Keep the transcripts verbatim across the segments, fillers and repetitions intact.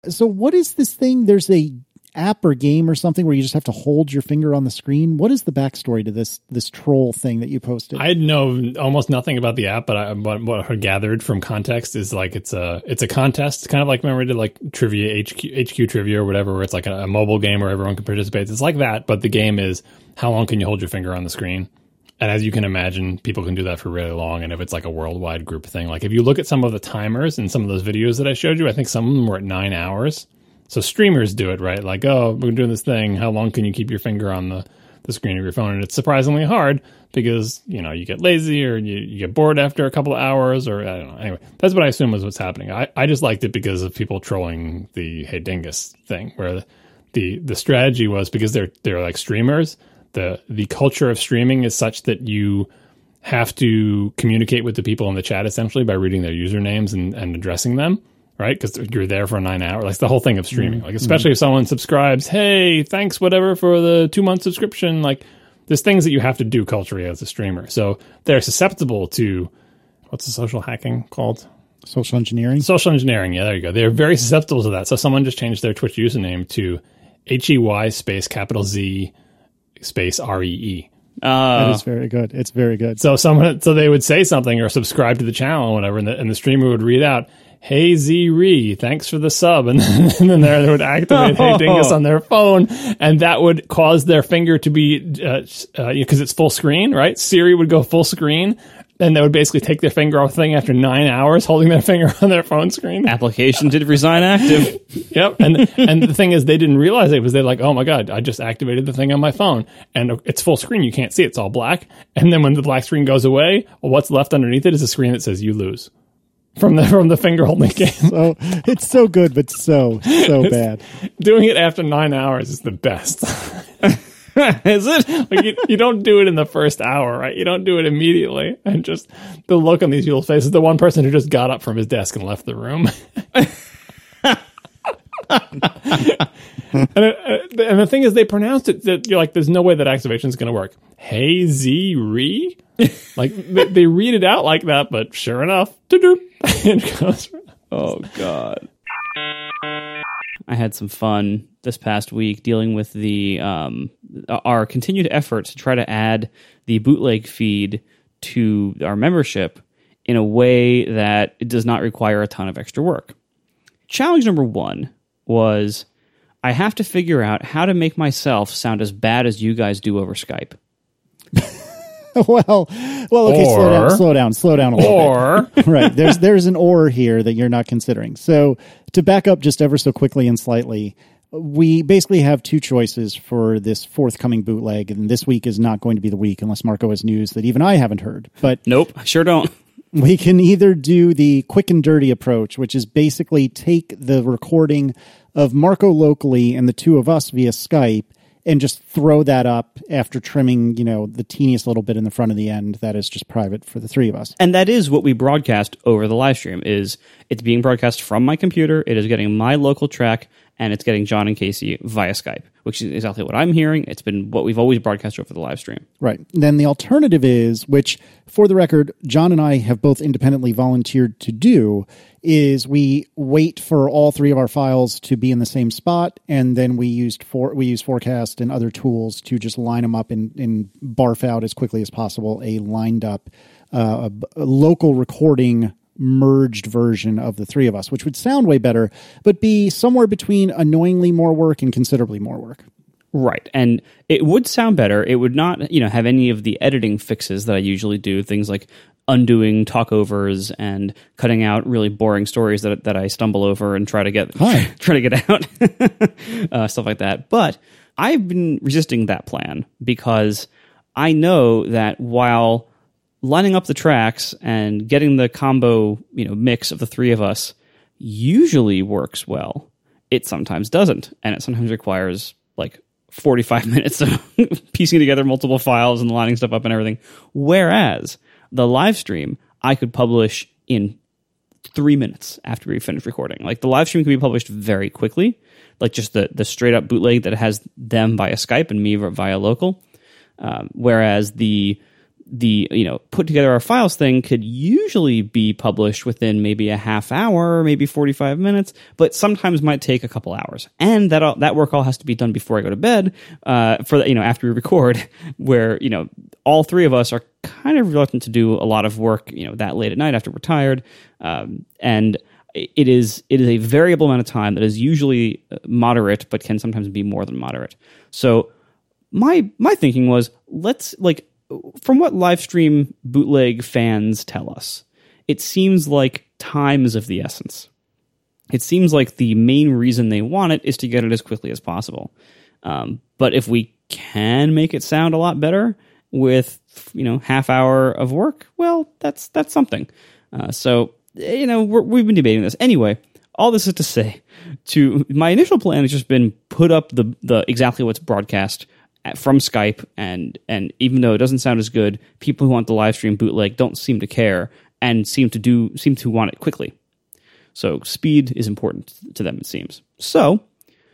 So what is this thing? There's a app or game or something where you just have to hold your finger on the screen. What is the backstory to this this troll thing that you posted? I know almost nothing about the app, but, I, but what I gathered from context is like it's a it's a contest, kind of like remember we did like trivia H Q, H Q trivia or whatever, where it's like a, a mobile game where everyone can participate. It's like that, but the game is how long can you hold your finger on the screen? And as you can imagine, people can do that for really long. And if it's like a worldwide group thing, like if you look at some of the timers in some of those videos that I showed you, I think some of them were at nine hours. So streamers do it, right? Like, oh, we're doing this thing. How long can you keep your finger on the, the screen of your phone? And it's surprisingly hard because, you know, you get lazy or you, you get bored after a couple of hours or I don't know. Anyway, that's what I assume was what's happening. I, I just liked it because of people trolling the Hey Dingus thing, where the, the, the strategy was because they're they're like streamers. The the culture of streaming is such that you have to communicate with the people in the chat essentially by reading their usernames and, and addressing them. Right, because you're there for nine hours. Like the whole thing of streaming. Mm-hmm. Like especially mm-hmm. if someone subscribes, hey, thanks whatever for the two month subscription. Like there's things that you have to do culturally as a streamer. So they're susceptible to what's the social hacking called? Social engineering. Social engineering. Yeah, there you go. They're very susceptible to that. So someone just changed their Twitch username to H E Y space capital Z space R E E. Uh, that is very good. It's very good. So someone, so they would say something or subscribe to the channel or whatever, and the, and the streamer would read out, hey, Z-Ree, thanks for the sub. And then, and then they would activate Hey Dingus on their phone, and that would cause their finger to be, because uh, uh, it's full screen, right? Siri would go full screen, and they would basically take their finger off the thing after nine hours holding their finger on their phone screen. Application did resign active. Yep. And and the thing is, they didn't realize it was they're like, oh my God, I just activated the thing on my phone. And it's full screen. You can't see it. It's all black. And then when the black screen goes away, well, what's left underneath it is a screen that says you lose. From the from the finger holding game. So it's so good, but so, so bad. Doing it after nine hours is the best. Is it? Like you, you don't do it in the first hour, right? You don't do it immediately. And just the look on these people's faces. The one person who just got up from his desk and left the room. and, it, and the thing is, they pronounced it that you're like, there's no way that activation is going to work. Hey, Z-Ree? Like they, they read it out like that, but sure enough, it goes. Oh God. I had some fun this past week dealing with the um, our continued effort to try to add the bootleg feed to our membership in a way that it does not require a ton of extra work. Challenge number one was I have to figure out how to make myself sound as bad as you guys do over Skype. well, well, okay, or, slow down, slow down, slow down a little or, bit. Right, there's there's an or here that you're not considering. So to back up just ever so quickly and slightly, we basically have two choices for this forthcoming bootleg, and this week is not going to be the week unless Marco has news that even I haven't heard. But nope, I sure don't. We can either do the quick and dirty approach, which is basically take the recording of Marco locally and the two of us via Skype and just throw that up after trimming, you know, the teeniest little bit in the front of the end that is just private for the three of us. And that is what we broadcast over the live stream. Is it's being broadcast from my computer, it is getting my local track, and it's getting John and Casey via Skype, which is exactly what I'm hearing. It's been what we've always broadcast over the live stream. Right. Then the alternative is, which, for the record, John and I have both independently volunteered to do, is we wait for all three of our files to be in the same spot, and then we used for we use Forecast and other tools to just line them up and, and barf out as quickly as possible a lined up uh, a, a local recording merged version of the three of us, which would sound way better, but be somewhere between annoyingly more work and considerably more work. Right. And it would sound better. It would not, you know, have any of the editing fixes that I usually do, things like undoing talkovers and cutting out really boring stories that that I stumble over and try to get Hi. try to get out, uh, stuff like that. But I've been resisting that plan because I know that while lining up the tracks and getting the combo, you know, mix of the three of us usually works well, it sometimes doesn't, and it sometimes requires like forty-five minutes of piecing together multiple files and lining stuff up and everything. Whereas the live stream, I could publish in three minutes after we finish recording. Like the live stream can be published very quickly, like just the, the straight up bootleg that has them via Skype and me via local. Um, whereas the the, you know, put together our files thing could usually be published within maybe a half hour, maybe forty-five minutes, but sometimes might take a couple hours. And that all, that work all has to be done before I go to bed, uh, for the, you know, after we record, where, you know, all three of us are kind of reluctant to do a lot of work, you know, that late at night after we're tired. Um, and it is, it is a variable amount of time that is usually moderate, but can sometimes be more than moderate. So my, my thinking was, let's like, from what live stream bootleg fans tell us, it seems like time is of the essence. It seems like the main reason they want it is to get it as quickly as possible. Um, but if we can make it sound a lot better with, you know, half hour of work, well, that's that's something. Uh, so, you know, we're, we've been debating this. Anyway, all this is to say, to my initial plan has just been put up the the exactly what's broadcast from Skype, and and even though it doesn't sound as good, people who want the live stream bootleg don't seem to care and seem to do seem to want it quickly. So speed is important to them, it seems. So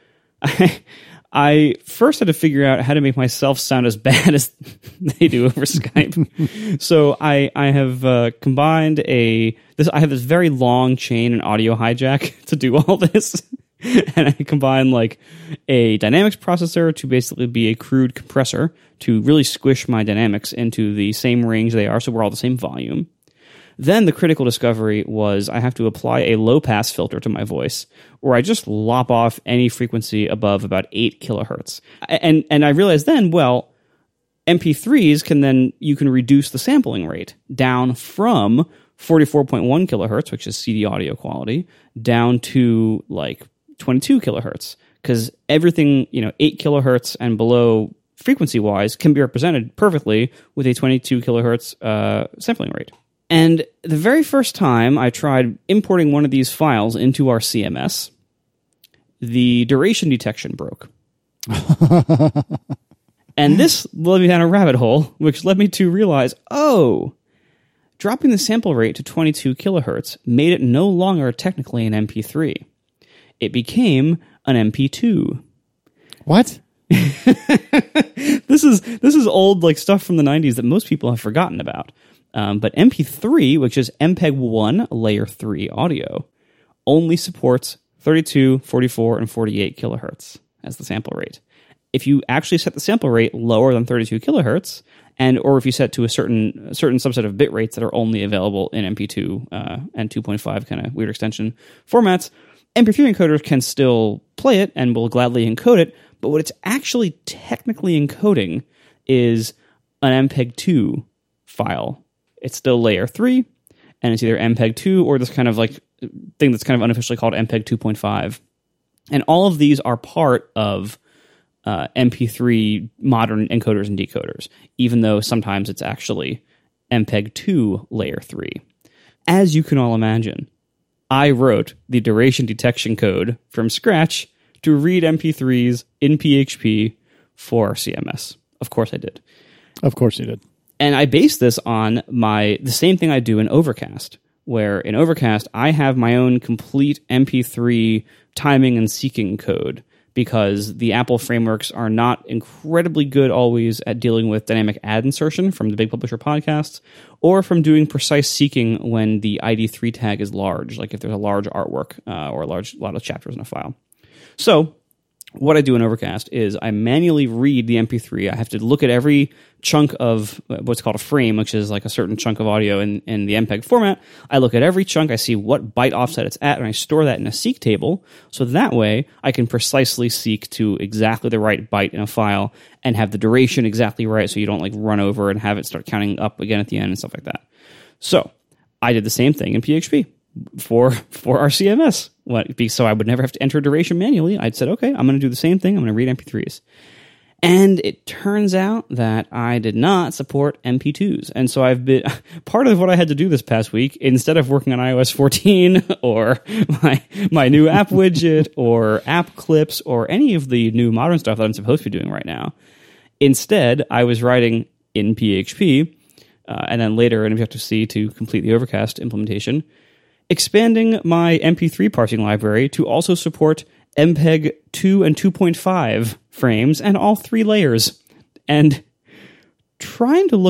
I, I first had to figure out how to make myself sound as bad as they do over Skype. So I I have uh, combined a this I have this very long chain and audio hijack to do all this. And I combine like a dynamics processor to basically be a crude compressor to really squish my dynamics into the same range they are, so we're all the same volume. Then the critical discovery was I have to apply a low-pass filter to my voice, where I just lop off any frequency above about eight kilohertz. And and I realized then, well, M P threes can then, you can reduce the sampling rate down from forty-four point one kilohertz, which is C D audio quality, down to like twenty-two kilohertz, because everything, you know, eight kilohertz and below frequency-wise can be represented perfectly with a twenty-two kilohertz uh, sampling rate. And the very first time I tried importing one of these files into our C M S, the duration detection broke. And this led me down a rabbit hole, which led me to realize, oh, dropping the sample rate to twenty-two kilohertz made it no longer technically an M P three. It became an M P two. What? This is this is old like stuff from the nineties that most people have forgotten about. Um, but M P three, which is M P E G one layer three audio, only supports thirty-two, forty-four, and forty-eight kilohertz as the sample rate. If you actually set the sample rate lower than thirty-two kilohertz, and or if you set to a certain a certain subset of bit rates that are only available in M P two uh, and two point five kind of weird extension formats, M P three encoders can still play it and will gladly encode it, but what it's actually technically encoding is an M P E G two file. It's still layer three, and it's either M P E G two or this kind of like thing that's kind of unofficially called M P E G two point five. And all of these are part of uh, M P three modern encoders and decoders, even though sometimes it's actually M P E G two layer three. As you can all imagine, I wrote the duration detection code from scratch to read M P threes in P H P for C M S. Of course I did. Of course you did. And I based this on my the same thing I do in Overcast, where in Overcast I have my own complete M P three timing and seeking code, because the Apple frameworks are not incredibly good always at dealing with dynamic ad insertion from the big publisher podcasts, or from doing precise seeking when the I D three tag is large, like if there's a large artwork uh, or a large a lot of chapters in a file. So what I do in Overcast is I manually read the M P three. I have to look at every chunk of what's called a frame, which is like a certain chunk of audio in, in the M P E G format. I look at every chunk, I see what byte offset it's at, and I store that in a seek table. So that way I can precisely seek to exactly the right byte in a file and have the duration exactly right, so you don't like run over and have it start counting up again at the end and stuff like that. So I did the same thing in P H P for for our C M S. What, so I would never have to enter duration manually. I'd said, okay, I'm going to do the same thing. I'm going to read M P threes. And it turns out that I did not support M P twos. And so I've been, part of what I had to do this past week, instead of working on i O S fourteen or my my new app widget or app clips or any of the new modern stuff that I'm supposed to be doing right now, instead I was writing in P H P, uh, and then later in Objective-C to complete the Overcast implementation, expanding my M P three parsing library to also support M P E G two and two point five frames and all three layers, and trying to look up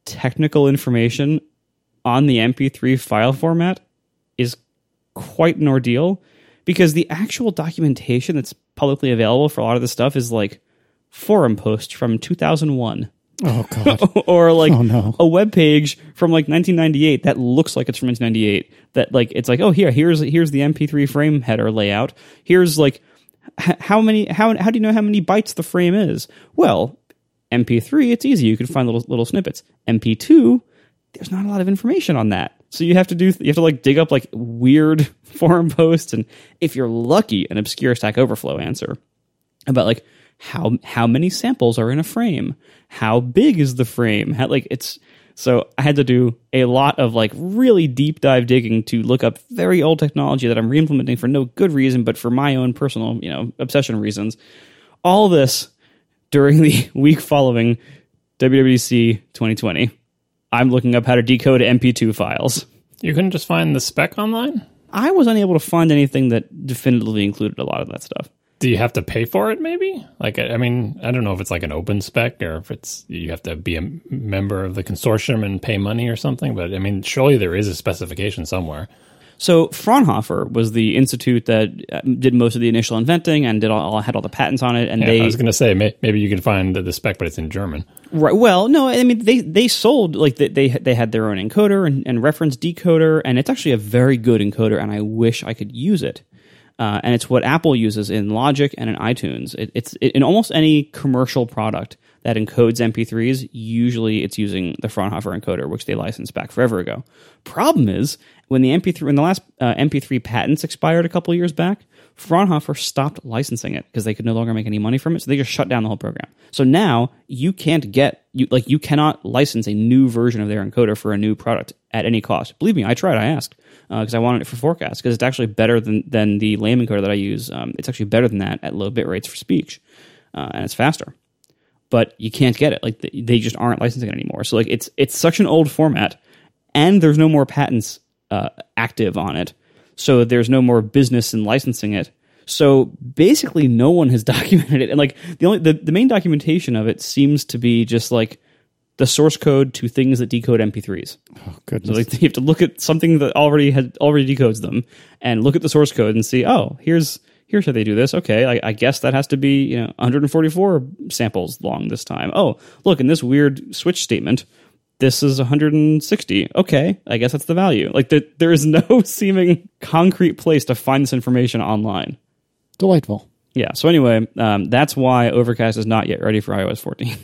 technical information on the M P three file format is quite an ordeal, because the actual documentation that's publicly available for a lot of this stuff is like forum posts from two thousand one. Oh, God. Or like oh, no. a web page from like nineteen ninety-eight that looks like it's from nineteen ninety-eight. That like it's like, oh, here, here's here's the M P three frame header layout. Here's like h- how many how how do you know how many bytes the frame is? Well, M P three, it's easy. You can find little little snippets. M P two, there's not a lot of information on that. So you have to do you have to like dig up like weird forum posts, and if you're lucky, an obscure Stack Overflow answer about like how how many samples are in a frame, how big is the frame, how, like it's so I had to do a lot of like really deep dive digging to look up very old technology that I'm re-implementing for no good reason, but for my own personal, you know, obsession reasons. All this during the week following W W D C twenty twenty. I'm looking up how to decode M P two files. You couldn't just find the spec online? I was unable to find anything that definitively included a lot of that stuff. Do you have to pay for it, maybe? Like, I mean, I don't know if it's like an open spec or if it's you have to be a member of the consortium and pay money or something. But, I mean, surely there is a specification somewhere. So Fraunhofer was the institute that did most of the initial inventing and did all, had all the patents on it. And yeah, they, I was going to say, may, maybe you can find the, the spec, but it's in German. Right. Well, no, I mean, they, they sold, like, they, they they had their own encoder and, and reference decoder, and it's actually a very good encoder, and I wish I could use it. Uh, and it's what Apple uses in Logic and in iTunes. It, it's it, in almost any commercial product that encodes M P threes, usually it's using the Fraunhofer encoder, which they licensed back forever ago. Problem is, when the M P three, when the last uh, M P three patents expired a couple of years back, Fraunhofer stopped licensing it because they could no longer make any money from it, so they just shut down the whole program. So now you can't get you like you cannot license a new version of their encoder for a new product at any cost. Believe me, I tried. I asked because uh, I wanted it for forecast because it's actually better than than the lame encoder that I use. Um, it's actually better than that at low bit rates for speech, uh, and it's faster. But you can't get it. Like they just aren't licensing it anymore. So like it's it's such an old format, and there's no more patents uh, active on it. So there's no more business in licensing it. So basically, no one has documented it. And like the only the, the main documentation of it seems to be just like the source code to things that decode M P threes. Oh goodness! So like you have to look at something that already had already decodes them, and look at the source code and see, oh, here's. Here's how they do this. Okay, I, I guess that has to be you know one hundred forty-four samples long this time. Oh, look, in this weird switch statement, this is one hundred sixty. Okay, I guess that's the value. Like the, there is no seeming concrete place to find this information online. Delightful. Yeah. So anyway, um, that's why Overcast is not yet ready for iOS fourteen.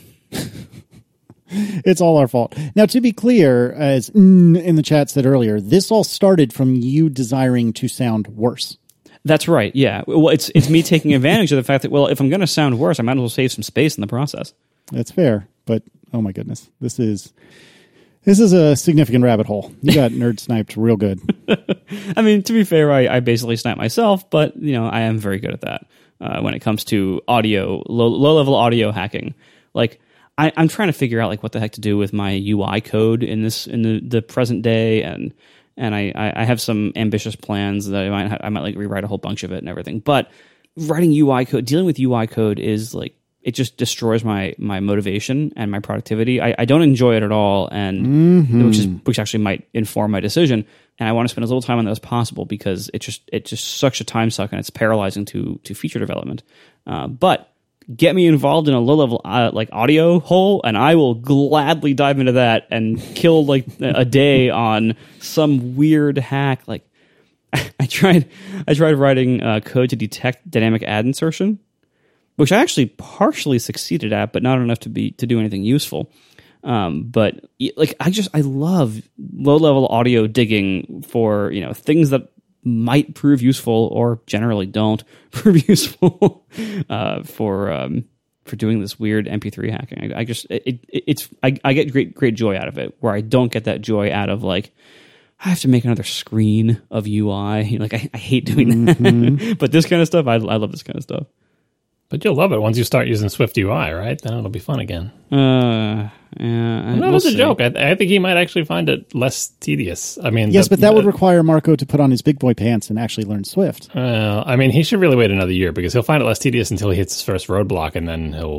It's all our fault. Now, to be clear, as mm, in the chat said earlier, this all started from you desiring to sound worse. That's right. Yeah. Well, it's it's me taking advantage of the fact that, well, if I'm going to sound worse, I might as well save some space in the process. That's fair. But, oh my goodness, this is this is a significant rabbit hole. You got nerd sniped real good. I mean, to be fair, I, I basically snipe myself, but, you know, I am very good at that uh, when it comes to audio, low, low-level audio hacking. Like, I, I'm trying to figure out, like, what the heck to do with my U I code in this in the, the present day, and... And I, I have some ambitious plans that I might have, I might like rewrite a whole bunch of it and everything. But writing U I code, dealing with U I code is like it just destroys my my motivation and my productivity. I, I don't enjoy it at all, and mm-hmm. which is which actually might inform my decision. And I want to spend as little time on that as possible because it just it's just such a time suck and it's paralyzing to to feature development. Uh, but get me involved in a low level uh, like audio hole, and I will gladly dive into that and kill like a day on some weird hack. Like I tried, I tried writing uh, code to detect dynamic ad insertion, which I actually partially succeeded at, but not enough to be to do anything useful. Um, but like I just I love low level audio digging for you know things that might prove useful or generally don't prove useful uh, for um, for doing this weird M P three hacking. I, I just it, it, it's I, I get great great joy out of it, where I don't get that joy out of like I have to make another screen of U I. Like I, I hate doing that, mm-hmm. But this kind of stuff I I love this kind of stuff. But you'll love it once you start using Swift U I, right? Then it'll be fun again. Uh, yeah, no, we'll that's a see. joke. I, I think he might actually find it less tedious. I mean, yes, the, but that the, would require Marco to put on his big boy pants and actually learn Swift. Well, I mean, he should really wait another year because he'll find it less tedious until he hits his first roadblock, and then he'll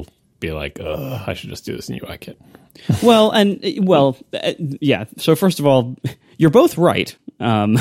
be like, ugh, I should just do this in U I Kit. Well, and well, uh, yeah. So first of all, you're both right. Um,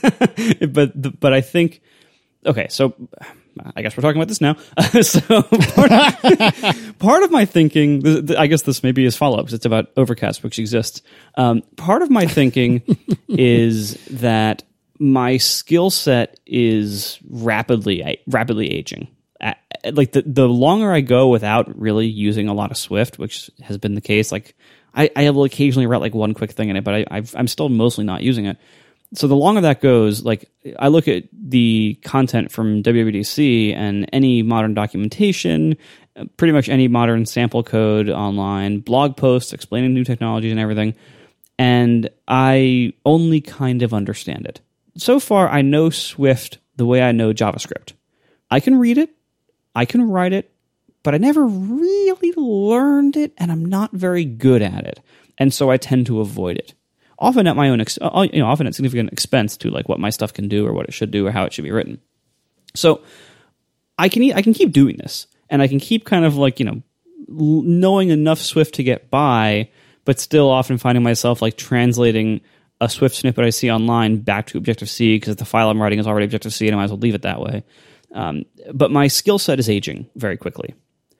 but but I think okay. So I guess we're talking about this now. so part of, part of my thinking, I guess this maybe is follow-ups. It's about Overcast, which exists. Um, part of my thinking is that my skill set is rapidly rapidly aging. Like the the longer I go without really using a lot of Swift, which has been the case, like I, I will occasionally write like one quick thing in it, but I I've, I'm still mostly not using it. So the longer that goes, like I look at the content from W W D C and any modern documentation, pretty much any modern sample code online, blog posts explaining new technologies and everything, and I only kind of understand it. So far, I know Swift the way I know JavaScript. I can read it, I can write it, but I never really learned it, and I'm not very good at it, and so I tend to avoid it. Often at my own, ex- you know, often at significant expense to like what my stuff can do or what it should do or how it should be written. So I can I can keep doing this, and I can keep kind of like you know knowing enough Swift to get by, but still often finding myself like translating a Swift snippet I see online back to Objective-C because the file I'm writing is already Objective-C, and I might as well leave it that way. Um, but my skill set is aging very quickly,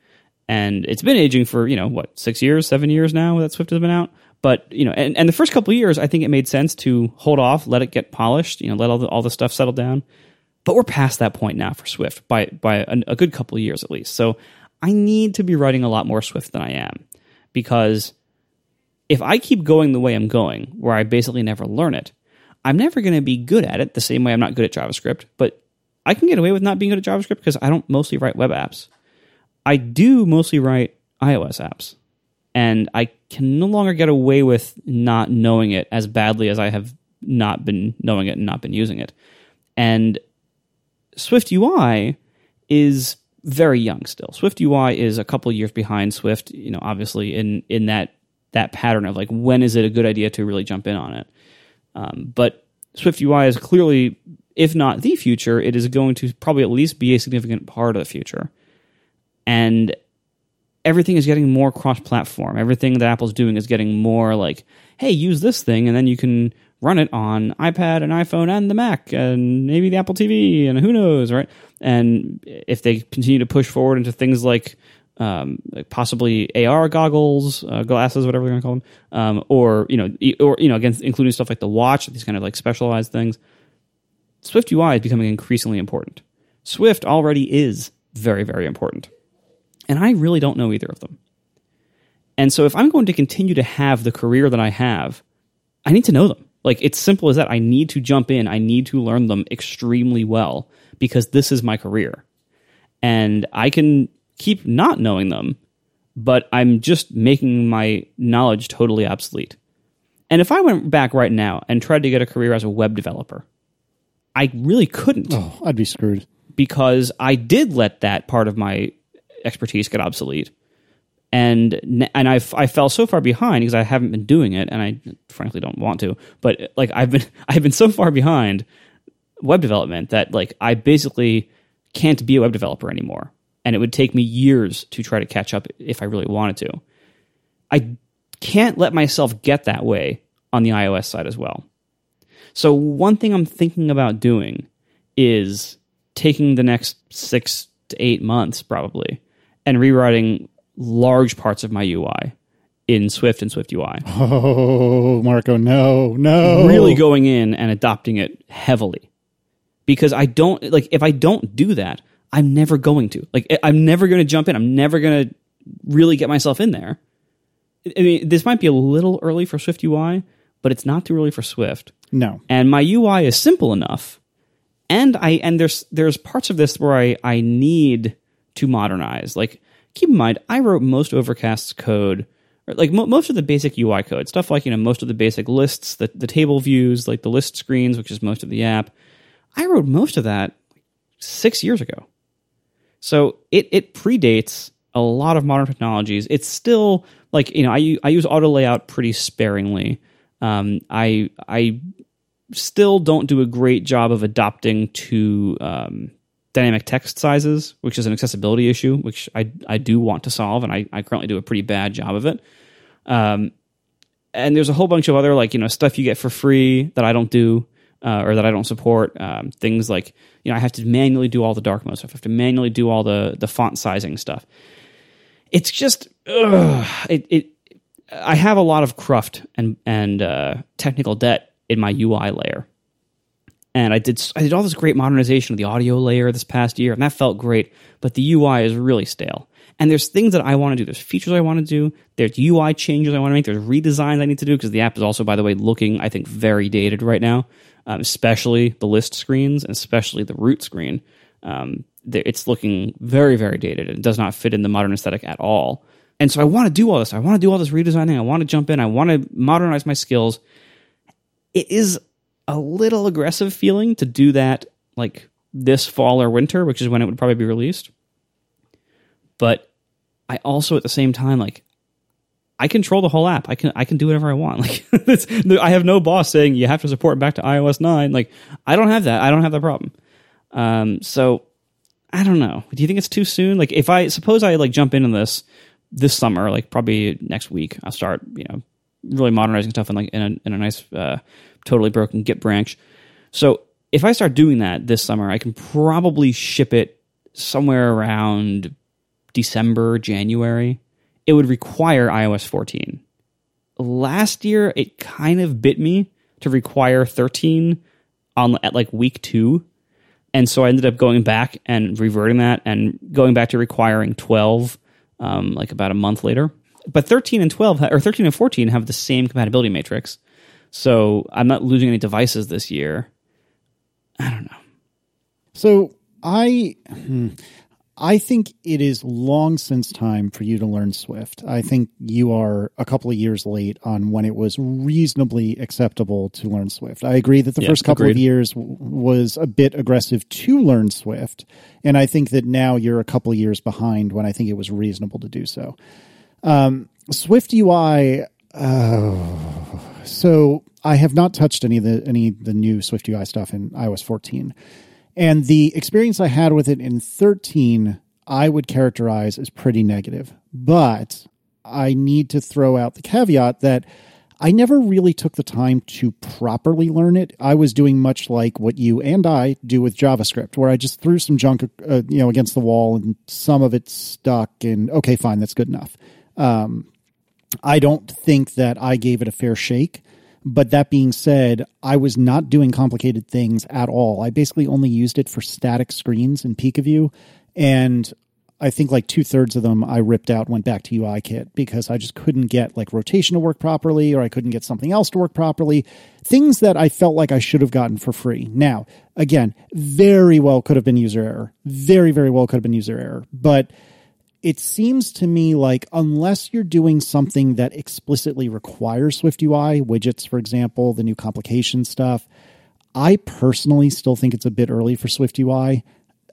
and it's been aging for you know what six years, seven years now that Swift has been out. But, you know, and, and the first couple of years, I think it made sense to hold off, let it get polished, you know, let all the, all the stuff settle down. But we're past that point now for Swift by, by a, a good couple of years at least. So I need to be writing a lot more Swift than I am. Because if I keep going the way I'm going, where I basically never learn it, I'm never going to be good at it the same way I'm not good at JavaScript. But I can get away with not being good at JavaScript because I don't mostly write web apps. I do mostly write iOS apps. And I can no longer get away with not knowing it as badly as I have not been knowing it and not been using it. And Swift U I is very young still. Swift U I is a couple of years behind Swift, you know, obviously in, in that that pattern of like when is it a good idea to really jump in on it. Um, but Swift U I is clearly, if not the future, it is going to probably at least be a significant part of the future. And everything is getting more cross-platform. Everything that Apple's doing is getting more like, hey, use this thing, and then you can run it on iPad and iPhone and the Mac, and maybe the Apple T V, and who knows, right? And if they continue to push forward into things like, um, like possibly A R goggles, uh, glasses, whatever they're going to call them, um, or you know, or you know, again, including stuff like the watch, these kind of like specialized things, Swift U I is becoming increasingly important. Swift already is very, very important. And I really don't know either of them. And so if I'm going to continue to have the career that I have, I need to know them. Like, it's simple as that. I need to jump in. I need to learn them extremely well because this is my career. And I can keep not knowing them, but I'm just making my knowledge totally obsolete. And if I went back right now and tried to get a career as a web developer, I really couldn't. Oh, I'd be screwed. Because I did let that part of my expertise get obsolete, and and I I fell so far behind because I haven't been doing it, and I frankly don't want to. But like I've been I've been so far behind web development that like I basically can't be a web developer anymore, and it would take me years to try to catch up if I really wanted to. I can't let myself get that way on the iOS side as well. So one thing I'm thinking about doing is taking the next six to eight months probably and rewriting large parts of my U I in Swift and Swift U I. Oh, Marco, no, no. Really going in and adopting it heavily. Because I don't, like, if I don't do that, I'm never going to. Like, I'm never going to jump in. I'm never going to really get myself in there. I mean, this might be a little early for Swift U I, but it's not too early for Swift. No. And my U I is simple enough. And I and there's there's parts of this where I, I need to modernize. Like, keep in mind, I wrote most Overcast's code, or like mo- most of the basic U I code, stuff like, you know, most of the basic lists, the, the table views, like the list screens, which is most of the app. I wrote most of that six years ago. So it it predates a lot of modern technologies. It's still like, you know, I I use auto layout pretty sparingly. Um, I I still don't do a great job of adopting to um, dynamic text sizes, which is an accessibility issue, which I I do want to solve, and I, I currently do a pretty bad job of it. Um, and there's a whole bunch of other like you know stuff you get for free that I don't do uh, or that I don't support. Um, things like you know I have to manually do all the dark mode stuff. I have to manually do all the the font sizing stuff. It's just ugh, it it. I have a lot of cruft and and uh, technical debt in my U I layer. And I did I did all this great modernization of the audio layer this past year, and that felt great. But the U I is really stale. And there's things that I want to do. There's features I want to do. There's U I changes I want to make. There's redesigns I need to do because the app is also, by the way, looking, I think, very dated right now, um, especially the list screens and especially the root screen. Um, it's looking very, very dated. It does not fit in the modern aesthetic at all. And so I want to do all this. I want to do all this redesigning. I want to jump in. I want to modernize my skills. It is a little aggressive feeling to do that like this fall or winter, which is when it would probably be released. But I also at the same time, like, I control the whole app. I can I can do whatever I want. Like, it's, I have no boss saying you have to support back to i O S nine. Like, I don't have that. I don't have that problem. Um, so I don't know. Do you think it's too soon? Like, if I suppose I like jump into this this summer, like probably next week, I'll start, you know, really modernizing stuff in like in a in a nice, uh, totally broken Git branch. So if I start doing that this summer, I can probably ship it somewhere around December, January. It would require i O S fourteen. Last year, it kind of bit me to require thirteen on at like week two. And so I ended up going back and reverting that and going back to requiring twelve um, like about a month later. But thirteen and twelve, or thirteen and fourteen have the same compatibility matrix. So I'm not losing any devices this year. I don't know. So I... Hmm. I think it is long since time for you to learn Swift. I think you are a couple of years late on when it was reasonably acceptable to learn Swift. I agree that the yeah, first couple agreed. of years w- was a bit aggressive to learn Swift. And I think that now you're a couple of years behind when I think it was reasonable to do so. Um, Swift U I, uh, so I have not touched any of the, any of the new Swift U I stuff in i O S fourteen. And the experience I had with it in thirteen, I would characterize as pretty negative. But I need to throw out the caveat that I never really took the time to properly learn it. I was doing much like what you and I do with JavaScript, where I just threw some junk uh, you know, against the wall and some of it stuck and, okay, fine, that's good enough. Um, I don't think that I gave it a fair shake. But that being said, I was not doing complicated things at all. I basically only used it for static screens in PikaView. And I think like two thirds of them I ripped out, went back to UIKit because I just couldn't get like rotation to work properly, or I couldn't get something else to work properly. Things that I felt like I should have gotten for free. Now, again, very well could have been user error. Very, very well could have been user error. But it seems to me like unless you're doing something that explicitly requires Swift U I, widgets, for example, the new complication stuff, I personally still think it's a bit early for Swift U I.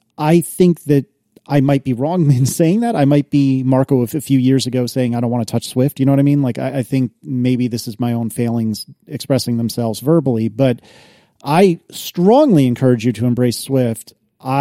I think that I might be wrong in saying that. I might be Marco of a few years ago saying I don't want to touch Swift. You know what I mean? Like I, I think maybe this is my own failings expressing themselves verbally, but I strongly encourage you to embrace Swift.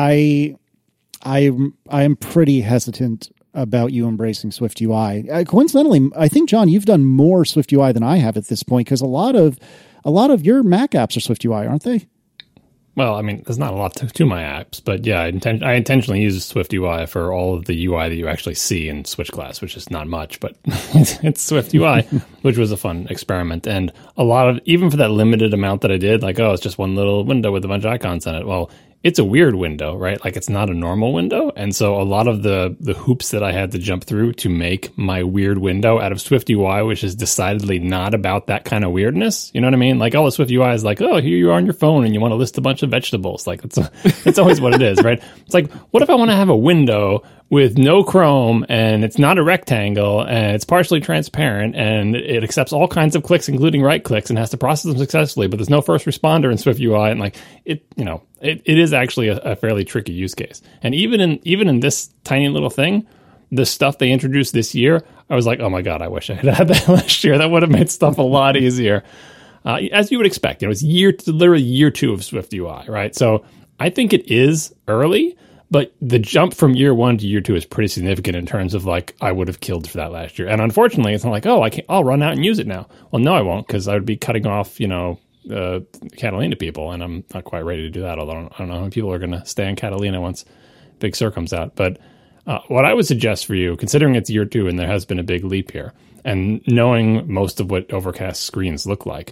I, I, I am pretty hesitant about you embracing Swift U I. Uh, coincidentally, I think, John, you've done more Swift U I than I have at this point, because a lot of a lot of your Mac apps are Swift U I, aren't they? Well, I mean, there's not a lot to, to my apps, but yeah, I, inten- I intentionally use Swift U I for all of the U I that you actually see in Switch class, which is not much, but it's, it's Swift U I, which was a fun experiment. And a lot of, even for that limited amount that I did, like, oh, it's just one little window with a bunch of icons in it. Well, it's a weird window, right? Like it's not a normal window. And so a lot of the, the hoops that I had to jump through to make my weird window out of Swift U I, which is decidedly not about that kind of weirdness. You know what I mean? Like all the Swift U I is like, oh, here you are on your phone and you want to list a bunch of vegetables. Like it's, a, it's always what it is, right? It's like, what if I want to have a window with no Chrome and it's not a rectangle and it's partially transparent and it accepts all kinds of clicks, including right clicks, and has to process them successfully, but there's no first responder in Swift U I. And like it, you know, it, it is actually a, a fairly tricky use case. And even in, even in this tiny little thing, the stuff they introduced this year, I was like, oh my God, I wish I had had that last year. That would have made stuff a lot easier. Uh, as you would expect, you know, it's year, literally year two of Swift U I, right? So I think it is early. But the jump from year one to year two is pretty significant in terms of like, I would have killed for that last year. And unfortunately, it's not like, oh, I can't, I'll run out and use it now. Well, no, I won't, because I would be cutting off, you know, uh, Catalina people, and I'm not quite ready to do that. Although I don't, I don't know how many people are going to stay in Catalina once Big Sur comes out. But uh, what I would suggest for you, considering it's year two and there has been a big leap here, and knowing most of what Overcast screens look like,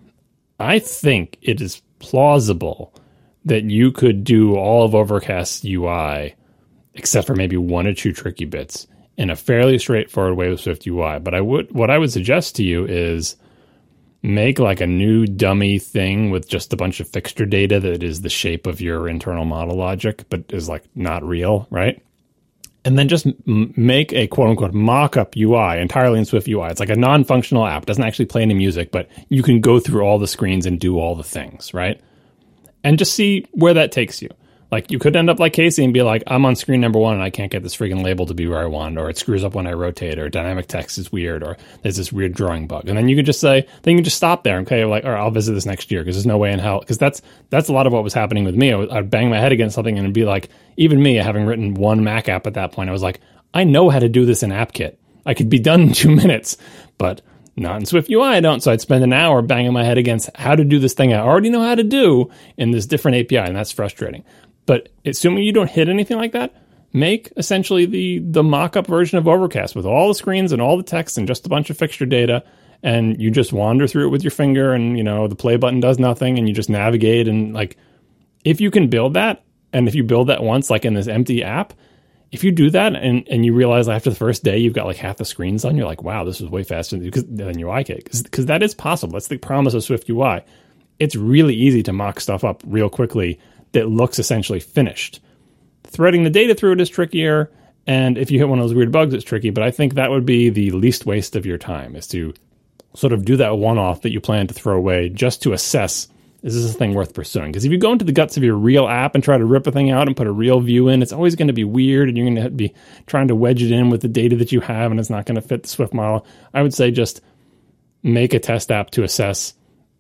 I think it is plausible that you could do all of Overcast's U I, except for maybe one or two tricky bits, in a fairly straightforward way with Swift U I. But I would, what I would suggest to you is make like a new dummy thing with just a bunch of fixture data that is the shape of your internal model logic, but is like not real, right? And then just m- make a quote unquote mock-up U I entirely in Swift U I. It's like a non-functional app. It doesn't actually play any music, but you can go through all the screens and do all the things, right? And just see where that takes you. Like, you could end up like Casey and be like, I'm on screen number one and I can't get this friggin' label to be where I want, or it screws up when I rotate, or dynamic text is weird, or there's this weird drawing bug. And then you could just say, then you can just stop there. Okay, like, all right, I'll visit this next year, because there's no way in hell. Because that's that's a lot of what was happening with me. I would, I'd bang my head against something and it'd be like, even me, having written one Mac app at that point, I was like, I know how to do this in AppKit. I could be done in two minutes, but not in Swift U I, I don't. So I'd spend an hour banging my head against how to do this thing I already know how to do in this different A P I, and that's frustrating. But assuming you don't hit anything like that, make essentially the the mock-up version of Overcast with all the screens and all the text and just a bunch of fixture data, and you just wander through it with your finger, and, you know, the play button does nothing, and you just navigate. And, like, if you can build that, and if you build that once, like in this empty app, if you do that and, and you realize after the first day you've got like half the screens on, you're like, wow, this is way faster than U I Kit. Because that is possible. That's the promise of Swift U I. It's really easy to mock stuff up real quickly that looks essentially finished. Threading the data through it is trickier, and if you hit one of those weird bugs, it's tricky. But I think that would be the least waste of your time, is to sort of do that one-off that you plan to throw away just to assess, is this a thing worth pursuing? Because if you go into the guts of your real app and try to rip a thing out and put a real view in, it's always going to be weird, and you're going to be trying to wedge it in with the data that you have, and it's not going to fit the Swift model. I would say just make a test app to assess,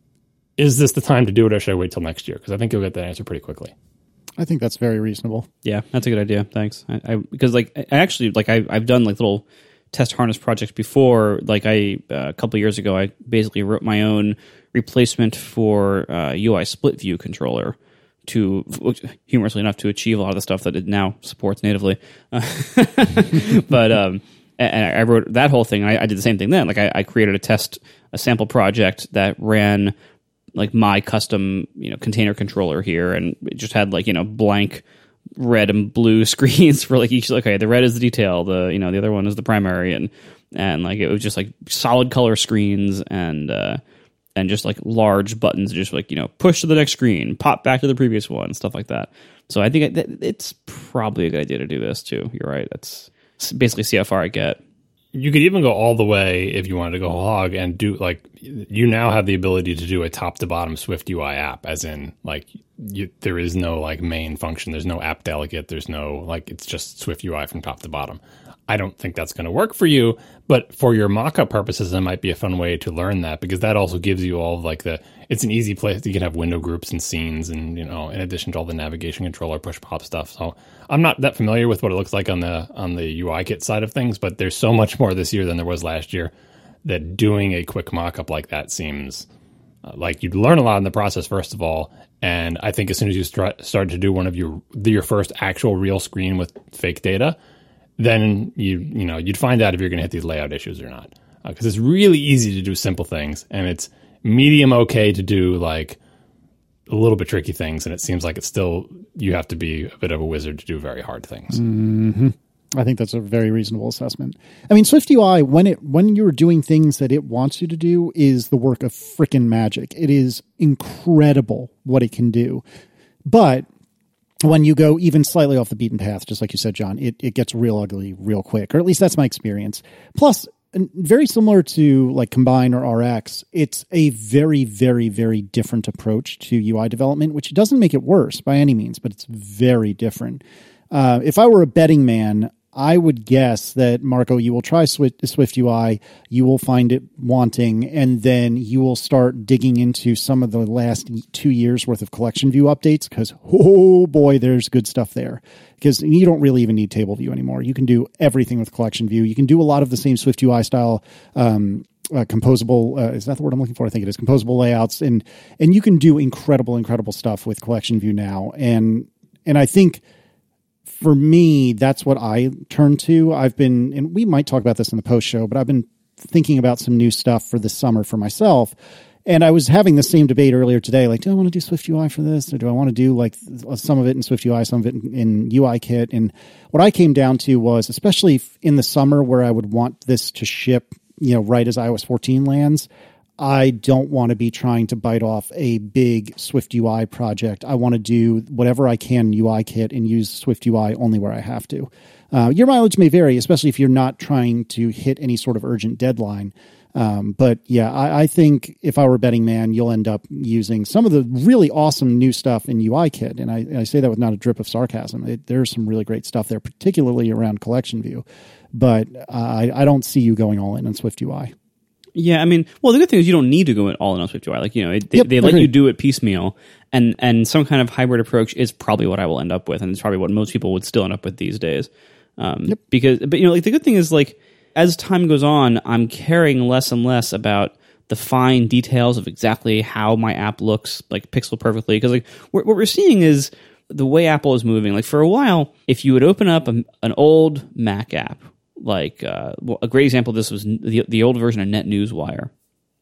is this the time to do it, or should I wait till next year? Because I think you'll get that answer pretty quickly. I think that's very reasonable. Yeah, that's a good idea. Thanks. I, I because like I actually like I I've done like little test harness projects before. Like I uh, a couple of years ago, I basically wrote my own replacement for uh, U I split view controller to, humorously enough, to achieve a lot of the stuff that it now supports natively. Uh, but um, and I wrote that whole thing. I, I did the same thing then. Like I, I created a test, a sample project that ran like my custom, you know, container controller here, and it just had like, you know, blank red and blue screens for like each. Okay, the red is the detail, the, you know, the other one is the primary, and and like it was just like solid color screens, and uh, and just like large buttons, just like, you know, push to the next screen, pop back to the previous one, stuff like that. So I think it, it's probably a good idea to do this too. You're right. It's basically see how far I get. You could even go all the way if you wanted to go hog and do like, you now have the ability to do a top to bottom Swift U I app, as in like you, there is no like main function. There's no app delegate. There's no like, it's just Swift U I from top to bottom. I don't think that's going to work for you, but for your mock-up purposes, it might be a fun way to learn that, because that also gives you all of like the, it's an easy place. You can have window groups and scenes, and, you know, in addition to all the navigation controller push pop stuff. So I'm not that familiar with what it looks like on the, on the U I kit side of things, but there's so much more this year than there was last year that doing a quick mock-up like that seems uh, like you'd learn a lot in the process, first of all. And I think as soon as you start, start to do one of your, your first actual real screen with fake data, then you you know you'd find out if you're going to hit these layout issues or not, because uh, it's really easy to do simple things, and it's medium okay to do like a little bit tricky things, and it seems like it's still, you have to be a bit of a wizard to do very hard things. Mm-hmm. I think that's a very reasonable assessment. I mean, Swift U I, when it when you're doing things that it wants you to do, is the work of frickin' magic. It is incredible what it can do, but when you go even slightly off the beaten path, just like you said, John, it, it gets real ugly real quick, or at least that's my experience. Plus, very similar to like Combine or R X, it's a very, very, very different approach to U I development, which doesn't make it worse by any means, but it's very different. Uh, if I were a betting man, I would guess that, Marco, you will try Swift, SwiftUI, you will find it wanting, and then you will start digging into some of the last two years worth of collection view updates, because, oh boy, there's good stuff there. Because you don't really even need table view anymore. You can do everything with collection view. You can do a lot of the same SwiftUI style um, uh, composable, uh, is that the word I'm looking for? I think it is, composable layouts. And and you can do incredible, incredible stuff with collection view now. And and I think... For me, that's what I turn to. I've been, and we might talk about this in the post show, but I've been thinking about some new stuff for this summer for myself. And I was having the same debate earlier today. Like, do I want to do SwiftUI for this? Or do I want to do like some of it in SwiftUI, some of it in, in UIKit? And what I came down to was, especially in the summer where I would want this to ship, you know, right as i O S fourteen lands, I don't want to be trying to bite off a big SwiftUI project. I want to do whatever I can in UIKit and use SwiftUI only where I have to. Uh, your mileage may vary, especially if you're not trying to hit any sort of urgent deadline. Um, but yeah, I, I think if I were a betting man, you'll end up using some of the really awesome new stuff in UIKit. And I, I say that with not a drip of sarcasm. It, there's some really great stuff there, particularly around collection view. But uh, I, I don't see you going all in on SwiftUI. Yeah, I mean, well, the good thing is you don't need to go all in on SwiftUI. Like, you know, it, they, yep, they let agreed. you do it piecemeal, and and some kind of hybrid approach is probably what I will end up with, and it's probably what most people would still end up with these days. Um, yep. Because, but you know, like the good thing is, like, as time goes on, I'm caring less and less about the fine details of exactly how my app looks, like pixel perfectly. Because like what, what we're seeing is the way Apple is moving. Like for a while, if you would open up a, an old Mac app. Like uh, well, a great example of this was the, the old version of NetNewsWire.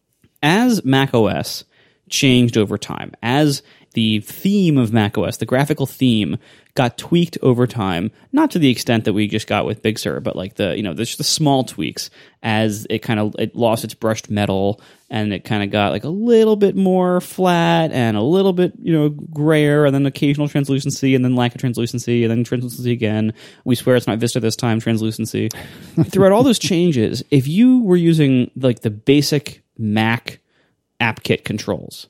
As macOS changed over time, as the theme of macOS, the graphical theme, got tweaked over time, not to the extent that we just got with Big Sur, but like the you know just the small tweaks as it kind of it lost its brushed metal and it kind of got like a little bit more flat and a little bit you know grayer and then occasional translucency and then lack of translucency and then translucency again. We swear it's not Vista this time, translucency. Throughout all those changes, if you were using like the basic Mac AppKit controls,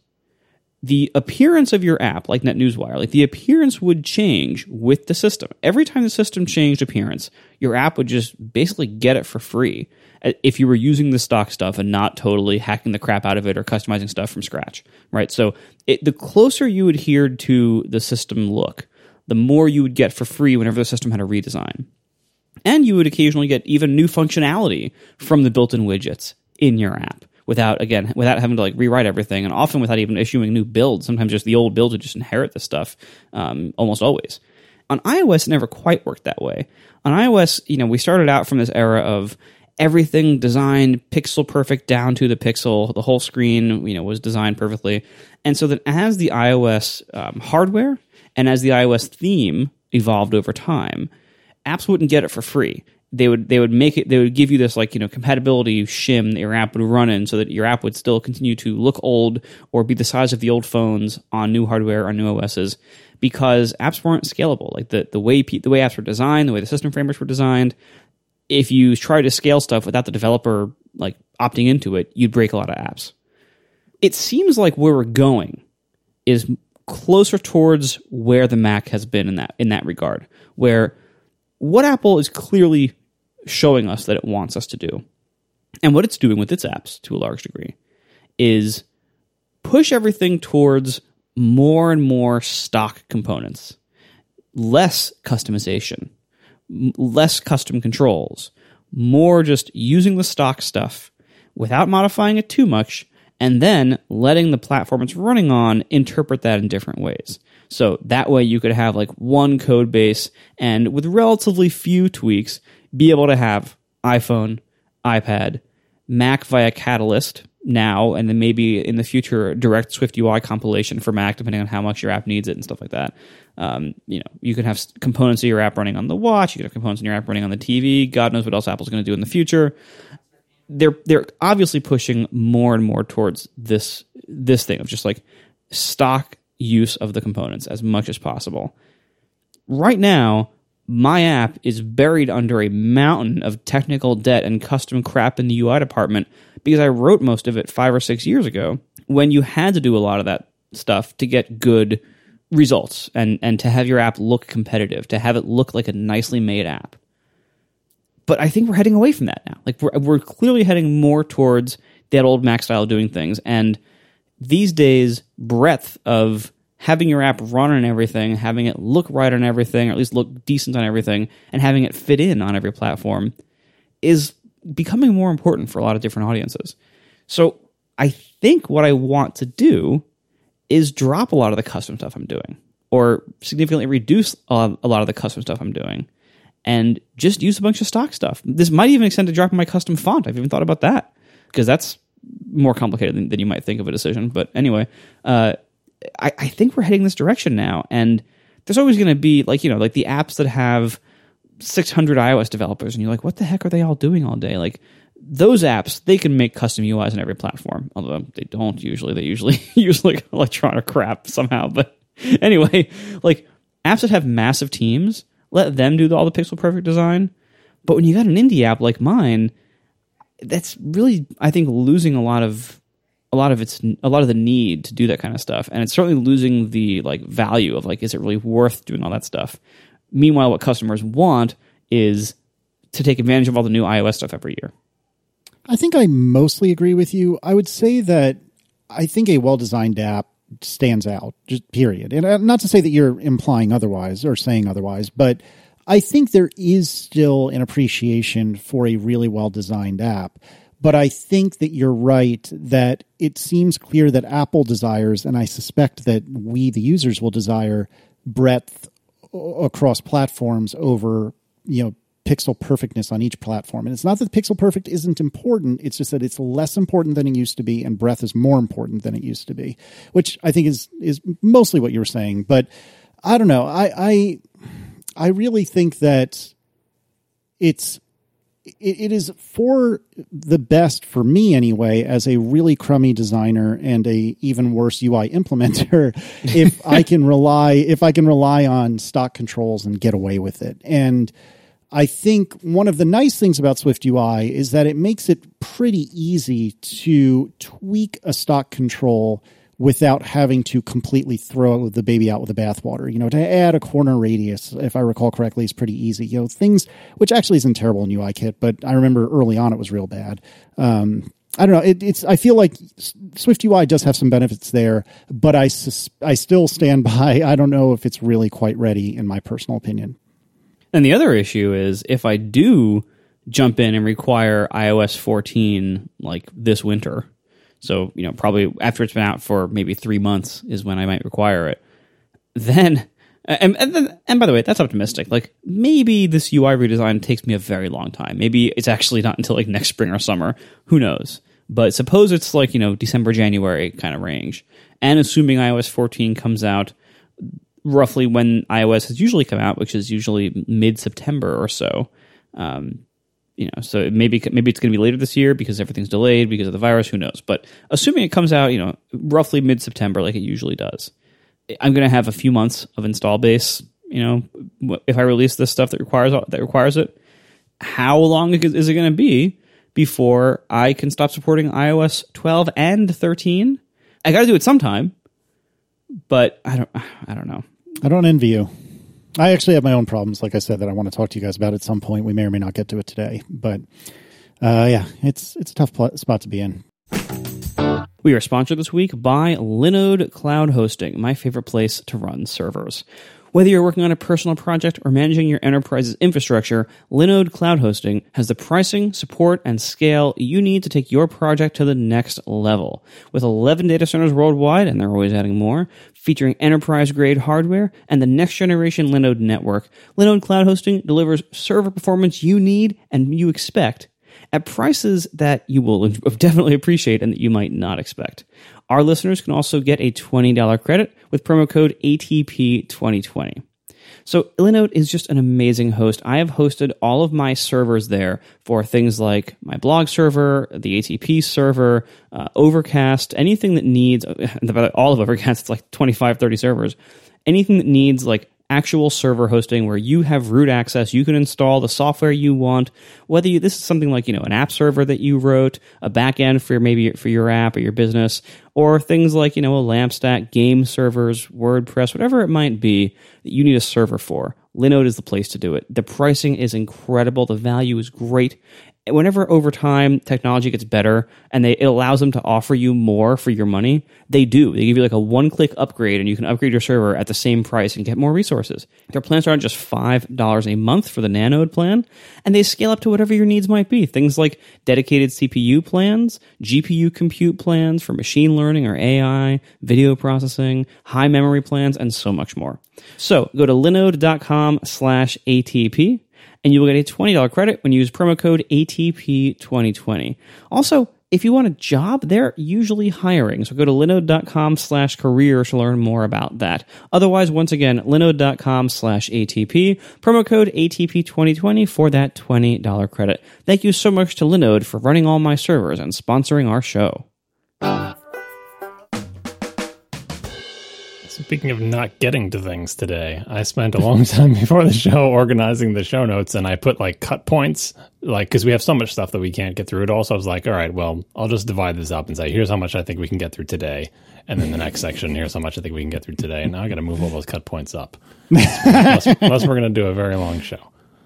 the appearance of your app, like NetNewsWire, like the appearance would change with the system. Every time the system changed appearance, your app would just basically get it for free if you were using the stock stuff and not totally hacking the crap out of it or customizing stuff from scratch, right? So it, the closer you adhered to the system look, the more you would get for free whenever the system had a redesign. And you would occasionally get even new functionality from the built-in widgets in your app. Without, again, without having to like rewrite everything, and often without even issuing new builds. Sometimes just the old builds would just inherit this stuff, um, almost always. On iOS, it never quite worked that way. On iOS, you know, we started out from this era of everything designed pixel perfect down to the pixel. The whole screen, you know, was designed perfectly. And so that as the iOS um, hardware and as the iOS theme evolved over time, apps wouldn't get it for free. They would they would make it they would give you this like you know compatibility shim that your app would run in so that your app would still continue to look old or be the size of the old phones on new hardware on new O Ss because apps weren't scalable. Like the the way the way apps were designed, the way the system frameworks were designed, if you try to scale stuff without the developer like opting into it, you'd break a lot of apps. It seems like where we're going is closer towards where the Mac has been in that in that regard, where what Apple is clearly showing us that it wants us to do, and what it's doing with its apps to a large degree, is push everything towards more and more stock components, less customization, m- less custom controls, more just using the stock stuff without modifying it too much, and then letting the platform it's running on interpret that in different ways. So that way you could have like one code base and with relatively few tweaks be able to have iPhone, iPad, Mac via Catalyst now, and then maybe in the future direct SwiftUI compilation for Mac depending on how much your app needs it and stuff like that. Um, you know, you can have components of your app running on the watch, you can have components in your app running on the T V. God knows what else Apple's going to do in the future. They're they're obviously pushing more and more towards this this thing of just like stock use of the components as much as possible. Right now, my app is buried under a mountain of technical debt and custom crap in the U I department because I wrote most of it five or six years ago when you had to do a lot of that stuff to get good results and, and to have your app look competitive, to have it look like a nicely made app. but I think we're heading away from that now. Like we're we're clearly heading more towards that old Mac style of doing things. And these days, breadth of having your app run on everything, having it look right on everything, or at least look decent on everything, and having it fit in on every platform is becoming more important for a lot of different audiences. So I think what I want to do is drop a lot of the custom stuff I'm doing, or significantly reduce a lot of the custom stuff I'm doing, and just use a bunch of stock stuff. This might even extend to dropping my custom font. I've even thought about that, because that's more complicated than, than you might think of a decision. But anyway, uh, I, I think we're heading this direction now, and there's always going to be, like, you know, like the apps that have six hundred iOS developers, and you're like, what the heck are they all doing all day? Like, those apps, they can make custom U Is on every platform, although they don't usually. They usually use like electronic crap somehow. But anyway, like apps that have massive teams, let them do all the pixel perfect design. But when you got an indie app like mine, that's really, I think, losing a lot of a lot of its a lot of the need to do that kind of stuff, and it's certainly losing the like value of like, is it really worth doing all that stuff? Meanwhile, what customers want is to take advantage of all the new iOS stuff every year. I think I mostly agree with you. I would say that I think a well-designed app stands out, just period. And not to say that you're implying otherwise or saying otherwise, but I think there is still an appreciation for a really well-designed app. But I think that you're right that it seems clear that Apple desires, and I suspect that we, the users, will desire breadth across platforms over, you know, pixel perfectness on each platform. And it's not that pixel perfect isn't important. It's just that it's less important than it used to be, and breadth is more important than it used to be, which I think is is mostly what you were saying. But I don't know. I I, I really think that it's it, it is for the best for me anyway, as a really crummy designer and a even worse U I implementer, if I can rely if I can rely on stock controls and get away with it. And I think one of the nice things about SwiftUI is that it makes it pretty easy to tweak a stock control without having to completely throw the baby out with the bathwater. You know, to add a corner radius, if I recall correctly, is pretty easy. You know, things which actually isn't terrible in UIKit, but I remember early on it was real bad. Um, I don't know. It, it's. I feel like SwiftUI does have some benefits there, but I sus- I still stand by. I don't know if it's really quite ready, in my personal opinion. And the other issue is, if I do jump in and require i O S fourteen like this winter, so, you know, probably after it's been out for maybe three months is when I might require it, then, and, and, and by the way, that's optimistic. Like, maybe this U I redesign takes me a very long time. Maybe it's actually not until like next spring or summer. Who knows? But suppose it's like, you know, December, January kind of range. And assuming i O S fourteen comes out roughly when iOS has usually come out, which is usually mid-September or so. Um, you know, so maybe maybe it's going to be later this year because everything's delayed because of the virus. Who knows? But assuming it comes out, you know, roughly mid-September, like it usually does, I'm going to have a few months of install base. You know, if I release this stuff that requires that requires it, how long is it going to be before I can stop supporting i O S twelve and thirteen? I got to do it sometime, but I don't. I don't know. I don't envy you. I actually have my own problems, like I said, that I want to talk to you guys about at some point. We may or may not get to it today, but uh, yeah, it's it's a tough pl- spot to be in. We are sponsored this week by Linode Cloud Hosting, my favorite place to run servers. Whether you're working on a personal project or managing your enterprise's infrastructure, Linode Cloud Hosting has the pricing, support, and scale you need to take your project to the next level. With eleven data centers worldwide, and they're always adding more, featuring enterprise-grade hardware and the next-generation Linode network, Linode Cloud Hosting delivers server performance you need and you expect at prices that you will definitely appreciate and that you might not expect. Our listeners can also get a twenty dollars credit with promo code A T P twenty twenty. So Linode is just an amazing host. I have hosted all of my servers there for things like my blog server, the A T P server, uh, Overcast, anything that needs, all of Overcast, it's like twenty-five, thirty servers, anything that needs like actual server hosting where you have root access, you can install the software you want, whether you, this is something like, you know, an app server that you wrote, a backend for maybe for your app or your business, or things like, you know, a LAMP stack, game servers, WordPress, whatever it might be that you need a server for. Linode is the place to do it. The pricing is incredible. The value is great. Whenever over time technology gets better and they, it allows them to offer you more for your money, they do. They give you like a one-click upgrade and you can upgrade your server at the same price and get more resources. Their plans aren't just five dollars a month for the Nanode plan, and they scale up to whatever your needs might be. Things like dedicated C P U plans, G P U compute plans for machine learning or A I, video processing, high memory plans, and so much more. So go to linode.com slash ATP. And you will get a twenty dollars credit when you use promo code A T P twenty twenty. Also, if you want a job, they're usually hiring. So go to linode.com slash careers to learn more about that. Otherwise, once again, linode.com slash ATP, promo code A T P twenty twenty for that twenty dollars credit. Thank you so much to Linode for running all my servers and sponsoring our show. Speaking of not getting to things today, I spent a long time before the show organizing the show notes, and I put like cut points, like because we have so much stuff that we can't get through it all. So I was like, all right, well, I'll just divide this up and say, here's how much I think we can get through today, and then the next section, here's how much I think we can get through today. And now I got to move all those cut points up, unless, unless we're going to do a very long show.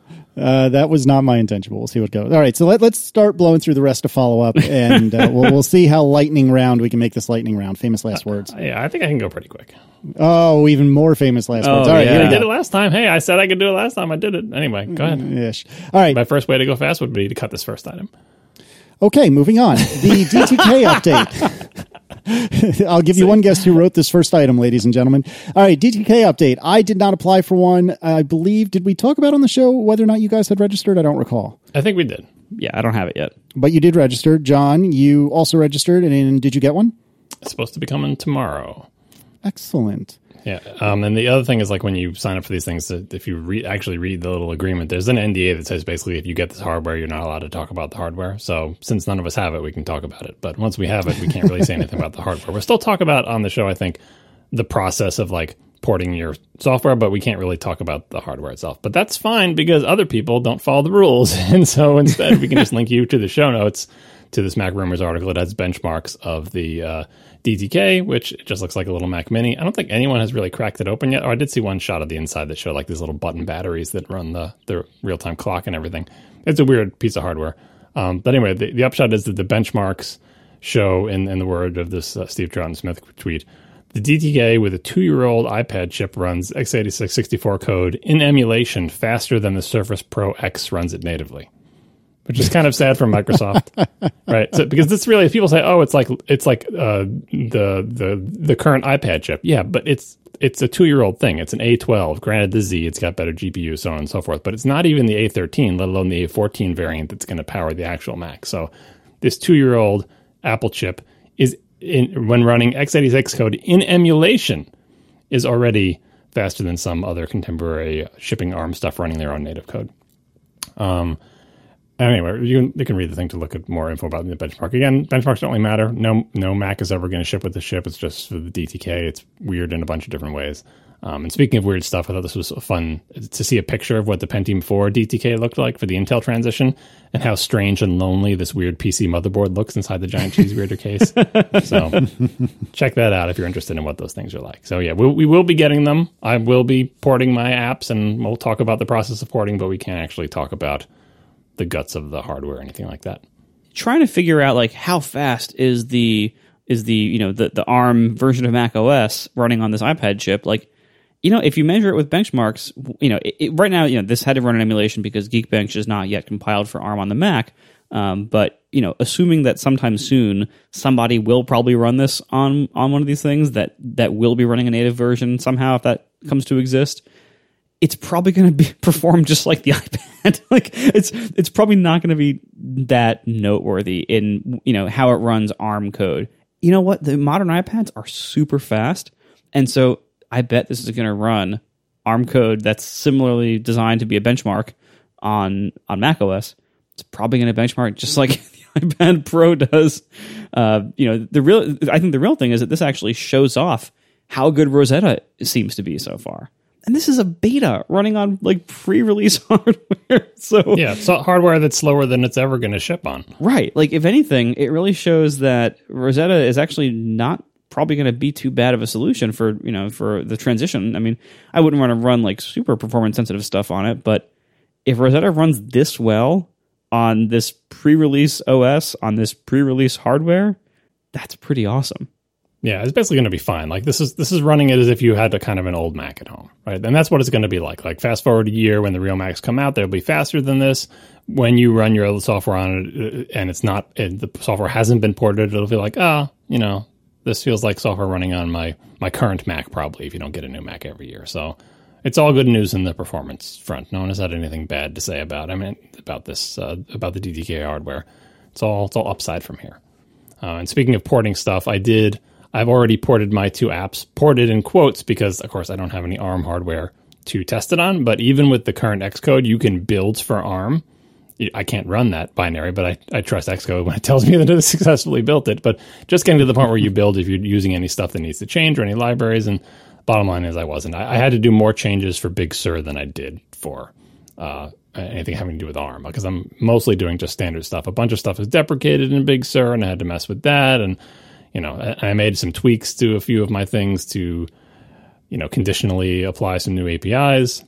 Uh, that was not my intention. We'll see what goes. All right, so let, let's start blowing through the rest to follow up, and uh, we'll, we'll see how lightning round we can make this lightning round. Famous last words. Uh, yeah, I think I can go pretty quick. Oh, even more famous last oh, words. All right, yeah. here we I go. did it last time. Hey, I said I could do it last time. I did it. Anyway, go ahead. Ish. All right. My first way to go fast would be to cut this first item. Okay, moving on. The D T K update. I'll give you one guess who wrote this first item, ladies and gentlemen. All right, D T K update. I did not apply for one. I believe, did we talk about on the show whether or not you guys had registered? I don't recall. I think we did. Yeah, I don't have it yet. But you did register. John, you also registered, and, and did you get one? It's supposed to be coming tomorrow. Excellent. Yeah, um, and the other thing is, like, when you sign up for these things, that if you re- actually read the little agreement, there's an N D A that says basically if you get this hardware, you're not allowed to talk about the hardware. So since none of us have it, we can talk about it. But once we have it, we can't really say anything about the hardware. We'll still talk about on the show, I think, the process of, like, porting your software, but we can't really talk about the hardware itself. But that's fine because other people don't follow the rules. And so instead, we can just link you to the show notes to this Mac Rumors article. It has benchmarks of the uh, D T K, which it just looks like a little Mac Mini. I don't think anyone has really cracked it open yet. Oh, I did see one shot of the inside that showed like these little button batteries that run the, the real-time clock and everything. It's a weird piece of hardware. Um, but anyway, the, the upshot is that the benchmarks show, in, in the word of this uh, Steve Troughton-Smith tweet, the D T K with a two-year-old iPad chip runs x eighty-six sixty-four code in emulation faster than the Surface Pro X runs it natively. Which is kind of sad for Microsoft, right? So, because this really, if people say, "Oh, it's like it's like uh, the the the current iPad chip," yeah, but it's it's a two year old thing. It's an A twelve. Granted, the Z, it's got better G P U, so on and so forth. But it's not even the A thirteen, let alone the A fourteen variant that's going to power the actual Mac. So this two year old Apple chip is in, when running x eighty-six code in emulation, is already faster than some other contemporary shipping ARM stuff running their own native code. Um. Anyway, you can, you can read the thing to look at more info about the benchmark. Again, benchmarks don't really matter. No no Mac is ever going to ship with the chip. It's just for the D T K. It's weird in a bunch of different ways. Um, and speaking of weird stuff, I thought this was fun to see a picture of what the Pentium four D T K looked like for the Intel transition and how strange and lonely this weird P C motherboard looks inside the giant cheese grater case. So check that out if you're interested in what those things are like. So yeah, we, we will be getting them. I will be porting my apps, and we'll talk about the process of porting, but we can't actually talk about the guts of the hardware or anything like that. Trying to figure out like how fast is the is the you know the the ARM version of Mac O S running on this iPad chip. Like, you know, if you measure it with benchmarks, you know, it, it, right now, you know, this had to run an emulation because Geekbench is not yet compiled for ARM on the Mac. Um, but you know, assuming that sometime soon somebody will probably run this on on one of these things that that will be running a native version somehow, if that comes to exist, it's probably going to be perform just like the iPad. Like it's it's probably not going to be that noteworthy in, you know, how it runs ARM code. You know what? The modern iPads are super fast, and so I bet this is going to run ARM code that's similarly designed to be a benchmark on on macOS. It's probably going to benchmark just like the iPad Pro does. Uh, you know, the real I think the real thing is that this actually shows off how good Rosetta seems to be so far. And this is a beta running on like pre-release hardware. So yeah, so hardware that's slower than it's ever going to ship on. Right. Like if anything, it really shows that Rosetta is actually not probably going to be too bad of a solution for, you know, for the transition. I mean, I wouldn't want to run like super performance sensitive stuff on it, but if Rosetta runs this well on this pre-release O S, on this pre-release hardware, that's pretty awesome. Yeah, it's basically going to be fine. Like this is this is running it as if you had a kind of an old Mac at home, right? And that's what it's going to be like. Like fast forward a year when the real Macs come out, they'll be faster than this. When you run your software on it and it's not, and the software hasn't been ported, it'll be like, oh, you know, this feels like software running on my my current Mac probably if you don't get a new Mac every year. So it's all good news in the performance front. No one has had anything bad to say about. I mean, about this uh, about the D T K hardware. It's all it's all upside from here. Uh, and speaking of porting stuff, I did. I've already ported my two apps, ported in quotes because, of course, I don't have any ARM hardware to test it on. But even with the current Xcode, you can build for ARM. I can't run that binary, but I, I trust Xcode when it tells me that it has successfully built it. But just getting to the point where you build if you're using any stuff that needs to change or any libraries. And bottom line is I wasn't. I, I had to do more changes for Big Sur than I did for uh, anything having to do with ARM because I'm mostly doing just standard stuff. A bunch of stuff is deprecated in Big Sur, and I had to mess with that. And you know, I made some tweaks to a few of my things to, you know, conditionally apply some new A P Is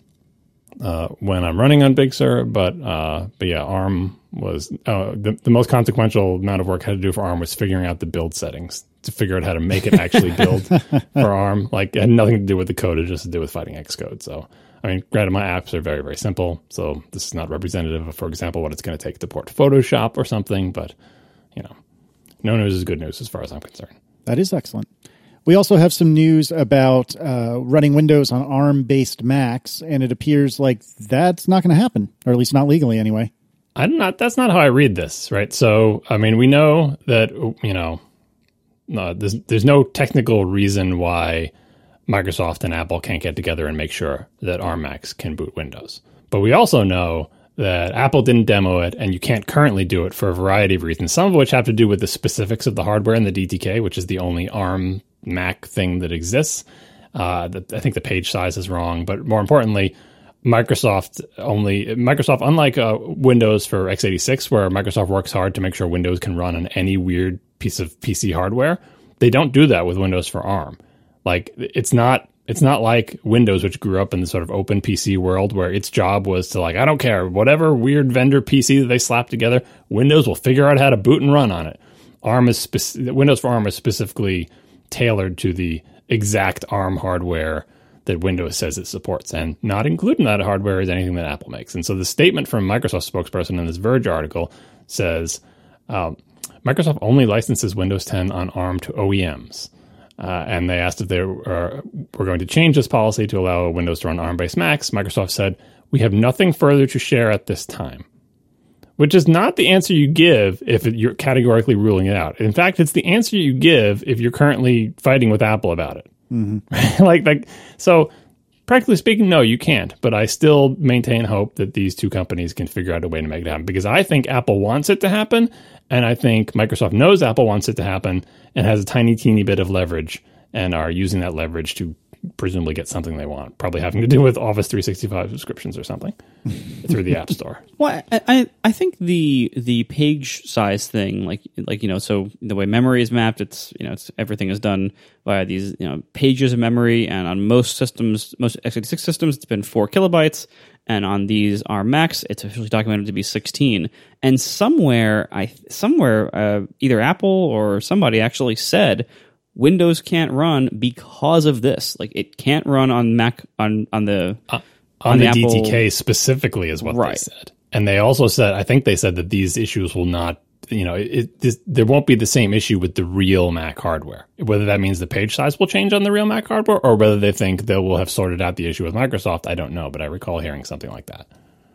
uh, when I'm running on Big Sur. But, uh, but yeah, ARM was uh, the, the most consequential amount of work I had to do for ARM was figuring out the build settings to figure out how to make it actually build for ARM. Like, it had nothing to do with the code, it just to do with fighting Xcode. So, I mean, granted, my apps are very, very simple. So this is not representative of, for example, what it's going to take to port Photoshop or something. But, you know. No news is good news as far as I'm concerned. That is excellent. We also have some news about uh, running Windows on ARM-based Macs, and it appears like that's not going to happen, or at least not legally anyway. I'm not. That's not how I read this, right? So, I mean, we know that, you know, uh, there's, there's no technical reason why Microsoft and Apple can't get together and make sure that ARM Macs can boot Windows. But we also know that Apple didn't demo it, and you can't currently do it for a variety of reasons, some of which have to do with the specifics of the hardware in the D T K, which is the only ARM Mac thing that exists. Uh, the, I think the page size is wrong, but more importantly, Microsoft only Microsoft, unlike uh, Windows for x eighty-six, where Microsoft works hard to make sure Windows can run on any weird piece of P C hardware, they don't do that with Windows for ARM. Like, it's not. It's not like Windows, which grew up in the sort of open P C world where its job was to like, I don't care, whatever weird vendor P C that they slap together, Windows will figure out how to boot and run on it. ARM is speci- Windows for ARM is specifically tailored to the exact ARM hardware that Windows says it supports, and not including that hardware is anything that Apple makes. And so the statement from Microsoft spokesperson in this Verge article says, um, Microsoft only licenses Windows ten on ARM to O E Ms. Uh, and they asked if they were, were going to change this policy to allow Windows to run ARM-based Macs. Microsoft said, we have nothing further to share at this time, which is not the answer you give if it, you're categorically ruling it out. In fact, it's the answer you give if you're currently fighting with Apple about it. Mm-hmm. like, like, so practically speaking, no, you can't. But I still maintain hope that these two companies can figure out a way to make it happen, because I think Apple wants it to happen. And I think Microsoft knows Apple wants it to happen and has a tiny, teeny bit of leverage and are using that leverage to presumably get something they want, probably having to do with Office three sixty-five subscriptions or something through the App Store. Well, I, I I think the the page size thing, like like you know, so the way memory is mapped, it's you know, it's everything is done via these you know pages of memory, and on most systems, most x eighty-six systems, it's been four kilobytes, and on these ARM Macs, it's officially documented to be sixteen. And somewhere, I somewhere uh, either Apple or somebody actually said Windows can't run because of this. Like, it can't run on Mac on on the uh, on, on the, the D T K specifically is what right. they said. And they also said, I think they said that these issues will not, you know, it, this, there won't be the same issue with the real Mac hardware. Whether that means the page size will change on the real Mac hardware, or whether they think they will have sorted out the issue with Microsoft, I don't know. But I recall hearing something like that.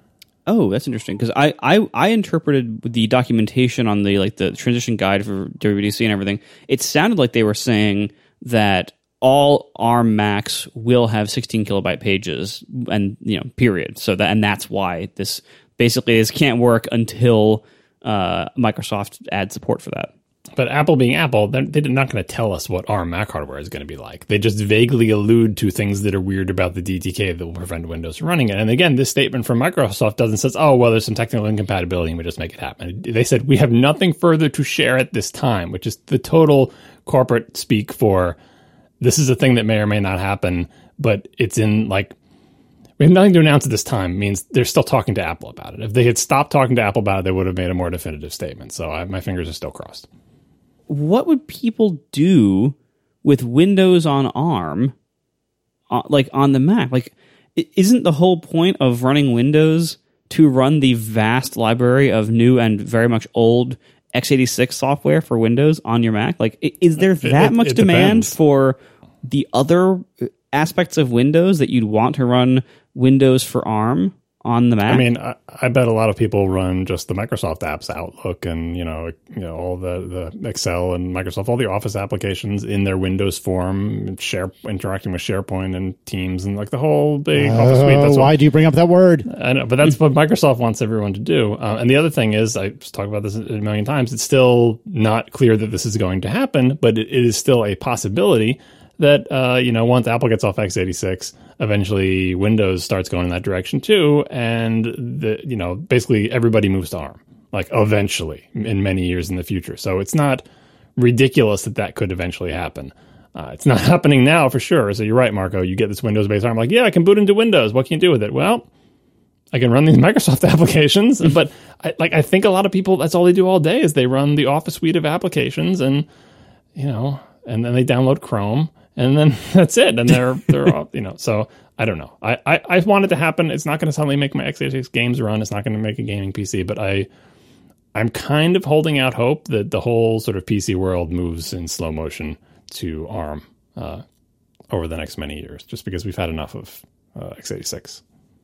Oh, that's interesting, because I, I, I interpreted the documentation on the like the transition guide for W W D C and everything. It sounded like they were saying that all ARM Macs will have sixteen kilobyte pages, and you know, period. So that and that's why this basically this can't work until uh, Microsoft adds support for that. but Apple being Apple, they're, they're not going to tell us what ARM Mac hardware is going to be like. They just vaguely allude to things that are weird about the D T K that will prevent Windows from running it. And again, this statement from Microsoft doesn't say, oh, well, there's some technical incompatibility and we just make it happen. They said, we have nothing further to share at this time, which is the total corporate speak for this is a thing that may or may not happen, but it's in like, we have nothing to announce at this time means they're still talking to Apple about it. If they had stopped talking to Apple about it, they would have made a more definitive statement. So I, my fingers are still crossed. What would people do with Windows on ARM, uh, like on the Mac? Like, isn't the whole point of running Windows to run the vast library of new and very much old x eighty-six software for Windows on your Mac? Like, is there that it, much it demand depends. for the other aspects of Windows that you'd want to run Windows for ARM on the Mac? I mean, I, I bet a lot of people run just the Microsoft apps, Outlook, and you know, you know, all the, the Excel and Microsoft, all the Office applications in their Windows form, share interacting with SharePoint and Teams, and like the whole big Oh, Office suite. That's why what, do you bring up that word? I know, but that's what Microsoft wants everyone to do. Uh, and the other thing is, I just talked about this a million times. It's still not clear that this is going to happen, but it, it is still a possibility that, uh, you know, once Apple gets off x eighty-six, eventually Windows starts going in that direction too. And, the you know, basically everybody moves to ARM, like eventually in many years in the future. So it's not ridiculous that that could eventually happen. Uh, it's not happening now for sure. So you're right, Marco. You get this Windows-based ARM, like, yeah, I can boot into Windows. What can you do with it? Well, I can run these Microsoft applications, but I, like I think a lot of people, that's all they do all day is they run the Office suite of applications and, you know, and then they download Chrome. And then that's it. And they're, they're all, you know, so I don't know. I, I, I want it to happen. It's not going to suddenly make my x eighty-six games run. It's not going to make a gaming P C, but I, I'm kind of holding out hope that the whole sort of P C world moves in slow motion to ARM uh, over the next many years, just because we've had enough of uh, x eighty-six.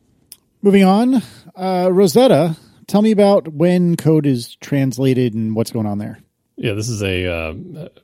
Moving on, uh, Rosetta, tell me about when code is translated and what's going on there. Yeah, this is a, uh,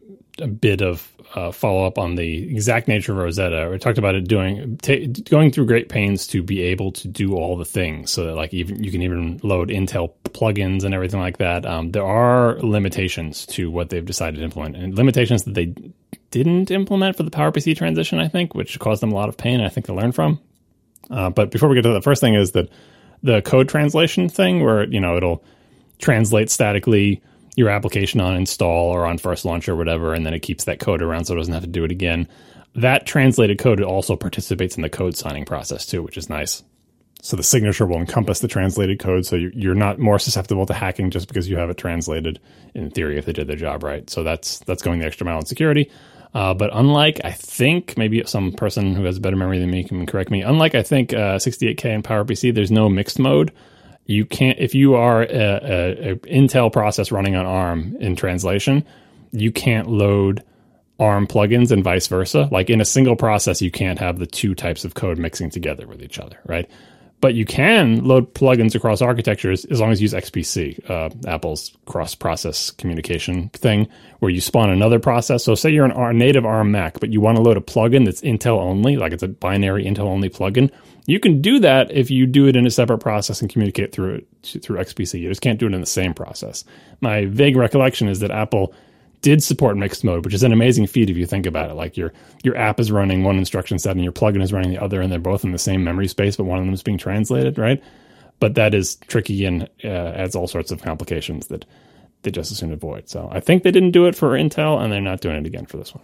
a bit of uh, follow up on the exact nature of Rosetta. We talked about it doing t- going through great pains to be able to do all the things, so that like even you can even load Intel plugins and everything like that. Um, there are limitations to what they've decided to implement, and limitations that they didn't implement for the PowerPC transition, I think, which caused them a lot of pain. And I think to learn from. Uh, but before we get to that, the first thing is that the code translation thing, where you know it'll translate statically your application on install or on first launch or whatever, and then it keeps that code around so it doesn't have to do it again. That translated code also participates in the code signing process too, which is nice. So the signature will encompass the translated code, so you're not more susceptible to hacking just because you have it translated, in theory, if they did their job right. So that's that's going the extra mile in security. Uh, but unlike, I think, maybe some person who has a better memory than me can correct me, unlike, I think, uh, sixty-eight K and PowerPC, there's no mixed mode. You can't, if you are a, a, a Intel process running on ARM in translation, you can't load ARM plugins and vice versa. Like in a single process, you can't have the two types of code mixing together with each other, right? But you can load plugins across architectures as long as you use X P C, uh, Apple's cross-process communication thing, where you spawn another process. So say you're an a native ARM Mac, but you want to load a plugin that's Intel only, like it's a binary Intel only plugin. You can do that if you do it in a separate process and communicate through it through X P C. You just can't do it in the same process. My vague recollection is that Apple did support mixed mode, which is an amazing feat if you think about it. Like your your app is running one instruction set and your plugin is running the other, and they're both in the same memory space, but one of them is being translated, right? But that is tricky and uh, adds all sorts of complications that they just as soon avoid. So I think they didn't do it for Intel, and they're not doing it again for this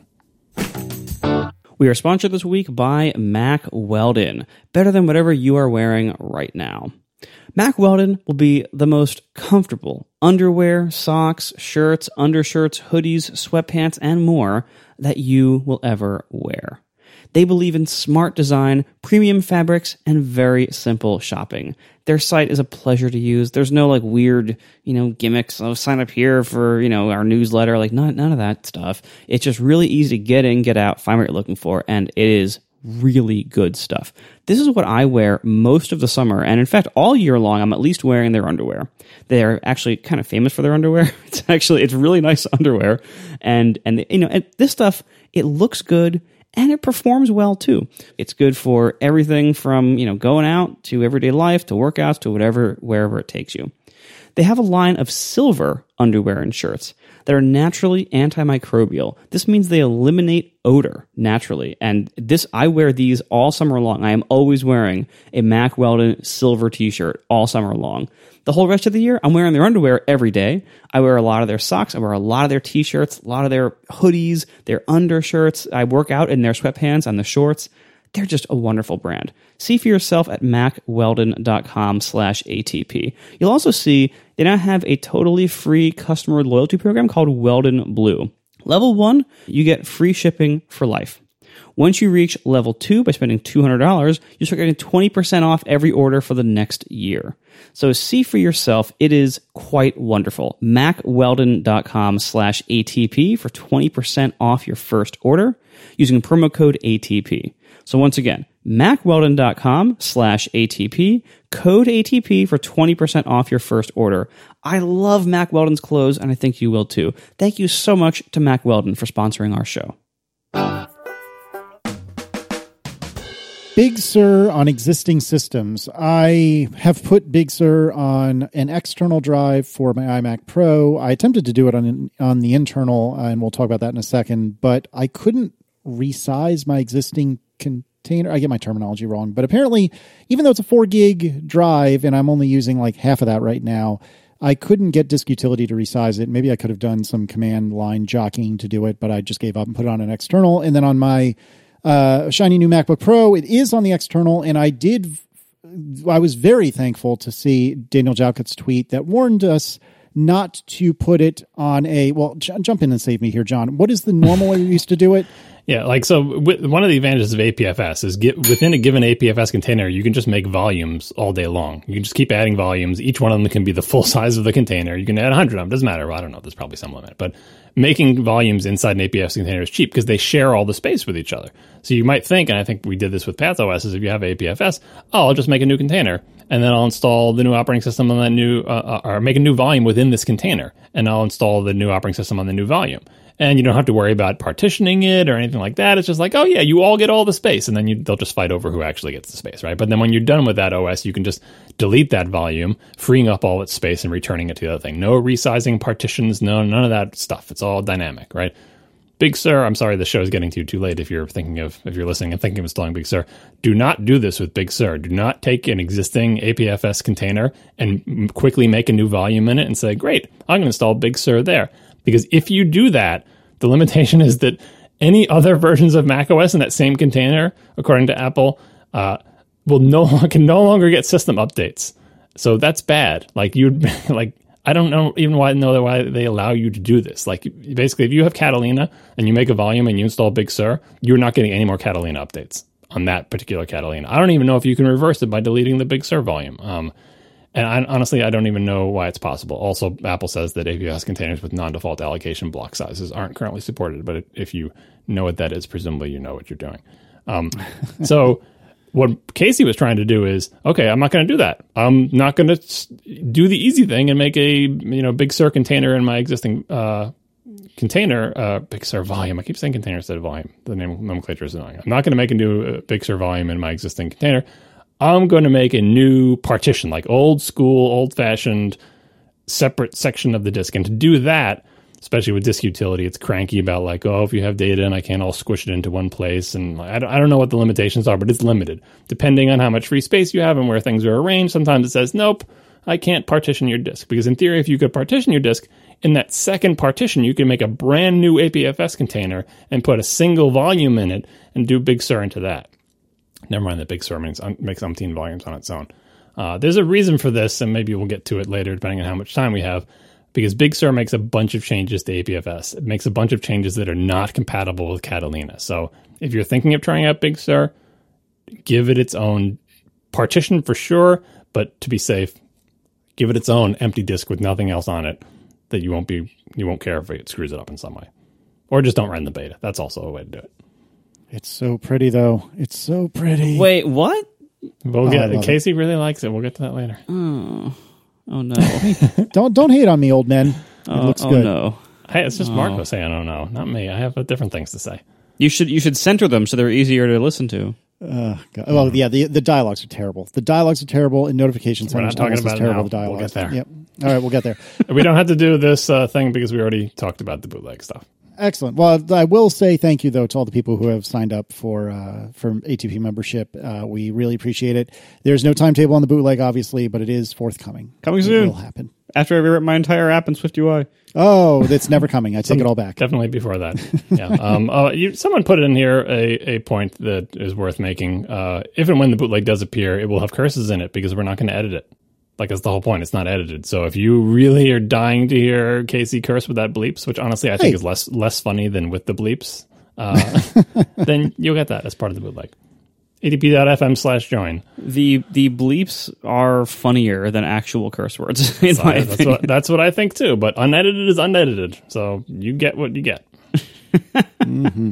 one. We are sponsored this week by Mack Weldon. Better than whatever you are wearing right now. Mack Weldon will be the most comfortable underwear, socks, shirts, undershirts, hoodies, sweatpants, and more that you will ever wear. They believe in smart design, premium fabrics, and very simple shopping. Their site is a pleasure to use. There's no like weird, you know, gimmicks. Oh, sign up here for, you know, our newsletter. Like not none of that stuff. It's just really easy to get in, get out, find what you're looking for, and it is really good stuff. This is what I wear most of the summer, and in fact, all year long, I'm at least wearing their underwear. They're actually kind of famous for their underwear. It's actually it's really nice underwear, and and you know, and this stuff, it looks good. And it performs well, too. It's good for everything from, you know, going out to everyday life to workouts to whatever, wherever it takes you. They have a line of silver underwear and shirts that are naturally antimicrobial. This means they eliminate odor naturally. And this, I wear these all summer long. I am always wearing a Mack Weldon silver t-shirt all summer long. The whole rest of the year, I'm wearing their underwear every day. I wear a lot of their socks. I wear a lot of their t-shirts, a lot of their hoodies, their undershirts. I work out in their sweatpants and the shorts. They're just a wonderful brand. See for yourself at mackweldon.com slash ATP. You'll also see they now have a totally free customer loyalty program called Weldon Blue. Level one, you get free shipping for life. Once you reach level two by spending two hundred dollars, you start getting twenty percent off every order for the next year. So see for yourself, it is quite wonderful. mackweldon.com slash ATP for twenty percent off your first order using promo code A T P. So once again, mackweldon.com slash ATP, code A T P for twenty percent off your first order. I love Mack Weldon's clothes, and I think you will too. Thank you so much to Mack Weldon for sponsoring our show. Big Sur on existing systems. I have put Big Sur on an external drive for my iMac Pro. I attempted to do it on on the internal, and we'll talk about that in a second, but I couldn't resize my existing container. I get my terminology wrong, but apparently, even though it's a four gig drive and I'm only using like half of that right now, I couldn't get disk utility to resize it. Maybe I could have done some command line jockeying to do it, but I just gave up and put it on an external. And then on my uh, shiny new MacBook Pro, it is on the external, and I did. I was very thankful to see Daniel Jalkut's tweet that warned us not to put it on a. Well, j- jump in and save me here, John. What is the normal way we used to do it? Yeah, like so one of the advantages of A P F S is get, within a given A P F S container, you can just make volumes all day long. You can just keep adding volumes. Each one of them can be the full size of the container. You can add one hundred of them. Doesn't matter. Well, I don't know. There's probably some limit. But making volumes inside an A P F S container is cheap because they share all the space with each other. So you might think, and I think we did this with PathOS, is if you have A P F S, oh, I'll just make a new container, and then I'll install the new operating system on that new, uh, or make a new volume within this container, and I'll install the new operating system on the new volume. And you don't have to worry about partitioning it or anything like that. It's just like, oh yeah, you all get all the space, and then you, they'll just fight over who actually gets the space, right? But then when you're done with that O S, you can just delete that volume, freeing up all its space and returning it to the other thing. No resizing partitions, no none of that stuff. It's all dynamic, right? Big Sur, I'm sorry the show is getting to you too late if you're thinking of, if you're listening and thinking of installing Big Sur. Do not do this with Big Sur. Do not take an existing A P F S container and quickly make a new volume in it and say, great, I'm going to install Big Sur there. Because if you do that, the limitation is that any other versions of macOS in that same container, according to Apple, uh, will no can no longer get system updates. So that's bad. Like you, like I don't know even why know why they allow you to do this. Like basically, if you have Catalina and you make a volume and you install Big Sur, you're not getting any more Catalina updates on that particular Catalina. I don't even know if you can reverse it by deleting the Big Sur volume. Um, And I, honestly, I don't even know why it's possible. Also, Apple says that A P F S containers with non-default allocation block sizes aren't currently supported. But if you know what that is, presumably you know what you're doing. Um, so what Casey was trying to do is, okay, I'm not going to do that. I'm not going to do the easy thing and make a you know Big Sur container in my existing uh, container, uh, Big Sur volume. I keep saying container instead of volume. The name nomenclature is annoying. I'm not going to make a new uh, Big Sur volume in my existing container. I'm going to make a new partition, like old school, old-fashioned, separate section of the disk. And to do that, especially with disk utility, it's cranky about like, oh, if you have data and I can't all squish it into one place. And I don't, I don't know what the limitations are, but it's limited. Depending on how much free space you have and where things are arranged, sometimes it says, nope, I can't partition your disk. Because in theory, if you could partition your disk, in that second partition, you can make a brand new A P F S container and put a single volume in it and do Big Sur into that. Never mind that Big Sur makes, makes umpteen volumes on its own. Uh, there's a reason for this, and maybe we'll get to it later, depending on how much time we have, because Big Sur makes a bunch of changes to A P F S. It makes a bunch of changes that are not compatible with Catalina. So if you're thinking of trying out Big Sur, give it its own partition for sure, but to be safe, give it its own empty disk with nothing else on it that you won't be you won't care if it screws it up in some way. Or just don't run the beta. That's also a way to do it. It's so pretty, though. It's so pretty. Wait, what? We'll Oh, get I love Casey really likes it. We'll get to that later. Oh, oh no. don't don't hate on me, old man. It oh, looks oh, good. no. Hey, it's just Oh. Marco saying, "Oh no, not me." I have uh, different things to say. You should you should center them so they're easier to listen to. Uh, God. Well, yeah, the the dialogues are terrible. The dialogues are terrible, and notification We're not centers talking almost as about it terrible. now. The dialogues. We'll get there. Yep. All right, we'll get there. We don't have to do this uh, thing because we already talked about the bootleg stuff. Excellent. Well, I will say thank you, though, to all the people who have signed up for uh, for A T P membership. Uh, we really appreciate it. There's no timetable on the bootleg, obviously, but it is forthcoming. Coming it soon. It will happen. After I rewrite my entire app in SwiftUI. Oh, that's never coming. I take it all back. Definitely before that. Yeah. Um, uh, you, someone put in here a, a point that is worth making. Uh, if and when the bootleg does appear, it will have curses in it because we're not going to edit it. Like, that's the whole point. It's not edited. So if you really are dying to hear Casey curse without bleeps, which honestly I think hey. is less less funny than with the bleeps, uh, then you'll get that as part of the bootleg. atp.fm slash join. The the bleeps are funnier than actual curse words, in so, my that's opinion. What, that's what I think, too. But unedited is unedited. So you get what you get. mm-hmm.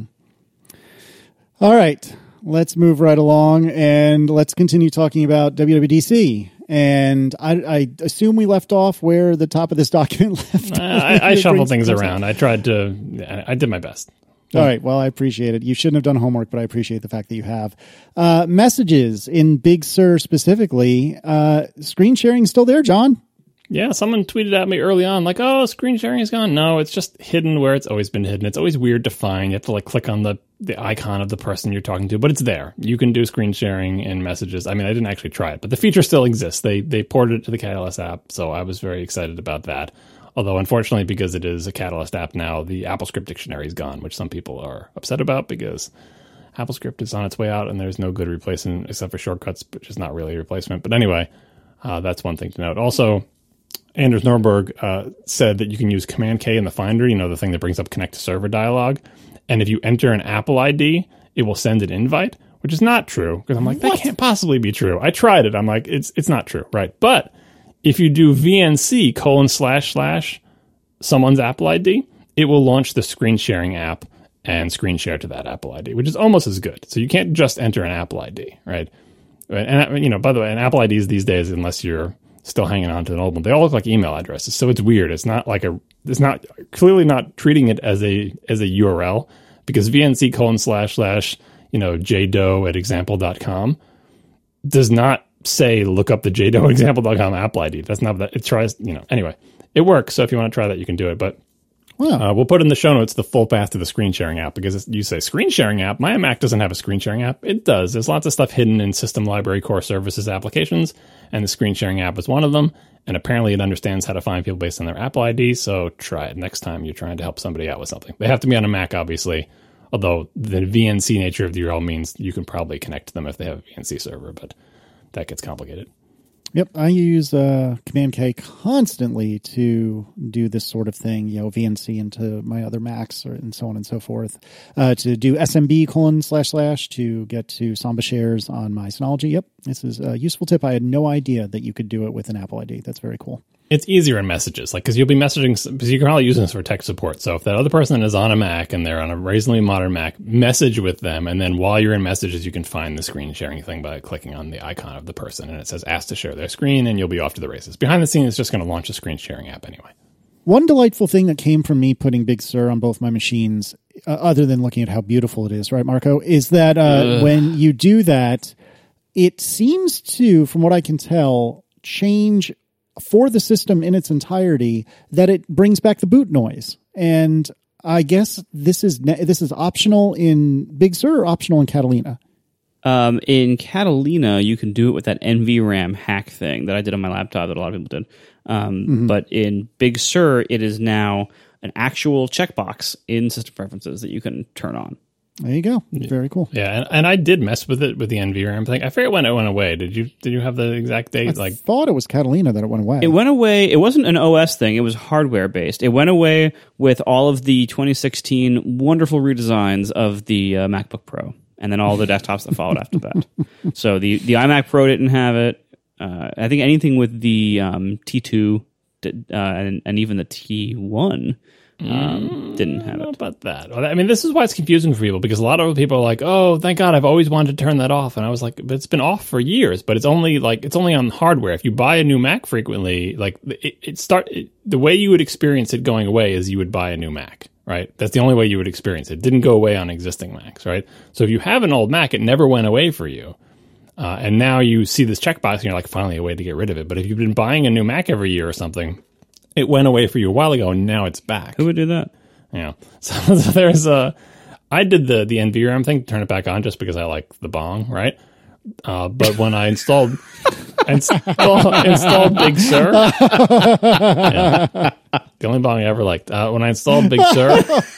All right. Let's move right along, and let's continue talking about W W D C. And I, I assume we left off where the top of this document left. Uh, I, I shuffled things around. I tried to, I did my best. All right. Well, I appreciate it. You shouldn't have done homework, but I appreciate the fact that you have. Uh, messages in Big Sur specifically. Uh, screen sharing still there, John? Yeah, someone tweeted at me early on, like, oh, screen sharing is gone. No, it's just hidden where it's always been hidden. It's always weird to find. You have to, like, click on the, the icon of the person you're talking to, but it's there. You can do screen sharing in messages. I mean, I didn't actually try it, but the feature still exists. They they ported it to the Catalyst app, so I was very excited about that. Although, unfortunately, because it is a Catalyst app now, the AppleScript dictionary is gone, which some people are upset about because AppleScript is on its way out and there's no good replacement except for shortcuts, which is not really a replacement. But anyway, uh, that's one thing to note. Also, Anders Norberg uh, said that you can use Command K in the Finder, you know, the thing that brings up connect to server dialog. And if you enter an Apple I D, it will send an invite, which is not true. Because I'm like, what? That can't possibly be true. I tried it. I'm like, it's it's not true, right? But if you do V N C colon slash slash someone's Apple I D, it will launch the screen sharing app and screen share to that Apple I D, which is almost as good. So you can't just enter an Apple I D, right? And, you know, by the way, an Apple I Ds these days, unless you're still hanging on to an old one, they all look like email addresses. So it's weird. It's not like a, it's not clearly not treating it as a, as a U R L because V N C colon slash slash, you know, jdoe at example dot com does not say, look up the jdoe at example dot com Apple I D. That's not that. It tries, you know, anyway, it works. So if you want to try that, you can do it. But wow. uh, we'll put in the show notes the full path to the screen sharing app because you say screen sharing app. My Mac doesn't have a screen sharing app. It does. There's lots of stuff hidden in System Library Core Services applications, and the screen sharing app is one of them. And apparently it understands how to find people based on their Apple I D. So try it next time you're trying to help somebody out with something. They have to be on a Mac, obviously, although the V N C nature of the U R L means you can probably connect to them if they have a V N C server, but that gets complicated. Yep, I use uh, Command K constantly to do this sort of thing, you know, V N C into my other Macs or, and so on and so forth. Uh, to do S M B colon slash slash to get to Samba shares on my Synology. Yep, this is a useful tip. I had no idea that you could do it with an Apple I D. That's very cool. It's easier in messages, like because you'll be messaging, because you can probably use this for tech support. So if that other person is on a Mac and they're on a reasonably modern Mac, message with them, and then while you're in messages, you can find the screen sharing thing by clicking on the icon of the person, and it says ask to share their screen, and you'll be off to the races. Behind the scenes, it's just going to launch a screen sharing app anyway. One delightful thing that came from me putting Big Sur on both my machines, uh, other than looking at how beautiful it is, right, Marco, is that uh, when you do that, it seems to, from what I can tell, change for the system in its entirety, that it brings back the boot noise. And I guess this is this is optional in Big Sur or optional in Catalina? Um, in Catalina, you can do it with that N V RAM hack thing that I did on my laptop that a lot of people did. Um, mm-hmm. But in Big Sur, it is now an actual checkbox in system preferences that you can turn on. There you go. Very cool. Yeah, and, and I did mess with it with the N V RAM thing. I forget when it went away. Did you Did you have the exact date? I like, thought it was Catalina that it went away. It went away. It wasn't an O S thing. It was hardware based. It went away with all of the twenty sixteen wonderful redesigns of the uh, MacBook Pro, and then all the desktops that followed after that. So the the iMac Pro didn't have it. Uh, I think anything with the um, T two did, uh, and, and even the T one. Um, didn't have it. About that. I mean, this is why it's confusing for people, because a lot of people are like, "Oh, thank God, I've always wanted to turn that off." And I was like, "But it's been off for years." But it's only like it's only on hardware. If you buy a new Mac frequently, like it, it start it, the way you would experience it going away is you would buy a new Mac, right? That's the only way you would experience it. It didn't go away on existing Macs, right? So if you have an old Mac, it never went away for you. Uh, and now you see this checkbox and you're like, finally a way to get rid of it. But if you've been buying a new Mac every year or something, it went away for you a while ago and now it's back. Who would do that? Yeah. So, so there's a, I did the, the N V RAM thing to turn it back on just because I like the bong, right? Uh, but when I installed, install, installed Big Sur, yeah, the only bong I ever liked, uh, when I installed Big Sur,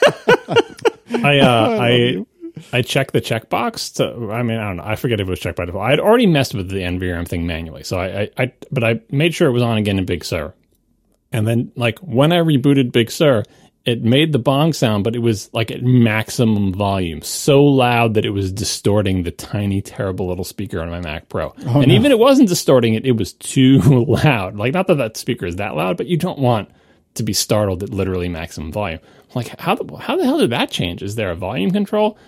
I, uh, I, I checked the checkbox to, I mean, I don't know. I forget if it was checked by default. I had already messed with the N V RAM thing manually. So I, I, I, but I made sure it was on again in Big Sur. And then like when I rebooted Big Sur, it made the bong sound, but it was like at maximum volume, so loud that it was distorting the tiny, terrible little speaker on my Mac Pro. Oh, and no. Even it wasn't distorting it, it was too loud. Like, not that that speaker is that loud, but you don't want to be startled at literally maximum volume. Like, how the, how the hell did that change? Is there a volume control?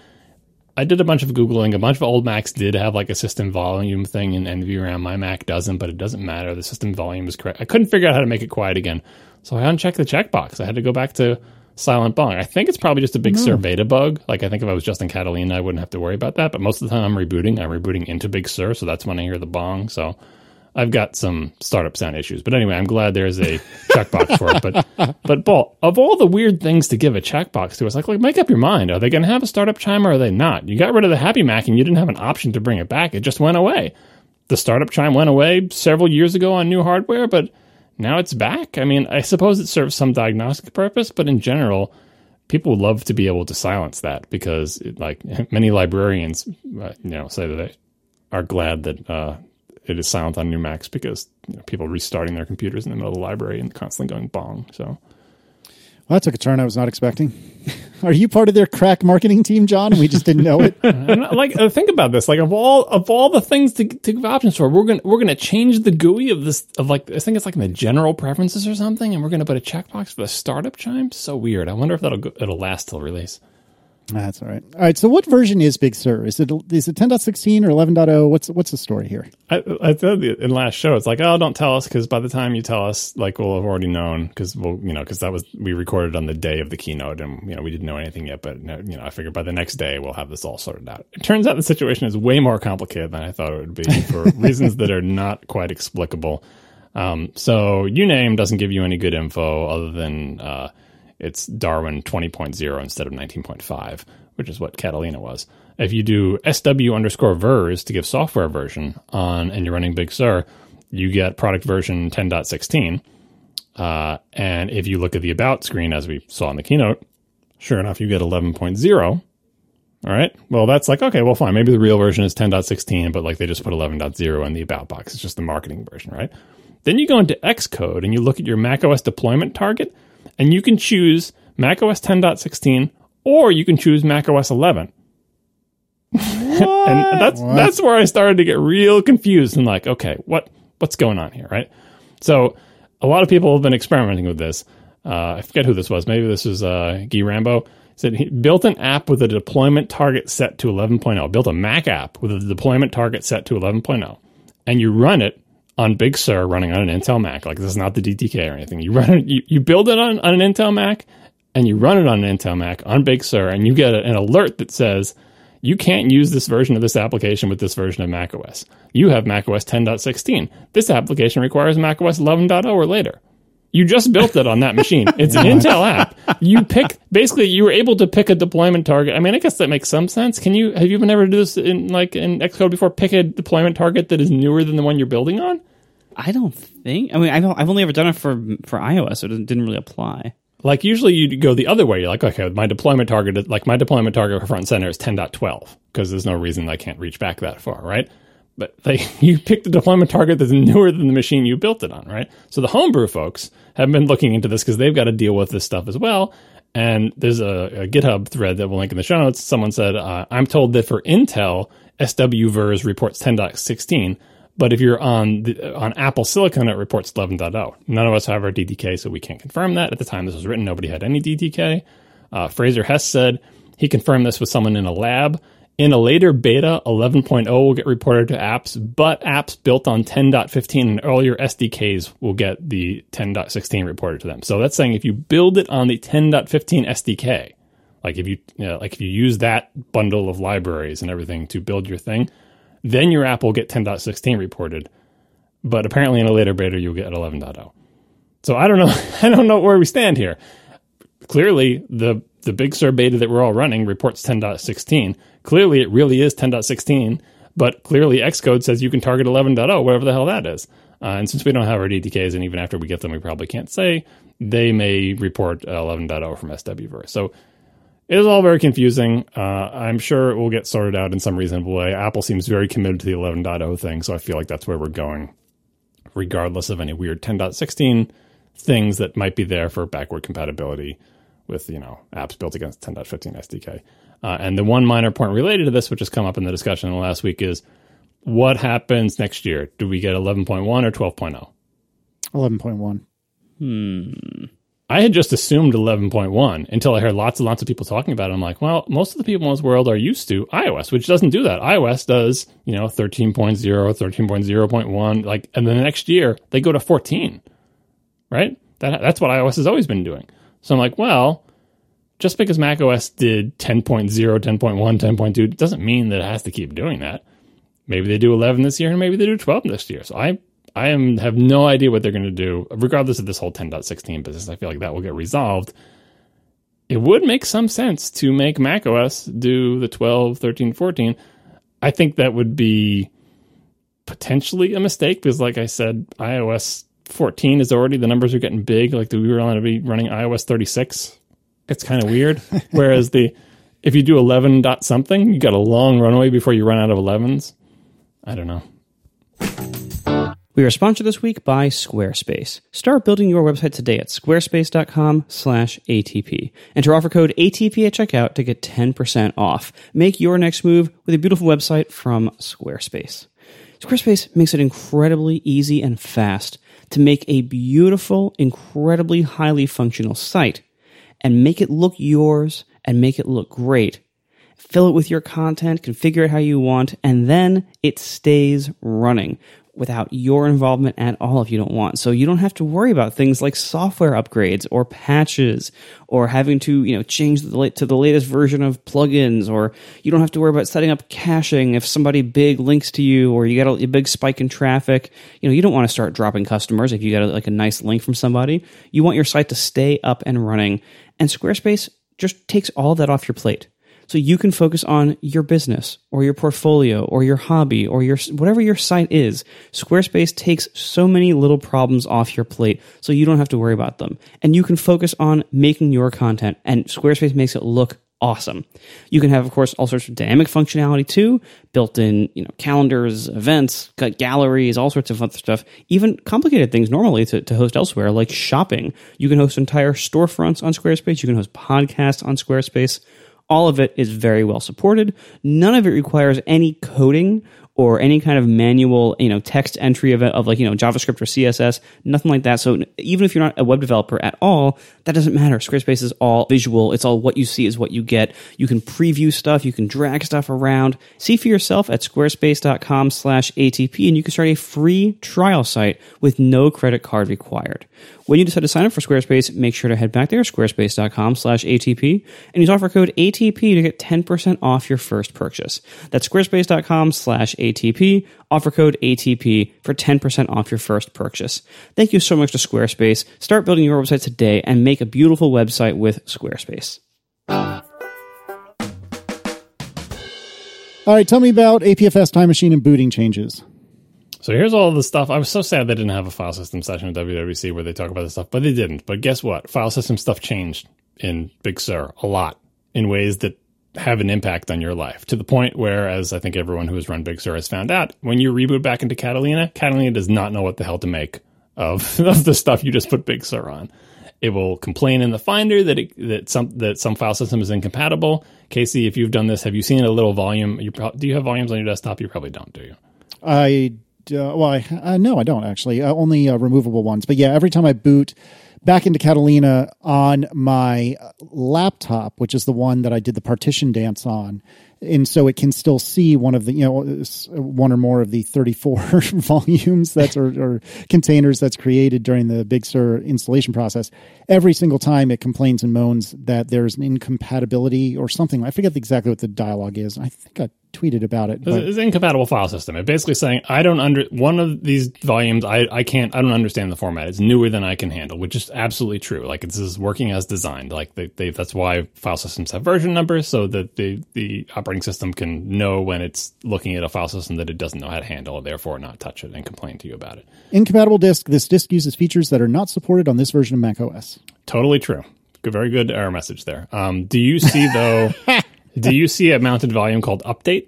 I did a bunch of Googling. A bunch of old Macs did have like a system volume thing in N V RAM. My Mac doesn't, but it doesn't matter. The system volume is correct. I couldn't figure out how to make it quiet again. So I unchecked the checkbox. I had to go back to Silent Bong. I think it's probably just a Big Sur beta bug. Like, I think if I was just in Catalina, I wouldn't have to worry about that. But most of the time I'm rebooting. I'm rebooting into Big Sur, so that's when I hear the bong. So I've got some startup sound issues. But anyway, I'm glad there's a checkbox for it. But, but Paul, of all the weird things to give a checkbox to, it's like, like, make up your mind. Are they going to have a startup chime or are they not? You got rid of the Happy Mac and you didn't have an option to bring it back. It just went away. The startup chime went away several years ago on new hardware, but now it's back. I mean, I suppose it serves some diagnostic purpose, but in general, people would love to be able to silence that because, it, like, many librarians, uh, you know, say that they are glad that uh, it is silent on new Macs because, you know, people restarting their computers in the middle of the library and constantly going bong. So, well, that took a turn I was not expecting. Are you part of their crack marketing team, John? And we just didn't know it. Like, uh, think about this. Like, of all of all the things to, to give options for, we're gonna we're gonna change the G U I of this of like I think it's like in the general preferences or something, and we're gonna put a checkbox for the startup chime. So weird. I wonder if that'll go, it'll last till release. That's all right. All right. So, what version is Big Sur? Is it is it ten point sixteen or eleven point oh? What's what's the story here? I, I said in last show, it's like, oh, don't tell us because by the time you tell us, like, we'll have already known because we'll, you know, because that was we recorded on the day of the keynote and you know we didn't know anything yet, but you know I figured by the next day we'll have this all sorted out. It turns out the situation is way more complicated than I thought it would be for reasons that are not quite explicable. Um, so Uname doesn't give you any good info other than uh, it's Darwin twenty point oh instead of nineteen point five, which is what Catalina was. If you do sw underscore vers to give software version on, and you're running Big Sur, you get product version ten point sixteen. Uh, and if you look at the about screen, as we saw in the keynote, sure enough, you get eleven point oh. All right. Well, that's like, okay, well, fine. Maybe the real version is ten point sixteen, but like they just put eleven point oh in the about box. It's just the marketing version, right? Then you go into Xcode and you look at your macOS deployment target, and you can choose macOS ten point sixteen or you can choose macOS eleven. And that's what? that's where I started to get real confused and like, okay, what what's going on here, right? So a lot of people have been experimenting with this. Uh, I forget who this was. Maybe this was uh, Guy Rambo. He said he built an app with a deployment target set to eleven point oh. Built a Mac app with a deployment target set to eleven point oh. And you run it on Big Sur running on an Intel Mac. Like, this is not the D T K or anything. You run it, you, you build it on, on an Intel Mac, and you run it on an Intel Mac on Big Sur, and you get an alert that says, you can't use this version of this application with this version of macOS. You have macOS ten point sixteen. This application requires macOS eleven point oh or later. You just built it on that machine. It's an Intel app. You pick, basically, you were able to pick a deployment target. I mean, I guess that makes some sense. Can you, have you been ever do this in, like, in Xcode before? Pick a deployment target that is newer than the one you're building on? I don't think. I mean, I don't, I've only ever done it for for iOS, so it didn't, didn't really apply. Like, usually you go the other way. You're like, okay, my deployment target, like my deployment target for front and center is ten point twelve because there's no reason I can't reach back that far, right? But like, you picked the deployment target that's newer than the machine you built it on, right? So the Homebrew folks have been looking into this because they've got to deal with this stuff as well. And there's a, a GitHub thread that we'll link in the show notes. Someone said, uh, I'm told that for Intel, swvers reports ten point sixteen. But if you're on the, on Apple Silicon, it reports eleven point oh. None of us have our D T K, so we can't confirm that. At the time this was written, nobody had any D T K. Uh, Fraser Hess said he confirmed this with someone in a lab. In a later beta, eleven point oh will get reported to apps, but apps built on ten point fifteen and earlier S D Ks will get the ten point sixteen reported to them. So that's saying if you build it on the ten point fifteen S D K, like if you, you know, like if you use that bundle of libraries and everything to build your thing, then your app will get ten point sixteen reported. But apparently in a later beta, you'll get eleven point oh. So I don't know. I don't know where we stand here. Clearly, the, the Big Sur beta that we're all running reports ten point sixteen. Clearly, it really is ten point sixteen. But clearly, Xcode says you can target eleven point oh, whatever the hell that is. Uh, and since we don't have our D T Ks, and even after we get them, we probably can't say, they may report uh, eleven point oh from S W Verse. So it is all very confusing. Uh, I'm sure it will get sorted out in some reasonable way. Apple seems very committed to the eleven point oh thing, so I feel like that's where we're going, regardless of any weird ten point sixteen things that might be there for backward compatibility with, you know, apps built against ten point fifteen S D K. Uh, and the one minor point related to this, which has come up in the discussion in the last week, is what happens next year? Do we get eleven point one or twelve point oh? eleven point one. Hmm. I had just assumed eleven point one until I heard lots and lots of people talking about it. I'm like, well, most of the people in this world are used to iOS, which doesn't do that. iOS does, you know, thirteen point oh, thirteen point oh point one, like, and then the next year they go to fourteen, right? That, that's what iOS has always been doing. So I'm like, well, just because macOS did ten point oh, ten point one, ten point two doesn't mean that it has to keep doing that. Maybe they do eleven this year and maybe they do twelve next year. So I I am have no idea what they're going to do, regardless of this whole ten point sixteen business. I feel like that will get resolved. It would make some sense to make macOS do the twelve, thirteen, fourteen. I think that would be potentially a mistake because, like I said, iOS fourteen is already, the numbers are getting big. Like, do we really want to be running iOS thirty-six? It's kind of weird. Whereas the if you do eleven dot something, you got a long runway before you run out of elevens. I don't know. We are sponsored this week by Squarespace. Start building your website today at squarespace.com slash ATP. Enter offer code A T P at checkout to get ten percent off. Make your next move with a beautiful website from Squarespace. Squarespace makes it incredibly easy and fast to make a beautiful, incredibly highly functional site and make it look yours and make it look great. Fill it with your content, configure it how you want, and then it stays running without your involvement at all if you don't want. So you don't have to worry about things like software upgrades or patches or having to, you know, change the, to the latest version of plugins, or you don't have to worry about setting up caching if somebody big links to you or you got a, a big spike in traffic. You know, you don't want to start dropping customers if you got a, like a nice link from somebody. You want your site to stay up and running, and Squarespace just takes all that off your plate. So you can focus on your business or your portfolio or your hobby or your whatever your site is. Squarespace takes so many little problems off your plate so you don't have to worry about them. And you can focus on making your content, and Squarespace makes it look awesome. You can have, of course, all sorts of dynamic functionality too, built in, you know, calendars, events, galleries, all sorts of other stuff, even complicated things normally to, to host elsewhere, like shopping. You can host entire storefronts on Squarespace. You can host podcasts on Squarespace. All of it is very well supported. None of it requires any coding or any kind of manual, you know, text entry of, of like, you know, JavaScript or C S S, nothing like that. So even if you're not a web developer at all, that doesn't matter. Squarespace is all visual. It's all what you see is what you get. You can preview stuff. You can drag stuff around. See for yourself at squarespace.com slash ATP, and you can start a free trial site with no credit card required. When you decide to sign up for Squarespace, make sure to head back there, squarespace.com slash ATP, and use offer code A T P to get ten percent off your first purchase. That's squarespace.com slash ATP, offer code A T P for ten percent off your first purchase. Thank you so much to Squarespace. Start building your website today and make a beautiful website with Squarespace. All right, tell me about A P F S Time Machine and booting changes. So here's all the stuff. I was so sad they didn't have a file system session at W W D C where they talk about this stuff, but they didn't. But guess what? File system stuff changed in Big Sur a lot in ways that have an impact on your life, to the point where, as I think everyone who has run Big Sur has found out, when you reboot back into Catalina, Catalina does not know what the hell to make of, of the stuff you just put Big Sur on. It will complain in the Finder that it, that some that some file system is incompatible. Casey, if you've done this, have you seen a little volume? You pro- do you have volumes on your desktop? You probably don't, do you? I Uh, well, I, uh, no, I don't actually. Uh, only uh, removable ones. But yeah, every time I boot back into Catalina on my laptop, which is the one that I did the partition dance on, and so it can still see one of the, you know, one or more of the thirty-four volumes that's or, or containers that's created during the Big Sur installation process. Every single time it complains and moans that there's an incompatibility or something. I forget exactly what the dialogue is. I think I tweeted about it. It's an incompatible file system. It's basically saying, I don't under one of these volumes. I, I can't, I don't understand the format. It's newer than I can handle, which is absolutely true. Like it's is working as designed. Like they, they, that's why file systems have version numbers so that the, the operating system can know when it's looking at a file system that it doesn't know how to handle, and therefore not touch it and complain to you about it. Incompatible disk. This disk uses features that are not supported on this version of macOS. Totally true. Good, very good error message there. Um, do you see though, do you see a mounted volume called Update?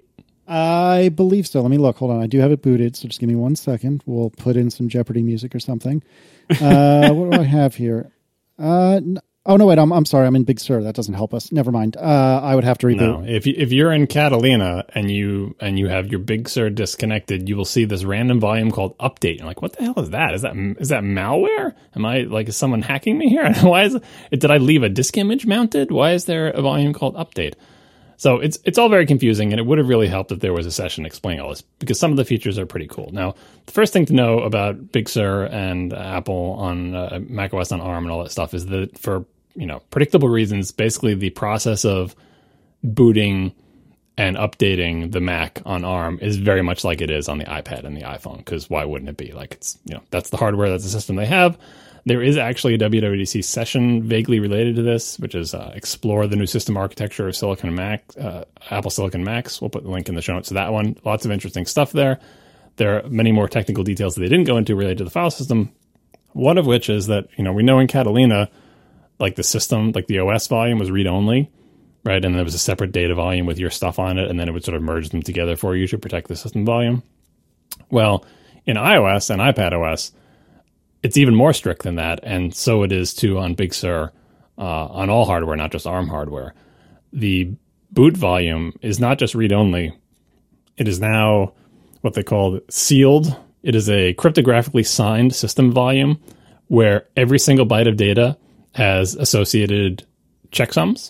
I believe so. Let me look. Hold on. I do have it booted, so just give me one second. We'll put in some Jeopardy music or something. Uh, what do I have here? Uh, n- oh, no, wait. I'm I'm sorry. I'm in Big Sur. That doesn't help us. Never mind. Uh, I would have to reboot. No, if you, if you're in Catalina and you and you have your Big Sur disconnected, you will see this random volume called Update. You're like, what the hell is that? Is that is that malware? Am I like is someone hacking me here? Why is it? Did I leave a disk image mounted? Why is there a volume called Update? So it's it's all very confusing, and it would have really helped if there was a session explaining all this, because some of the features are pretty cool. Now, the first thing to know about Big Sur and uh, Apple on uh, macOS on ARM and all that stuff is that for, you know, predictable reasons, basically the process of booting and updating the Mac on ARM is very much like it is on the iPad and the iPhone, because why wouldn't it be? Like, it's, you know, that's the hardware, that's the system they have. There is actually a W W D C session vaguely related to this, which is uh, explore the new system architecture of Silicon Mac, uh, Apple Silicon Macs. We'll put the link in the show notes to that one. Lots of interesting stuff there. There are many more technical details that they didn't go into related to the file system. One of which is that, you know, we know in Catalina, like the system, like the O S volume was read-only, right? And there was a separate data volume with your stuff on it, and then it would sort of merge them together for you to protect the system volume. Well, in iOS and iPadOS, it's even more strict than that, and so it is too on Big Sur, uh, on all hardware, not just ARM hardware. The boot volume is not just read-only. It is now what they call sealed. It is a cryptographically signed system volume where every single byte of data has associated checksums.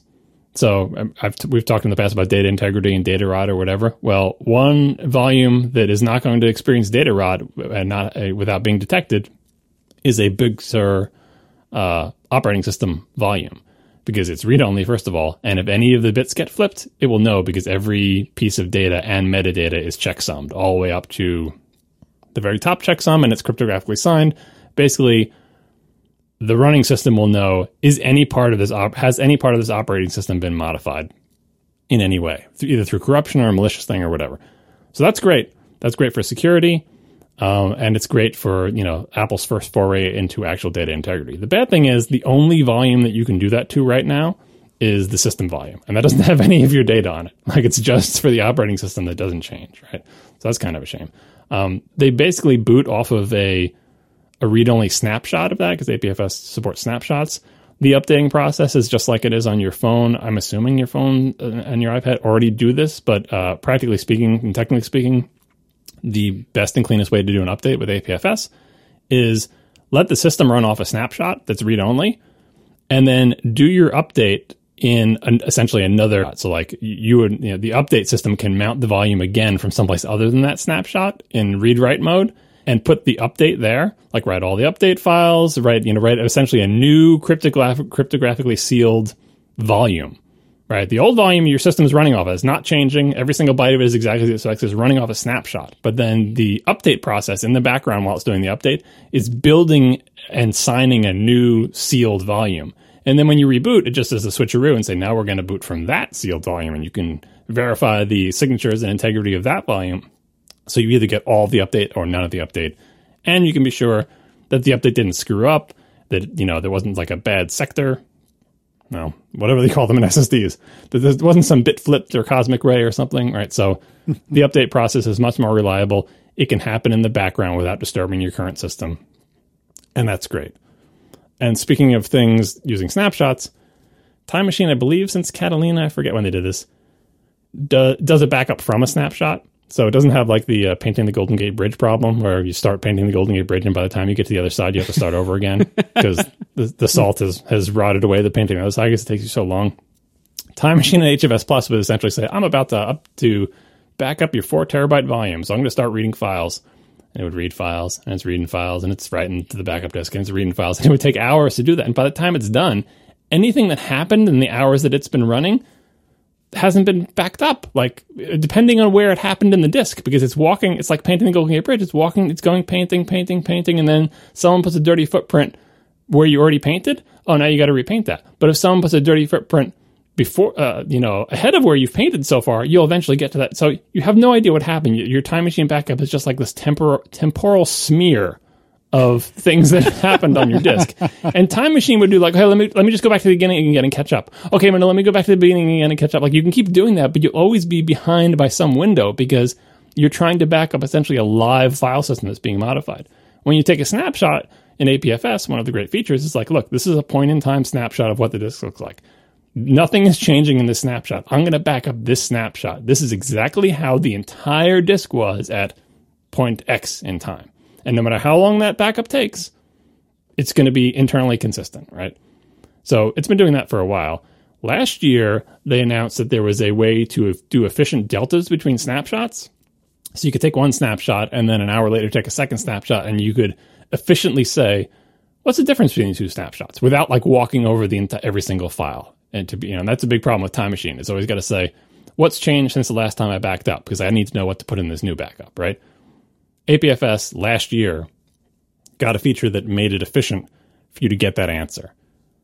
So I've, we've talked in the past about data integrity and data rot or whatever. Well, one volume that is not going to experience data rot and not uh, without being detected is a Big Sur uh, operating system volume, because it's read-only, first of all, and if any of the bits get flipped, it will know, because every piece of data and metadata is checksummed all the way up to the very top checksum, and it's cryptographically signed. Basically, the running system will know, is any part of this op- has any part of this operating system been modified in any way, either through corruption or a malicious thing or whatever. So that's great. That's great for security. Um, and it's great for, you know, Apple's first foray into actual data integrity. The bad thing is the only volume that you can do that to right now is the system volume. And that doesn't have any of your data on it. Like, it's just for the operating system that doesn't change, right? So that's kind of a shame. Um, they basically boot off of a, a read-only snapshot of that, because A P F S supports snapshots. The updating process is just like it is on your phone. I'm assuming your phone and your iPad already do this, but uh, practically speaking and technically speaking, the best and cleanest way to do an update with A P F S is let the system run off a snapshot that's read-only, and then do your update in an, essentially another. So like you would, you know, the update system can mount the volume again from someplace other than that snapshot in read-write mode and put the update there, like write all the update files, write, you know, write essentially a new cryptograph- cryptographically sealed volume. Right, the old volume your system is running off of is not changing. Every single byte of it is exactly as it expects. It's running off a snapshot. But then the update process in the background while it's doing the update is building and signing a new sealed volume. And then when you reboot, it just does a switcheroo and say, now we're going to boot from that sealed volume. And you can verify the signatures and integrity of that volume. So you either get all of the update or none of the update. And you can be sure that the update didn't screw up, that, you know, there wasn't like a bad sector. No, whatever they call them in S S Ds. There wasn't some bit flipped or cosmic ray or something, right? So the update process is much more reliable. It can happen in the background without disturbing your current system. And that's great. And speaking of things using snapshots, Time Machine, I believe since Catalina, I forget when they did this, do, does a backup from a snapshot. So it doesn't have like the uh, painting the Golden Gate Bridge problem where you start painting the Golden Gate Bridge and by the time you get to the other side, you have to start over again because the, the salt has, has rotted away the painting on the other side because it takes you so long. Time Machine and H F S Plus would essentially say, I'm about to up to back up your four terabyte volume, so I'm going to start reading files. And it would read files, and it's reading files, and it's writing to the backup disk, and it's reading files. And it would take hours to do that. And by the time it's done, anything that happened in the hours that it's been running hasn't been backed up. Like, depending on where it happened in the disk, because it's walking, it's like painting the Golden Gate Bridge. It's walking, it's going painting, painting, painting, and then someone puts a dirty footprint where you already painted. Oh, now you got to repaint that. But if someone puts a dirty footprint before, uh, you know, ahead of where you've painted so far, you'll eventually get to that. So you have no idea what happened. Your Time Machine backup is just like this temporal, temporal smear of things that happened on your disk. And Time Machine would do like, hey, let me let me just go back to the beginning again and catch up. Okay, no, let me go back to the beginning again and catch up. Like, you can keep doing that, but you'll always be behind by some window because you're trying to back up essentially a live file system that's being modified. When you take a snapshot in A P F S, one of the great features is like, look, this is a point-in-time snapshot of what the disk looks like. Nothing is changing in this snapshot. I'm going to back up this snapshot. This is exactly how the entire disk was at point X in time. And no matter how long that backup takes, it's going to be internally consistent, right? So it's been doing that for a while. Last year, they announced that there was a way to do efficient deltas between snapshots. So you could take one snapshot and then an hour later take a second snapshot, and you could efficiently say, what's the difference between the two snapshots without like walking over the enti- every single file. And to be, you know, that's a big problem with Time Machine. It's always got to say, what's changed since the last time I backed up? Because I need to know what to put in this new backup, right? A P F S last year got a feature that made it efficient for you to get that answer.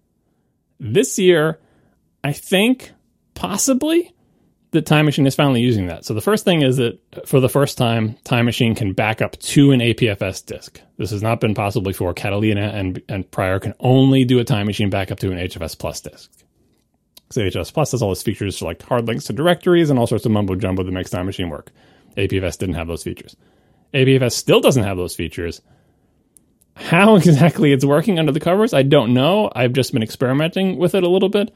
This year, I think possibly the Time Machine is finally using that. So the first thing is that for the first time, Time Machine can back up to an A P F S disk. This has not been possible before. Catalina and, and Prior can only do a Time Machine backup to an H F S Plus disk. So H F S Plus has all its features like hard links to directories and all sorts of mumbo jumbo that makes Time Machine work. A P F S didn't have those features. A P F S still doesn't have those features. How exactly it's working under the covers, I don't know. I've just been experimenting with it a little bit.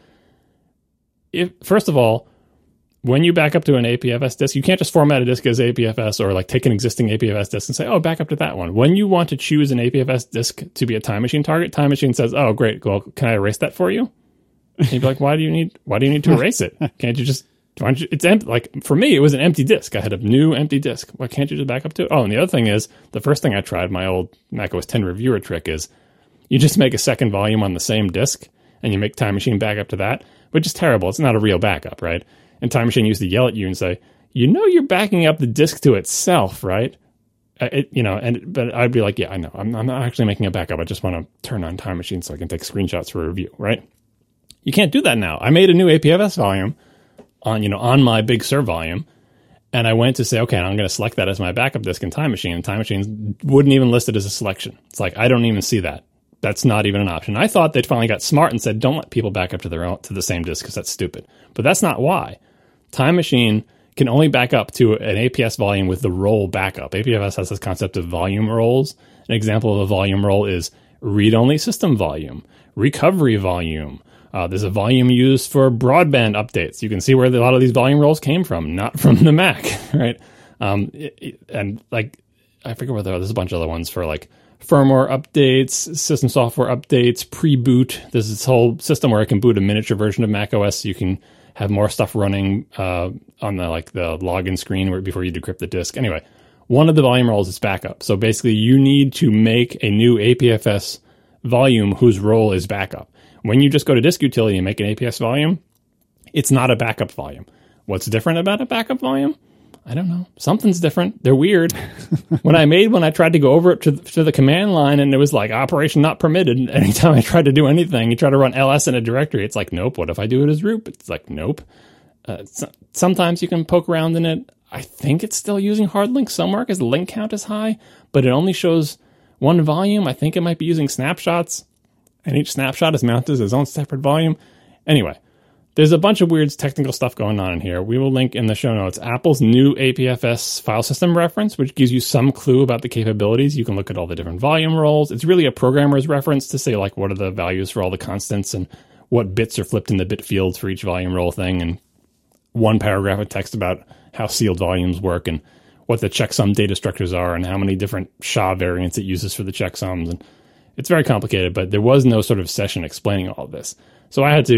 If, first of all, when you back up to an A P F S disk, you can't just format a disk as A P F S or like take an existing A P F S disk and say, oh, back up to that one. When you want to choose an A P F S disk to be a Time Machine target, Time Machine says, oh, great, well, can I erase that for you? And you'd be like, why do you need, why do you need to erase it? Can't you just, why don't you, it's empty. Like for me, it was an empty disk. I had a new empty disk. Why can't you just back up to it? Oh, and the other thing is, the first thing I tried, my old Mac O S ten reviewer trick is you just make a second volume on the same disk and you make Time Machine back up to that, which is terrible. It's not a real backup, right? And Time Machine used to yell at you and say, you know, you're backing up the disk to itself, right? It, you know, and but I'd be like, yeah, I know. I'm, I'm not actually making a backup. I just want to turn on Time Machine so I can take screenshots for review, right? You can't do that now. I made a new A P F S volume on, you know, on my big serve volume, and I went to say, okay, I'm going to select that as my backup disk in Time Machine, and Time Machine wouldn't even list it as a selection. It's like, I don't even see that. That's not even an option. I thought they'd finally got smart and said, don't let people back up to their own, to the same disk because that's stupid. But that's not why. Time Machine can only back up to an A P S volume with the role backup. A P F S has this concept of volume roles. An example of a volume role is read-only system volume, recovery volume. Uh, there's a volume used for broadband updates. You can see where the, a lot of these volume roles came from, not from the Mac, right? Um, it, it, and like, I forget what there are. There's a bunch of other ones for like firmware updates, system software updates, pre-boot. There's this whole system where I can boot a miniature version of Mac O S so you can have more stuff running uh, on the like the login screen where, before you decrypt the disk. Anyway, one of the volume roles is backup. So basically, you need to make a new A P F S volume whose role is backup. When you just go to Disk Utility and make an A P S volume, it's not a backup volume. What's different about a backup volume? I don't know. Something's different. They're weird. When I made one, I tried to go over it to, to the command line, and it was like, operation not permitted. And anytime I tried to do anything, you try to run L S in a directory, it's like, nope. What if I do it as root? It's like, nope. Uh, so, sometimes you can poke around in it. I think it's still using hard links somewhere because the link count is high, but it only shows one volume. I think it might be using snapshots, and each snapshot is mounted as its own separate volume. Anyway, there's a bunch of weird technical stuff going on in here. We will link in the show notes Apple's new A P F S file system reference, which gives you some clue about the capabilities. You can look at all the different volume roles. It's really a programmer's reference to say, like, what are the values for all the constants and what bits are flipped in the bit fields for each volume role thing, and one paragraph of text about how sealed volumes work and what the checksum data structures are and how many different S H A variants it uses for the checksums. And it's very complicated, but there was no sort of session explaining all of this. So I had to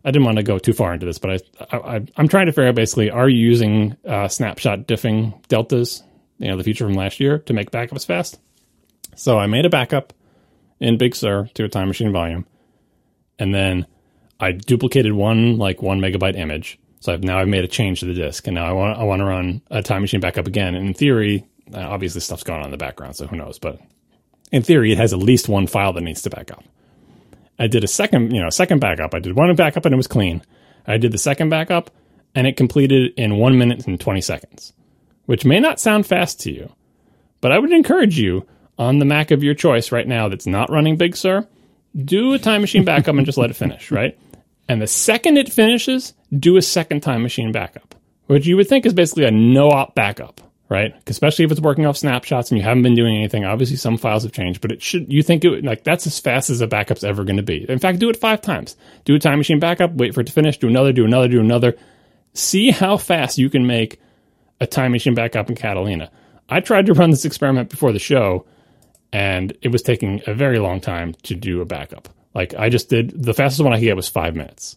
I didn't want to go too far into this, but I, I, I'm trying to figure out basically, are you using uh, snapshot diffing deltas, you know, the feature from last year, to make backups fast? So I made a backup in Big Sur to a Time Machine volume, and then I duplicated one like one megabyte image. So I've, now I've made a change to the disk, and now I want I want to run a Time Machine backup again. And in theory, uh, obviously stuff's going on in the background, so who knows? But in theory, it has at least one file that needs to back up. I did a second, you know, second backup. I did one backup and it was clean. I did the second backup and it completed in one minute and twenty seconds, which may not sound fast to you, but I would encourage you on the Mac of your choice right now that's not running Big Sur, do a Time Machine backup and just let it finish, right? And the second it finishes, do a second Time Machine backup, which you would think is basically a no-op backup, right? Especially if it's working off snapshots and you haven't been doing anything. Obviously, some files have changed, but it should. You think it like that's as fast as a backup's ever going to be. In fact, do it five times. Do a Time Machine backup, wait for it to finish, do another, do another, do another. See how fast you can make a Time Machine backup in Catalina. I tried to run this experiment before the show, and it was taking a very long time to do a backup. Like, I just did, the fastest one I could get was five minutes.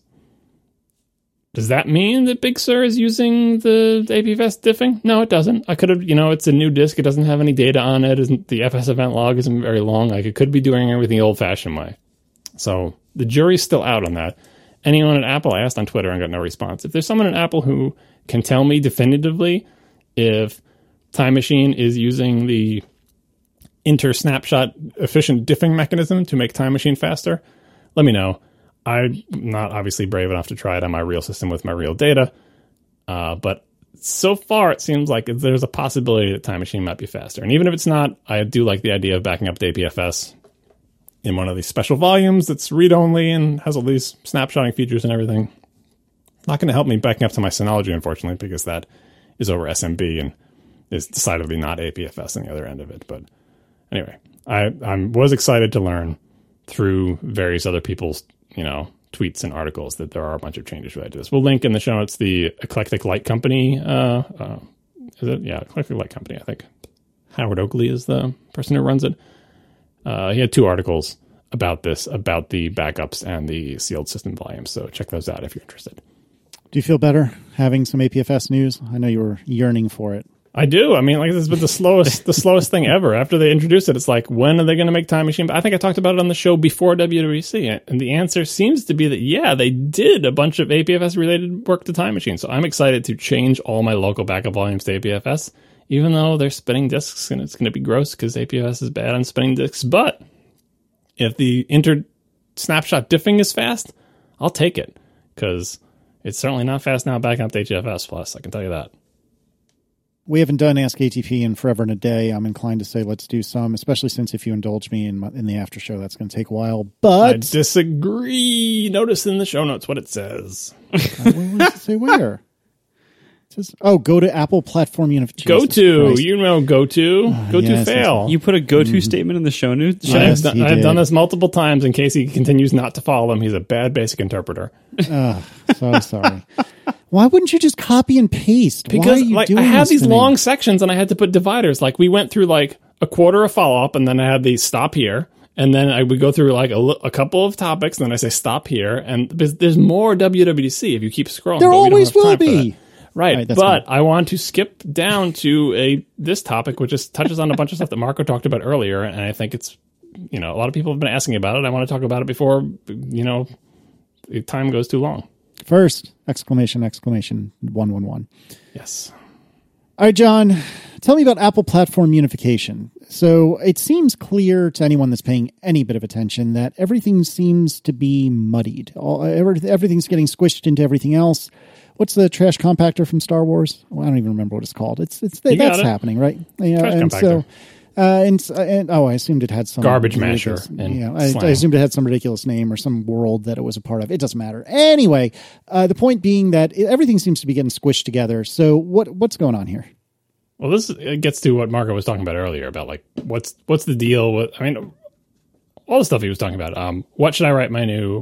Does that mean that Big Sur is using the A P F S diffing? No, it doesn't. I could have, you know, it's a new disk. It doesn't have any data on it. Isn't the F S event log isn't very long. Like, it could be doing everything the old-fashioned way. So the jury's still out on that. Anyone at Apple, I asked on Twitter and got no response. If there's someone at Apple who can tell me definitively if Time Machine is using the inter-snapshot efficient diffing mechanism to make Time Machine faster, let me know. I'm not obviously brave enough to try it on my real system with my real data, uh, but so far it seems like there's a possibility that Time Machine might be faster. And even if it's not, I do like the idea of backing up to A P F S in one of these special volumes that's read-only and has all these snapshotting features and everything. Not going to help me backing up to my Synology, unfortunately, because that is over S M B and is decidedly not A P F S on the other end of it. But anyway, I I was excited to learn through various other people's, you know, tweets and articles that there are a bunch of changes related to this. We'll link in the show notes the Eclectic Light Company. Uh, uh, is it? Yeah, Eclectic Light Company, I think. Howard Oakley is the person who runs it. Uh, he had two articles about this, about the backups and the sealed system volumes. So check those out if you're interested. Do you feel better having some A P F S news? I know you were yearning for it. I do. I mean, like, this has been the slowest, the slowest thing ever. After they introduced it, it's like, when are they going to make Time Machine? I think I talked about it on the show before W W D C, and the answer seems to be that, yeah, they did a bunch of A P F S-related work to Time Machine. So I'm excited to change all my local backup volumes to A P F S, even though they're spinning disks, and it's going to be gross because A P F S is bad on spinning disks. But if the inter-snapshot diffing is fast, I'll take it, because it's certainly not fast now backing up to H F S Plus, I can tell you that. We haven't done Ask A T P in forever and a day. I'm inclined to say let's do some, especially since if you indulge me in, my, in the after show, that's going to take a while. But I disagree. Notice in the show notes what it says. uh, where does it say where? It says, oh, go to Apple Platform Unification. Go to, you know, go to, uh, go yes, to fail. You put a go to mm-hmm. statement in the show notes. Yes, I've, he I've did. done this multiple times in case he continues not to follow them. He's a bad basic interpreter. Uh, so sorry. Why wouldn't you just copy and paste? Because Why are you like doing I have this these to me? long sections and I had to put dividers. Like we went through like a quarter of follow up, and then I had the stop here, and then I would go through like a, a couple of topics, and then I say stop here, and there's, there's more W W D C if you keep scrolling. There but always we don't have will time for be. that. Right, Right, that's but fine. I want to skip down to a this topic, which just touches on a bunch of stuff that Marco talked about earlier, and I think it's, you know, a lot of people have been asking about it. I want to talk about it before, you know, the time goes too long. First, exclamation, exclamation, one, one, one. Yes. All right, John, tell me about Apple Platform Unification. So it seems clear to anyone that's paying any bit of attention that everything seems to be muddied. All, every, everything's getting squished into everything else. What's the trash compactor from Star Wars? Well, I don't even remember what it's called. It's it's You that's got it. happening, right? Yeah, Trash and compactor. so uh, and, and oh, I assumed it had some Garbage ridiculous- masher in Yeah, I, slang. I assumed it had some ridiculous name or some world that it was a part of. It doesn't matter. Anyway, uh, the point being that it, everything seems to be getting squished together. So what what's going on here? Well, this it gets to what Marco was talking about earlier about like what's what's the deal with. I mean, all the stuff he was talking about. Um, what should I write my new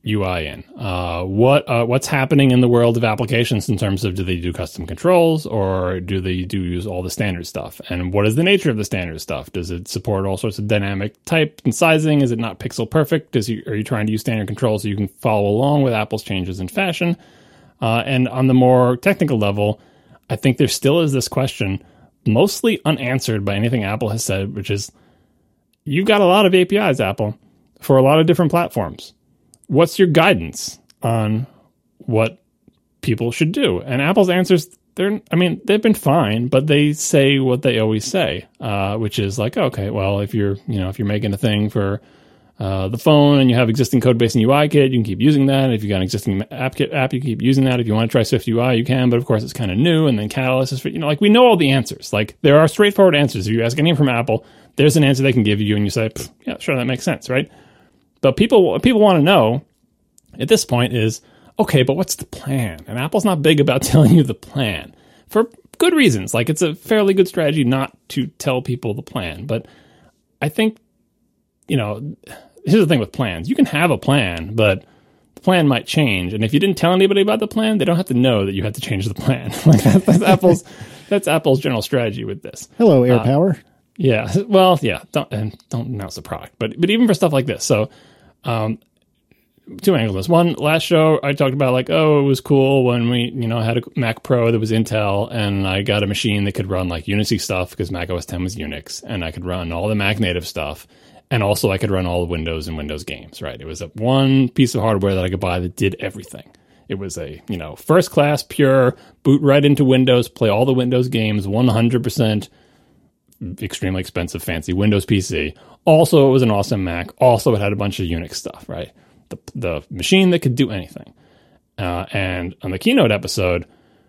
U I in? Uh, what uh, what's happening in the world of applications in terms of do they do custom controls or do they do use all the standard stuff? And what is the nature of the standard stuff? Does it support all sorts of dynamic type and sizing? Is it not pixel perfect? Is you, are you trying to use standard controls so you can follow along with Apple's changes in fashion? Uh, and on the more technical level, I think there still is this question, mostly unanswered by anything Apple has said, which is, you've got a lot of A P Is, Apple, for a lot of different platforms. What's your guidance on what people should do? And Apple's answers, they're, I mean, they've been fine, but they say what they always say, uh, which is like, okay, well, if you're, you know, if you're making a thing for uh, the phone and you have existing code base in U I Kit, you can keep using that. If you got an existing app kit app, you can keep using that. If you want to try Swift U I, you can, but of course it's kind of new. And then Catalyst is for, you know, like we know all the answers. Like there are straightforward answers. If you ask anyone from Apple, there's an answer they can give you, and you say, yeah, sure, that makes sense, right? But people people want to know at this point is, okay, but what's the plan? And Apple's not big about telling you the plan for good reasons. Like it's a fairly good strategy not to tell people the plan. But I think, you know, here's the thing with plans. You can have a plan, but the plan might change. And if you didn't tell anybody about the plan, they don't have to know that you had to change the plan. Like that, that's Apple's that's Apple's general strategy with this. Hello, AirPower. Uh, yeah. Well, yeah. Don't and don't announce the product. But but even for stuff like this, so um two angles. This one, last show I talked about like, oh, it was cool when we, you know, had a Mac Pro that was Intel, and I got a machine that could run like Unixy stuff because Mac O S ten was Unix, and I could run all the Mac native stuff, and also I could run all the Windows and Windows games. Right? It was a one piece of hardware that I could buy that did everything. It was a, you know, first class, pure, boot right into Windows, play all the Windows games, one hundred percent extremely expensive, fancy Windows P C. Also, it was an awesome Mac. Also, it had a bunch of Unix stuff. Right? The, the machine that could do anything. Uh, and on the keynote episode,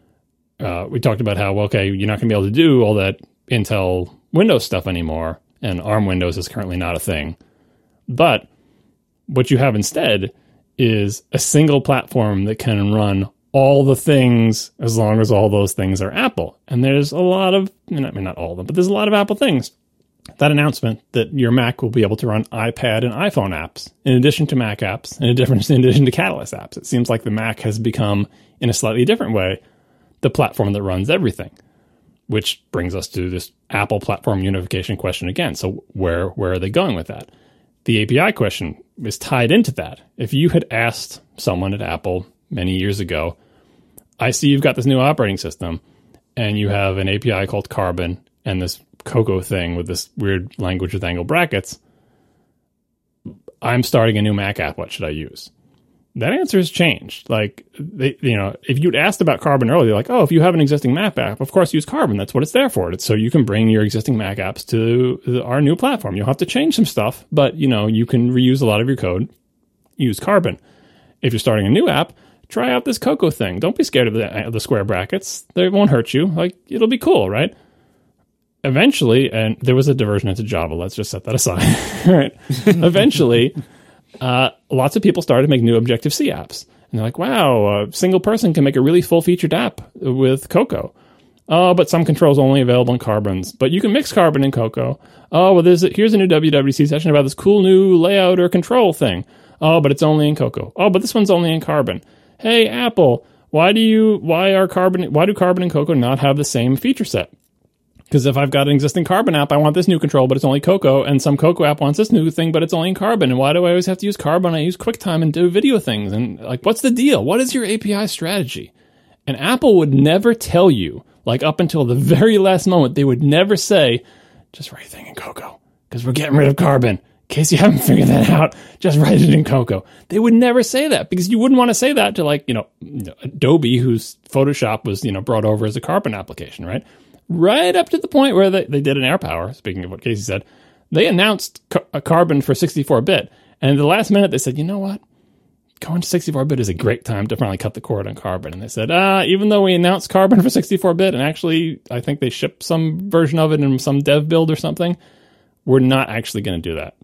uh, we talked about how, well, okay, you're not going to be able to do all that Intel Windows stuff anymore, and ARM Windows is currently not a thing. But what you have instead is a single platform that can run all the things as long as all those things are Apple. And there's a lot of, I mean, not all of them, but there's a lot of Apple things. That announcement that your Mac will be able to run iPad and iPhone apps in addition to Mac apps, in addition, in addition to Catalyst apps. It seems like the Mac has become, in a slightly different way, the platform that runs everything, which brings us to this Apple platform unification question again. So where where are they going with that? The A P I question is tied into that. If you had asked someone at Apple many years ago, I see you've got this new operating system and you have an A P I called Carbon and this Cocoa thing with this weird language with angle brackets. I'm starting a new Mac app. What should I use? That answer has changed. Like, they, you know, if you'd asked about Carbon earlier, like, oh, if you have an existing Mac app, of course use Carbon. That's what it's there for. It's so you can bring your existing Mac apps to our new platform. You'll have to change some stuff, but, you know, you can reuse a lot of your code. Use Carbon. If you're starting a new app, try out this Cocoa thing. Don't be scared of the, of the square brackets. They won't hurt you. Like, it'll be cool, right? Eventually, and there was a diversion into Java. Let's just set that aside. Right. Eventually, uh, lots of people started to make new Objective-C apps. And they're like, wow, a single person can make a really full-featured app with Cocoa. Oh, but some controls only available in Carbons. But you can mix Carbon and Cocoa. Oh, well, there's a, here's a new W W D C session about this cool new layout or control thing. Oh, but it's only in Cocoa. Oh, but this one's only in Carbon. Hey, Apple, why do you, why are Carbon, why do Carbon and Cocoa not have the same feature set? Because if I've got an existing Carbon app, I want this new control, but it's only Cocoa, and some Cocoa app wants this new thing, but it's only in Carbon. And why do I always have to use Carbon? I use QuickTime and do video things. And like, what's the deal? What is your A P I strategy? And Apple would never tell you, like up until the very last moment, they would never say, just write a thing in Cocoa, because we're getting rid of Carbon. In case you haven't figured that out, just write it in Cocoa. They would never say that, because you wouldn't want to say that to like, you know, Adobe, whose Photoshop was, you know, brought over as a Carbon application, right? Right up to the point where they, they did an AirPower, speaking of what Casey said, they announced car- a Carbon for sixty-four bit. And at the last minute, they said, you know what? Going to sixty-four bit is a great time to finally cut the cord on Carbon. And they said, ah, even though we announced Carbon for sixty-four bit, and actually I think they shipped some version of it in some dev build or something, we're not actually going to do that.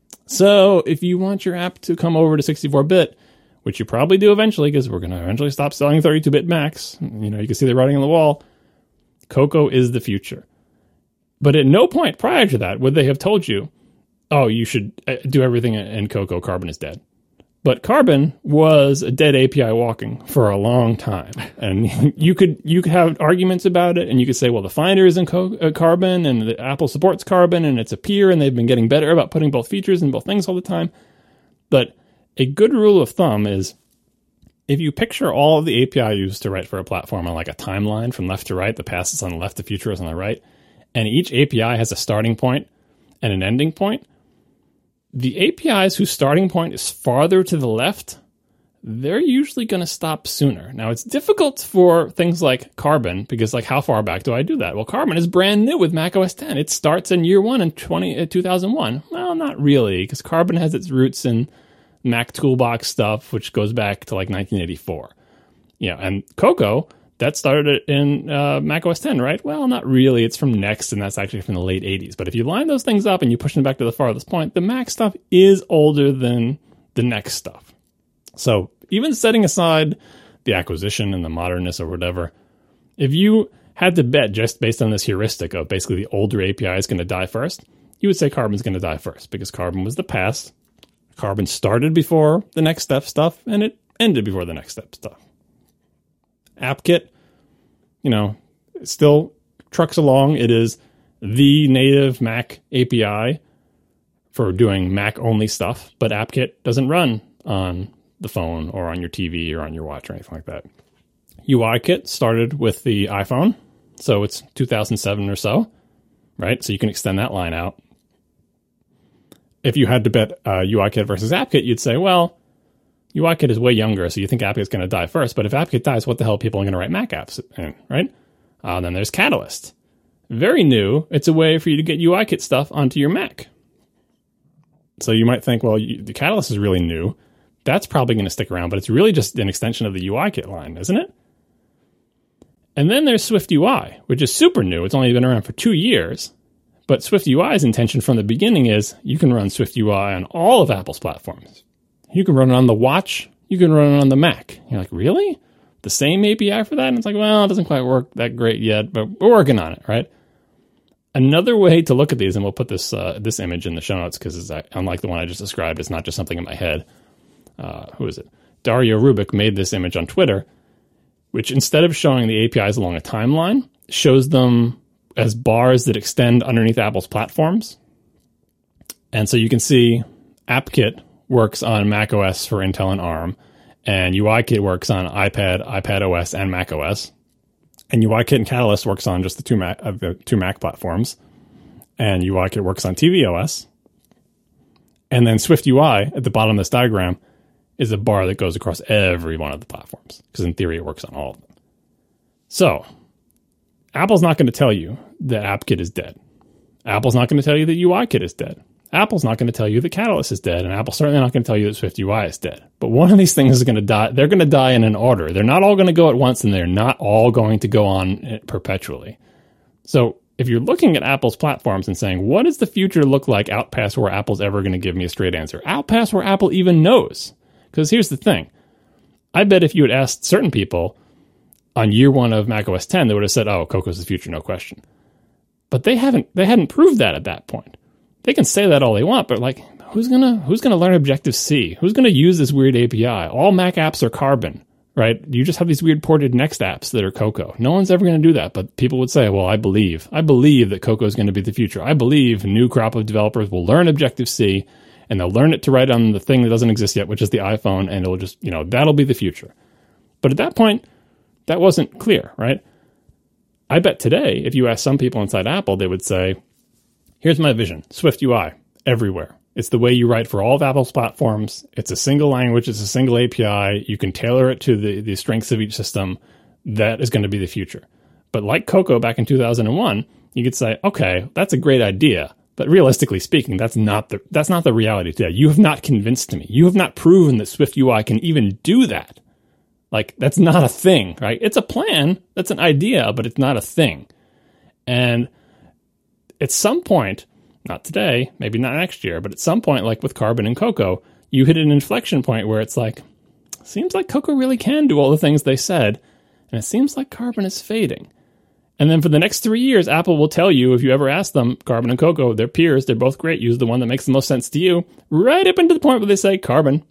So if you want your app to come over to sixty-four bit, which you probably do eventually, because we're going to eventually stop selling thirty-two bit Macs, you know, you can see the writing on the wall, Cocoa is the future. But at no point prior to that would they have told you, oh, you should do everything in Cocoa, Carbon is dead. But Carbon was a dead A P I walking for a long time. And you could you could have arguments about it, and you could say, well, the Finder is in co- uh, Carbon, and the Apple supports Carbon, and it's a peer, and they've been getting better about putting both features in both things all the time. But a good rule of thumb is, if you picture all of the A P I used to write for a platform on like a timeline from left to right, the past is on the left, the future is on the right, and each A P I has a starting point and an ending point, the A P Is whose starting point is farther to the left, they're usually going to stop sooner. Now, it's difficult for things like Carbon, because like, how far back do I do that? Well, Carbon is brand new with macOS ten. It starts in year one in twenty, uh, two thousand one. Well, not really, because Carbon has its roots in Mac Toolbox stuff, which goes back to like nineteen eighty-four. Yeah, and Cocoa, that started in uh, macOS ten, right? Well, not really. It's from Next, and that's actually from the late eighties. But if you line those things up and you push them back to the farthest point, the Mac stuff is older than the Next stuff. So even setting aside the acquisition and the modernness or whatever, if you had to bet just based on this heuristic of basically the older A P I is going to die first, you would say Carbon's going to die first, because Carbon was the past. Carbon started before the Next Step stuff, and it ended before the Next Step stuff. AppKit, you know, still trucks along. It is the native Mac A P I for doing Mac-only stuff, but AppKit doesn't run on the phone or on your T V or on your watch or anything like that. UIKit started with the iPhone, so it's two thousand seven or so, right? So you can extend that line out. If you had to bet uh, UIKit versus AppKit, you'd say, well, UIKit is way younger, so you think AppKit's going to die first. But if AppKit dies, what the hell are people going to write Mac apps in, right? Uh, then there's Catalyst. Very new. It's a way for you to get UIKit stuff onto your Mac. So you might think, well, you, the Catalyst is really new. That's probably going to stick around, but it's really just an extension of the UIKit line, isn't it? And then there's SwiftUI, which is super new. It's only been around for two years. But SwiftUI's intention from the beginning is you can run SwiftUI on all of Apple's platforms. You can run it on the watch. You can run it on the Mac. You're like, really? The same A P I for that? And it's like, well, it doesn't quite work that great yet, but we're working on it, right? Another way to look at these, and we'll put this uh, this image in the show notes because it's unlike the one I just described, it's not just something in my head. Uh, who is it? Dario Rubik made this image on Twitter, which instead of showing the A P Is along a timeline, shows them as bars that extend underneath Apple's platforms. And so you can see AppKit works on macOS for Intel and ARM, and UIKit works on iPad, iPadOS, and macOS. And UIKit and Catalyst works on just the two Mac, uh, the two Mac platforms. And UIKit works on tvOS. And then SwiftUI at the bottom of this diagram is a bar that goes across every one of the platforms, because in theory it works on all of them. So Apple's not going to tell you that AppKit is dead. Apple's not going to tell you that UIKit is dead. Apple's not going to tell you that Catalyst is dead, and Apple's certainly not going to tell you that SwiftUI is dead. But one of these things is going to die. They're going to die in an order. They're not all going to go at once, and they're not all going to go on perpetually. So if you're looking at Apple's platforms and saying, what does the future look like out past where Apple's ever going to give me a straight answer? Out past where Apple even knows. Because here's the thing. I bet if you had asked certain people on year one of macOS ten, they would have said, oh, Cocoa's the future, no question. But they haven't, they hadn't proved that at that point. They can say that all they want, but like, who's gonna who's gonna learn Objective-C? Who's gonna use this weird A P I? All Mac apps are Carbon, right? You just have these weird ported Next apps that are Cocoa. No one's ever gonna do that, but people would say, well, I believe. I believe that Cocoa is gonna be the future. I believe a new crop of developers will learn Objective-C, and they'll learn it to write on the thing that doesn't exist yet, which is the iPhone, and it'll just, you know, that'll be the future. But at that point, that wasn't clear, right? I bet today, if you ask some people inside Apple, they would say, here's my vision, SwiftUI, everywhere. It's the way you write for all of Apple's platforms. It's a single language. It's a single A P I. You can tailor it to the, the strengths of each system. That is going to be the future. But like Cocoa back in two thousand one, you could say, okay, that's a great idea. But realistically speaking, that's not the that's not the reality today. You have not convinced me. You have not proven that SwiftUI can even do that. Like, that's not a thing, right? It's a plan. That's an idea, but it's not a thing. And at some point, not today, maybe not next year, but at some point, like with Carbon and Cocoa, you hit an inflection point where it's like, seems like Cocoa really can do all the things they said, and it seems like Carbon is fading. And then for the next three years, Apple will tell you, if you ever ask them, Carbon and Cocoa, they're peers, they're both great, use the one that makes the most sense to you, right up into the point where they say, Carbon,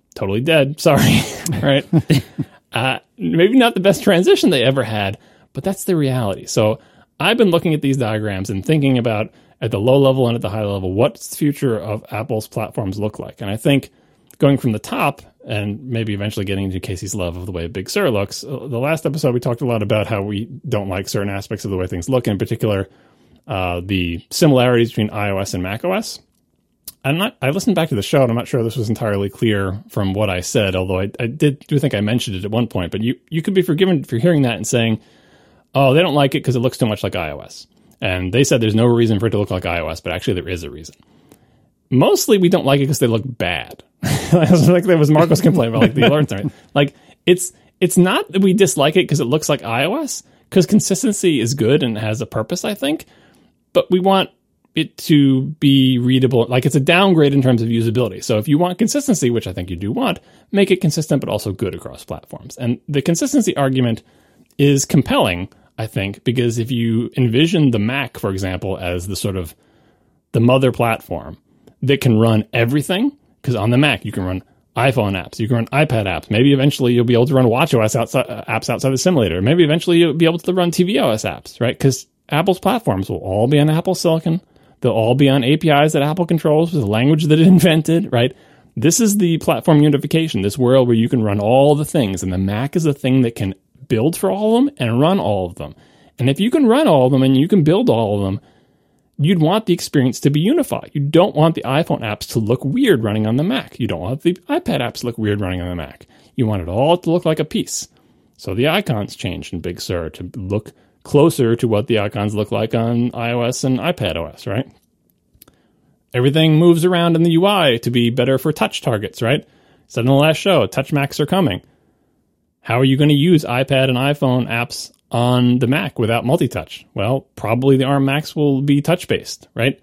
totally dead. Sorry. Right. uh, maybe not the best transition they ever had, but that's the reality. So I've been looking at these diagrams and thinking about at the low level and at the high level, what's the future of Apple's platforms look like? And I think going from the top and maybe eventually getting into Casey's love of the way Big Sur looks, uh, the last episode we talked a lot about how we don't like certain aspects of the way things look, in particular, uh, the similarities between iOS and macOS. I'm not, I listened back to the show and I'm not sure this was entirely clear from what I said, although I, I did do think I mentioned it at one point, but you, you could be forgiven for hearing that and saying, oh, they don't like it because it looks too much like iOS. And they said there's no reason for it to look like iOS, but actually there is a reason. Mostly we don't like it because they look bad. Like there was Marco's complaint about like the alerts. Like it's it's not that we dislike it because it looks like iOS, because consistency is good and has a purpose, I think. But we want it to be readable. Like it's a downgrade in terms of usability. So if you want consistency, which I think you do want, make it consistent but also good across platforms. And the consistency argument is compelling, I think, because if you envision the Mac, for example, as the sort of the mother platform that can run everything, because on the Mac you can run iPhone apps, you can run iPad apps. Maybe eventually you'll be able to run watchOS outside, uh, apps outside the simulator. Maybe eventually you'll be able to run tvOS apps, right? Because Apple's platforms will all be on Apple Silicon. They'll all be on A P Is that Apple controls with the language that it invented, right? This is the platform unification, this world where you can run all the things, and the Mac is a thing that can build for all of them and run all of them. And if you can run all of them and you can build all of them, you'd want the experience to be unified. You don't want the iPhone apps to look weird running on the Mac. You don't want the iPad apps to look weird running on the Mac. You want it all to look like a piece. So the icons changed in Big Sur to look closer to what the icons look like on iOS and iPadOS, right? Everything moves around in the U I to be better for touch targets, right? Said in the last show, touch Macs are coming. How are you going to use iPad and iPhone apps on the Mac without multi-touch? Well, probably the ARM Macs will be touch-based, right?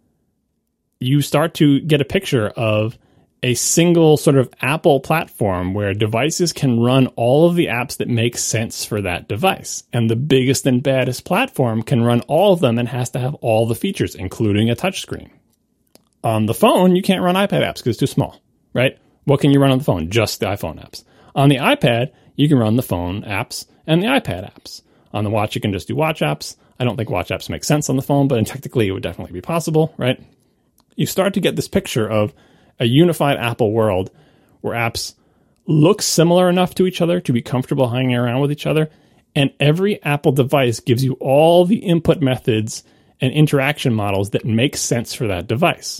You start to get a picture of a single sort of Apple platform where devices can run all of the apps that make sense for that device. And the biggest and baddest platform can run all of them and has to have all the features, including a touchscreen. On the phone, you can't run iPad apps because it's too small, right? What can you run on the phone? Just the iPhone apps. On the iPad, you can run the phone apps and the iPad apps. On the watch, you can just do watch apps. I don't think watch apps make sense on the phone, but technically it would definitely be possible, right? You start to get this picture of a unified Apple world where apps look similar enough to each other to be comfortable hanging around with each other, and every Apple device gives you all the input methods and interaction models that make sense for that device.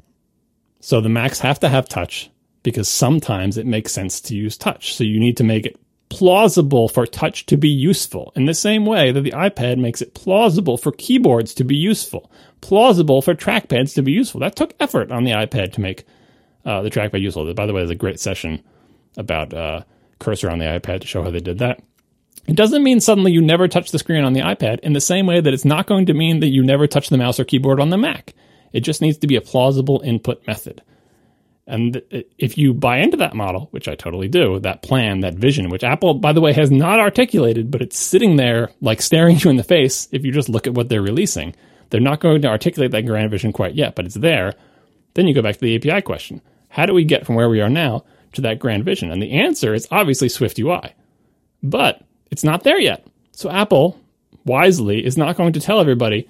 So the Macs have to have touch because sometimes it makes sense to use touch. So you need to make it plausible for touch to be useful in the same way that the iPad makes it plausible for keyboards to be useful, plausible for trackpads to be useful. That took effort on the iPad to make uh, the trackpad useful. By the way, there's a great session about uh, cursor on the iPad to show how they did that. It doesn't mean suddenly you never touch the screen on the iPad in the same way that it's not going to mean that you never touch the mouse or keyboard on the Mac. It just needs to be a plausible input method. And if you buy into that model, which I totally do, that plan, that vision, which Apple, by the way, has not articulated, but it's sitting there like staring you in the face if you just look at what they're releasing. They're not going to articulate that grand vision quite yet, but it's there. Then you go back to the A P I question. How do we get from where we are now to that grand vision? And the answer is obviously SwiftUI. But it's not there yet. So Apple, wisely, is not going to tell everybody,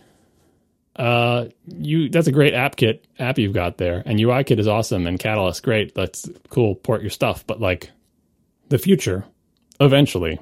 uh, you that's a great AppKit app you've got there, and UIKit is awesome, and Catalyst, great, that's cool, port your stuff. But like, the future, eventually,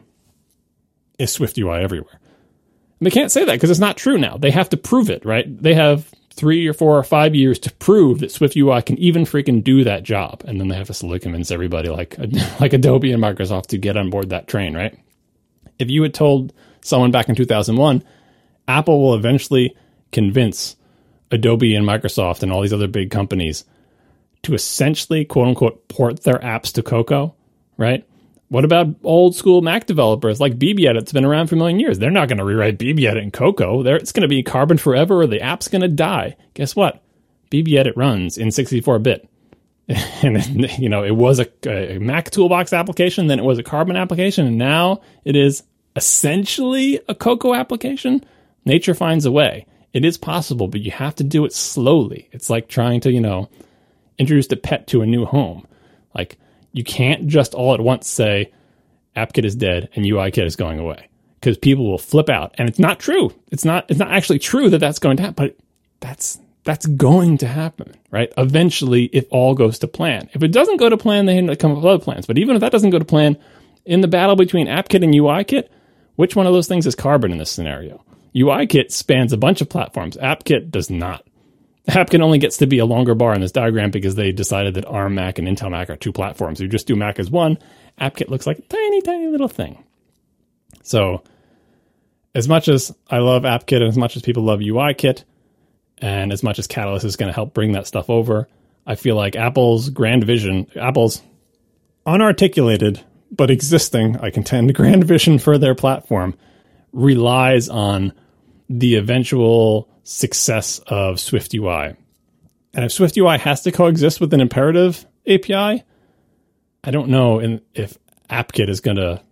is SwiftUI everywhere. And they can't say that because it's not true now. They have to prove it, right? They have three or four or five years to prove that SwiftUI can even freaking do that job. And then they have to slowly convince everybody like, like Adobe and Microsoft to get on board that train, right? If you had told someone back in two thousand one, Apple will eventually convince Adobe and Microsoft and all these other big companies to essentially, quote unquote, port their apps to Cocoa, right? What about old school Mac developers like BBEdit? It's been around for a million years. They're not going to rewrite BBEdit in Cocoa. They're, it's going to be Carbon forever, or the app's going to die. Guess what? BBEdit runs in sixty-four bit. And, you know, it was a, a Mac Toolbox application, then it was a Carbon application, and now it is essentially a Cocoa application. Nature finds a way. It is possible, but you have to do it slowly. It's like trying to, you know, introduce a pet to a new home. Like, You can't just all at once say AppKit is dead and UIKit is going away, because people will flip out. And it's not true. It's not it's not actually true that that's going to happen, but that's that's going to happen, right? Eventually, it all goes to plan. If it doesn't go to plan, they come up with other plans. But even if that doesn't go to plan, in the battle between AppKit and UIKit, which one of those things is Carbon in this scenario? UIKit spans a bunch of platforms. AppKit does not. AppKit only gets to be a longer bar in this diagram because they decided that ARM Mac and Intel Mac are two platforms. You just do Mac as one. AppKit looks like a tiny, tiny little thing. So as much as I love AppKit and as much as people love UIKit, and as much as Catalyst is going to help bring that stuff over, I feel like Apple's grand vision, Apple's unarticulated but existing, I contend, grand vision for their platform relies on the eventual success of SwiftUI. And if SwiftUI has to coexist with an imperative A P I, I don't know in, if AppKit is going to...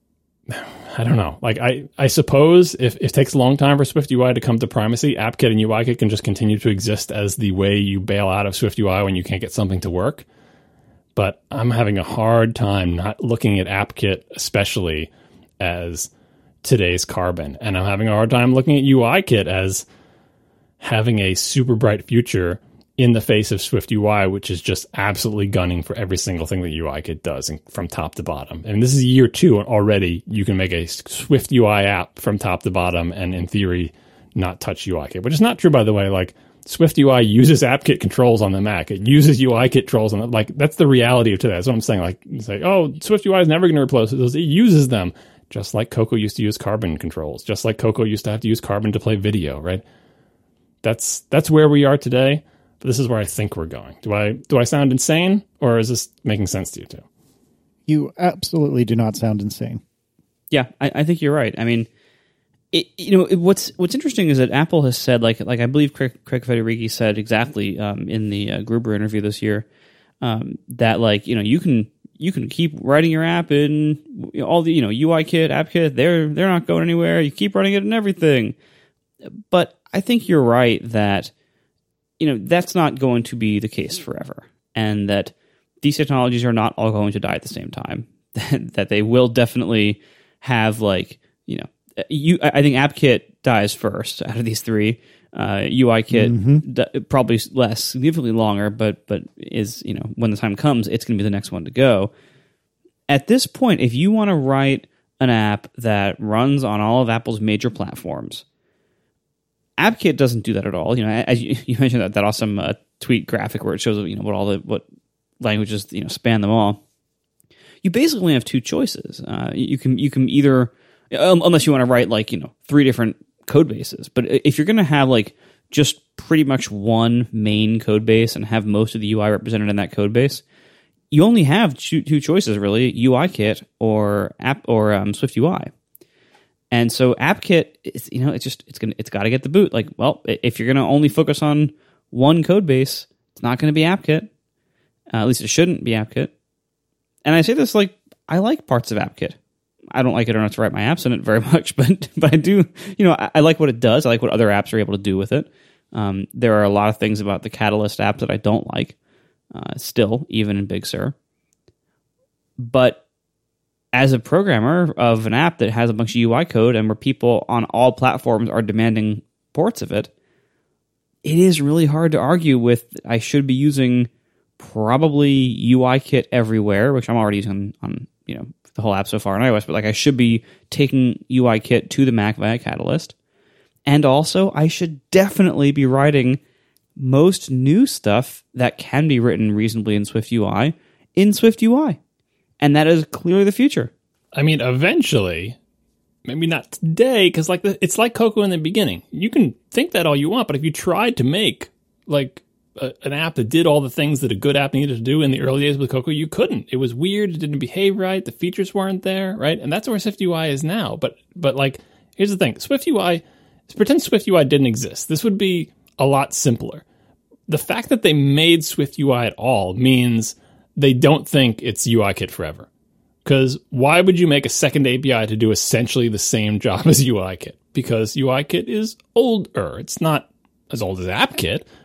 I don't know. Like, I, I suppose if, if it takes a long time for SwiftUI to come to primacy, AppKit and UIKit can just continue to exist as the way you bail out of SwiftUI when you can't get something to work. But I'm having a hard time not looking at AppKit, especially as today's Carbon. And I'm having a hard time looking at UIKit as having a super bright future in the face of SwiftUI, which is just absolutely gunning for every single thing that UIKit does, and from top to bottom. And this is year two, and already you can make a SwiftUI app from top to bottom and, in theory, not touch UIKit, which is not true, by the way. Like, SwiftUI uses AppKit controls on the Mac. It uses UIKit controls on the, like, that's the reality of today. That's what I'm saying. Like, you say, oh, SwiftUI is never going to replace those. It uses them, just like Cocoa used to use Carbon controls, just like Cocoa used to have to use Carbon to play video, right? That's that's where we are today. But this is where I think we're going. Do I do I sound insane, or is this making sense to you too? You absolutely do not sound insane. Yeah, I, I think you're right. I mean, it, you know, it, what's what's interesting is that Apple has said, like like I believe Craig, Craig Federighi said exactly um, in the uh, Gruber interview this year, um, that like you know you can you can keep writing your app in you know, all the you know UIKit, AppKit, they're they're not going anywhere. You keep running it in everything. But I think you're right that, you know, that's not going to be the case forever, and that these technologies are not all going to die at the same time. That they will definitely have, like, you know, you. I think AppKit dies first out of these three. Uh, UIKit mm-hmm. d- probably less, significantly longer, but but is, you know, when the time comes, it's going to be the next one to go. At this point, if you want to write an app that runs on all of Apple's major platforms, AppKit doesn't do that at all. You know, as you, you mentioned that, that awesome uh, tweet graphic where it shows, you know, what all the what languages, you know, span them all. You basically have two choices. Uh, you can you can either, um, unless you want to write like you know three different code bases, but if you're going to have like just pretty much one main code base and have most of the U I represented in that code base, you only have two, two choices really: UIKit or app or um, SwiftUI. And so AppKit, is, you know, it's just it's gonna it's got to get the boot. Like, well, if you're gonna only focus on one code base, it's not going to be AppKit. Uh, at least it shouldn't be AppKit. And I say this like I like parts of AppKit. I don't like it enough to write my apps in it very much, but but I do. You know, I, I like what it does. I like what other apps are able to do with it. Um, there are a lot of things about the Catalyst app that I don't like. Uh, still, even in Big Sur. But as a programmer of an app that has a bunch of U I code and where people on all platforms are demanding ports of it, it is really hard to argue with I should be using probably UIKit everywhere, which I'm already using on, you know, the whole app so far on iOS, but like I should be taking UIKit to the Mac via Catalyst. And also I should definitely be writing most new stuff that can be written reasonably in SwiftUI in SwiftUI. And that is clearly the future. I mean, eventually, maybe not today, because like the, it's like Cocoa in the beginning. You can think that all you want, but if you tried to make like a, an app that did all the things that a good app needed to do in the early days with Cocoa, you couldn't. It was weird. It didn't behave right. The features weren't there, right? And that's where SwiftUI is now. But but like, here's the thing: SwiftUI, pretend SwiftUI didn't exist. This would be a lot simpler. The fact that they made SwiftUI at all means they don't think it's UIKit forever. Because why would you make a second A P I to do essentially the same job as UIKit? Because UIKit is older. It's not as old as AppKit,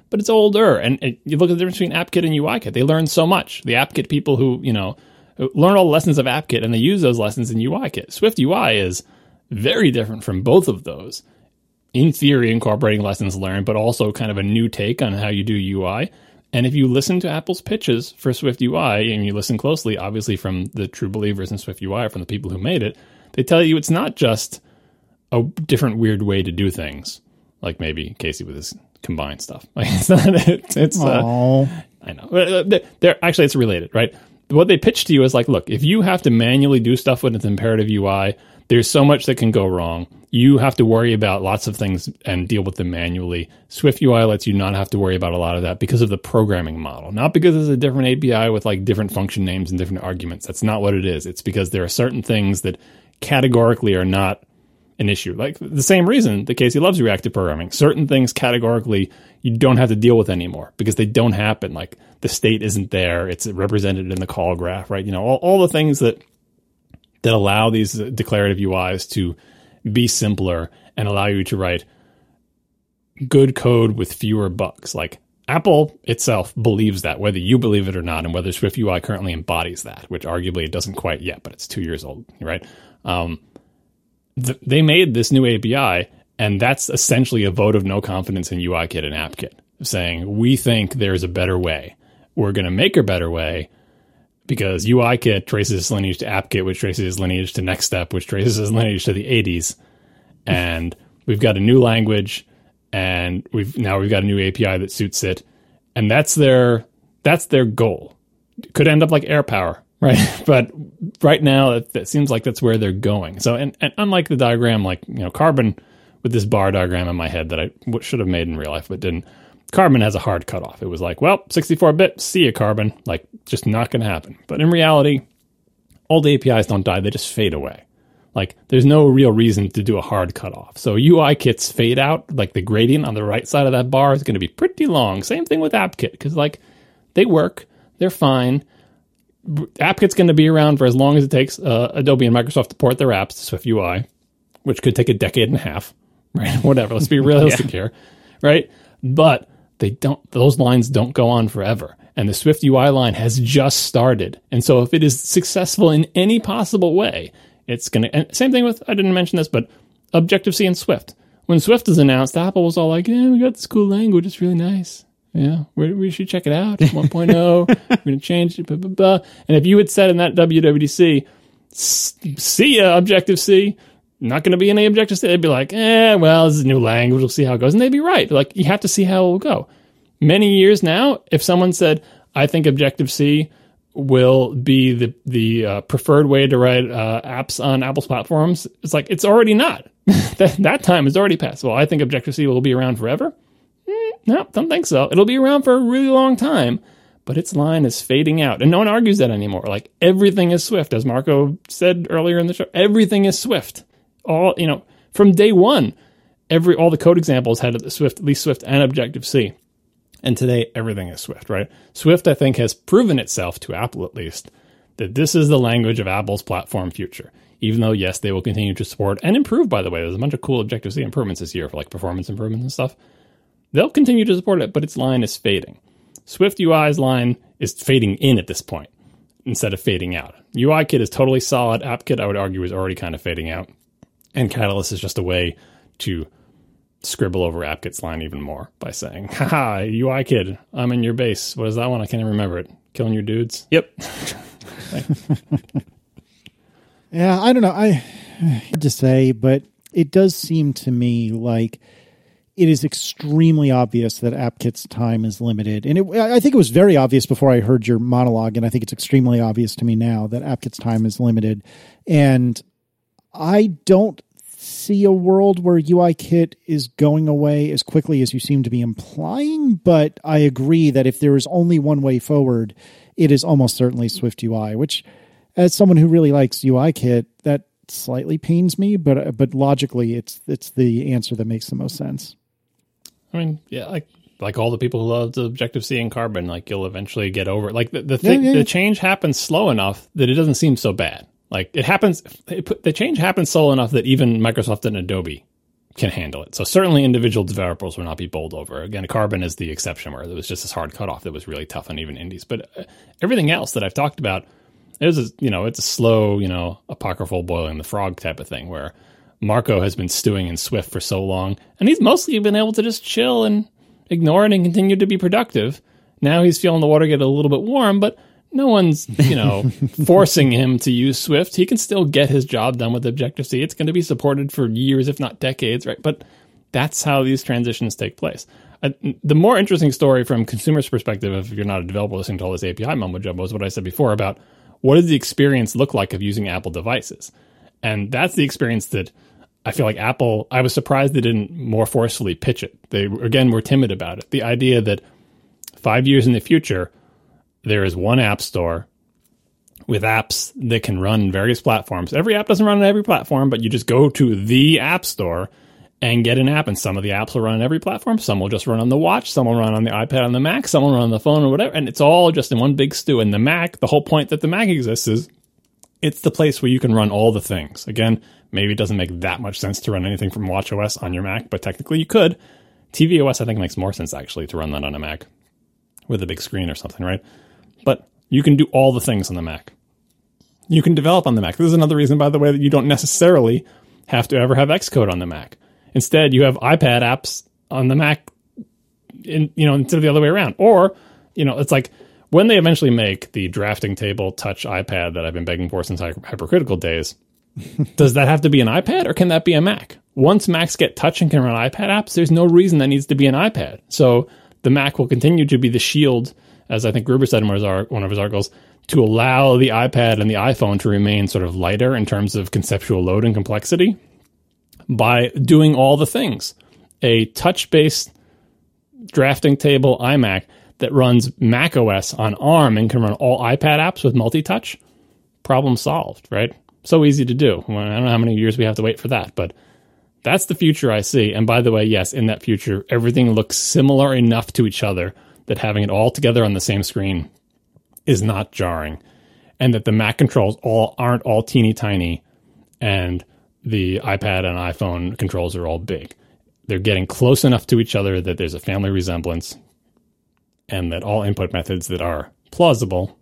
but it's older. And it, you look at the difference between AppKit and UIKit. They learn so much. The AppKit people who, you know, learn all the lessons of AppKit and they use those lessons in UIKit. Swift U I is very different from both of those. In theory, incorporating lessons learned, but also kind of a new take on how you do U I. And if you listen to Apple's pitches for Swift U I, and you listen closely, obviously from the true believers in Swift U I, from the people who made it, they tell you it's not just a different weird way to do things, like maybe Casey with his combined stuff. Like it's not. It's. it's uh, I know. They're actually it's related, right? What they pitch to you is like, look, if you have to manually do stuff with its imperative U I, there's so much that can go wrong. You have to worry about lots of things and deal with them manually. Swift U I lets you not have to worry about a lot of that because of the programming model, not because it's a different A P I with like different function names and different arguments. That's not what it is. It's because there are certain things that categorically are not an issue. Like the same reason that Casey loves reactive programming. Certain things categorically you don't have to deal with anymore because they don't happen. Like the state isn't there. It's represented in the call graph, right? You know, all, all the things that that allow these declarative U Is to be simpler and allow you to write good code with fewer bugs. Like Apple itself believes that, whether you believe it or not, and whether Swift U I currently embodies that, which arguably it doesn't quite yet, but it's two years old, right? Um, th- they made this new A P I, and that's essentially a vote of no confidence in UIKit and AppKit, saying, we think there's a better way. We're going to make a better way, because UIKit traces its lineage to AppKit, which traces its lineage to NextStep, which traces its lineage to the eighties. And we've got a new language, and we've now we've got a new A P I that suits it. And that's their that's their goal. Could end up like AirPower, right? But right now, it, it seems like that's where they're going. So, and, and unlike the diagram, like, you know, Carbon with this bar diagram in my head that I should have made in real life, but didn't. Carbon has a hard cutoff. It was like, well, sixty-four bit, see ya, Carbon. Like, just not going to happen. But in reality, old A P Is don't die. They just fade away. Like, there's no real reason to do a hard cutoff. So UIKit's fade out, like the gradient on the right side of that bar is going to be pretty long. Same thing with AppKit, because, like, they work. They're fine. AppKit's going to be around for as long as it takes uh, Adobe and Microsoft to port their apps to Swift U I, which could take a decade and a half, right? Whatever. Let's be realistic yeah. here, right? But they don't; those lines don't go on forever. And the Swift U I line has just started. And so if it is successful in any possible way, it's going to... And same thing with, I didn't mention this, but Objective-C and Swift. When Swift was announced, Apple was all like, yeah, we got this cool language. It's really nice. Yeah, we, we should check it out. one point oh, we're going to change it, blah, blah, blah. And if you had said in that W W D C, see ya, Objective-C, not going to be any Objective-C, they'd be like, eh, well, this is a new language. We'll see how it goes. And they'd be right. Like, you have to see how it will go. Many years now, if someone said, I think Objective-C will be the the uh, preferred way to write uh, apps on Apple's platforms, it's like, it's already not. that, that time is already passed. Well, I think Objective-C will be around forever. Mm, no, don't think so. It'll be around for a really long time, but its line is fading out. And no one argues that anymore. Like, everything is Swift. As Marco said earlier in the show, everything is Swift. All, you know, from day one, every all the code examples had Swift, at least Swift and Objective-C. And today, everything is Swift, right? Swift, I think, has proven itself, to Apple at least, that this is the language of Apple's platform future. Even though, yes, they will continue to support and improve, by the way. There's a bunch of cool Objective-C improvements this year for like performance improvements and stuff. They'll continue to support it, but its line is fading. Swift U I's line is fading in at this point instead of fading out. UIKit is totally solid. AppKit, I would argue, is already kind of fading out. And Catalyst is just a way to scribble over AppKit's line even more by saying, haha, UIKit, I'm in your base. What is that one? I can't even remember it. Killing your dudes? Yep. Yeah, I don't know. I hard to say, but it does seem to me like it is extremely obvious that AppKit's time is limited. And it, I think it was very obvious before I heard your monologue, and I think it's extremely obvious to me now that AppKit's time is limited. And I don't see a world where UIKit is going away as quickly as you seem to be implying, but I agree that if there is only one way forward, it is almost certainly Swift U I, which, as someone who really likes UIKit, that slightly pains me, but but logically, it's it's the answer that makes the most sense. I mean, yeah, like like all the people who love the Objective-C and Carbon, like you'll eventually get over it. Like the the, thing, yeah, yeah. the change happens slow enough that it doesn't seem so bad. Like it happens, it put, the change happens slow enough that even Microsoft and Adobe can handle it. So certainly individual developers will not be bowled over. Again, Carbon is the exception where there was just this hard cutoff that was really tough on even indies. But uh, everything else that I've talked about, it was a, you know, it's a slow, you know, apocryphal boiling the frog type of thing where Marco has been stewing in Swift for so long, and he's mostly been able to just chill and ignore it and continue to be productive. Now he's feeling the water get a little bit warm, but no one's, you know, forcing him to use Swift. He can still get his job done with Objective-C. It's going to be supported for years, if not decades, right? But that's how these transitions take place. Uh, the more interesting story from consumers' perspective, if you're not a developer listening to all this A P I mumbo jumbo, is what I said before about what does the experience look like of using Apple devices? And that's the experience that I feel like Apple, I was surprised they didn't more forcefully pitch it. They, again, were timid about it. The idea that five years in the future, there is one app store with apps that can run various platforms. Every app doesn't run on every platform, but you just go to the app store and get an app, and some of the apps will run on every platform. Some will just run on the watch. Some will run on the iPad, on the Mac. Some will run on the phone or whatever. And it's all just in one big stew. And the Mac, the whole point that the Mac exists is it's the place where you can run all the things. Again, maybe it doesn't make that much sense to run anything from watchOS on your Mac, but technically you could. tvOS, I think, makes more sense, actually, to run that on a Mac with a big screen or something, right? But you can do all the things on the Mac. You can develop on the Mac. This is another reason, by the way, that you don't necessarily have to ever have Xcode on the Mac. Instead, you have iPad apps on the Mac, in, you know, instead of the other way around. Or, you know, it's like when they eventually make the drafting table touch iPad that I've been begging for since Hypercritical days, does that have to be an iPad or can that be a Mac? Once Macs get touch and can run iPad apps, there's no reason that needs to be an iPad. So the Mac will continue to be the shield, as I think Gruber said in one of his articles, to allow the iPad and the iPhone to remain sort of lighter in terms of conceptual load and complexity by doing all the things. A touch-based drafting table iMac that runs macOS on ARM and can run all iPad apps with multi-touch, problem solved, right? So easy to do. Well, I don't know how many years we have to wait for that, but that's the future I see. And by the way, yes, in that future, everything looks similar enough to each other that having it all together on the same screen is not jarring, and that the Mac controls all aren't all teeny tiny, and the iPad and iPhone controls are all big. They're getting close enough to each other that there's a family resemblance, and that all input methods that are plausible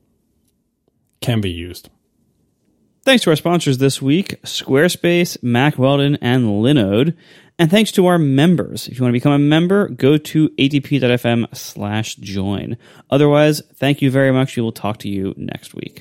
can be used. Thanks to our sponsors this week, Squarespace, Mack Weldon, and Linode. And thanks to our members. If you want to become a member, go to atp.fm slash join. Otherwise, thank you very much. We will talk to you next week.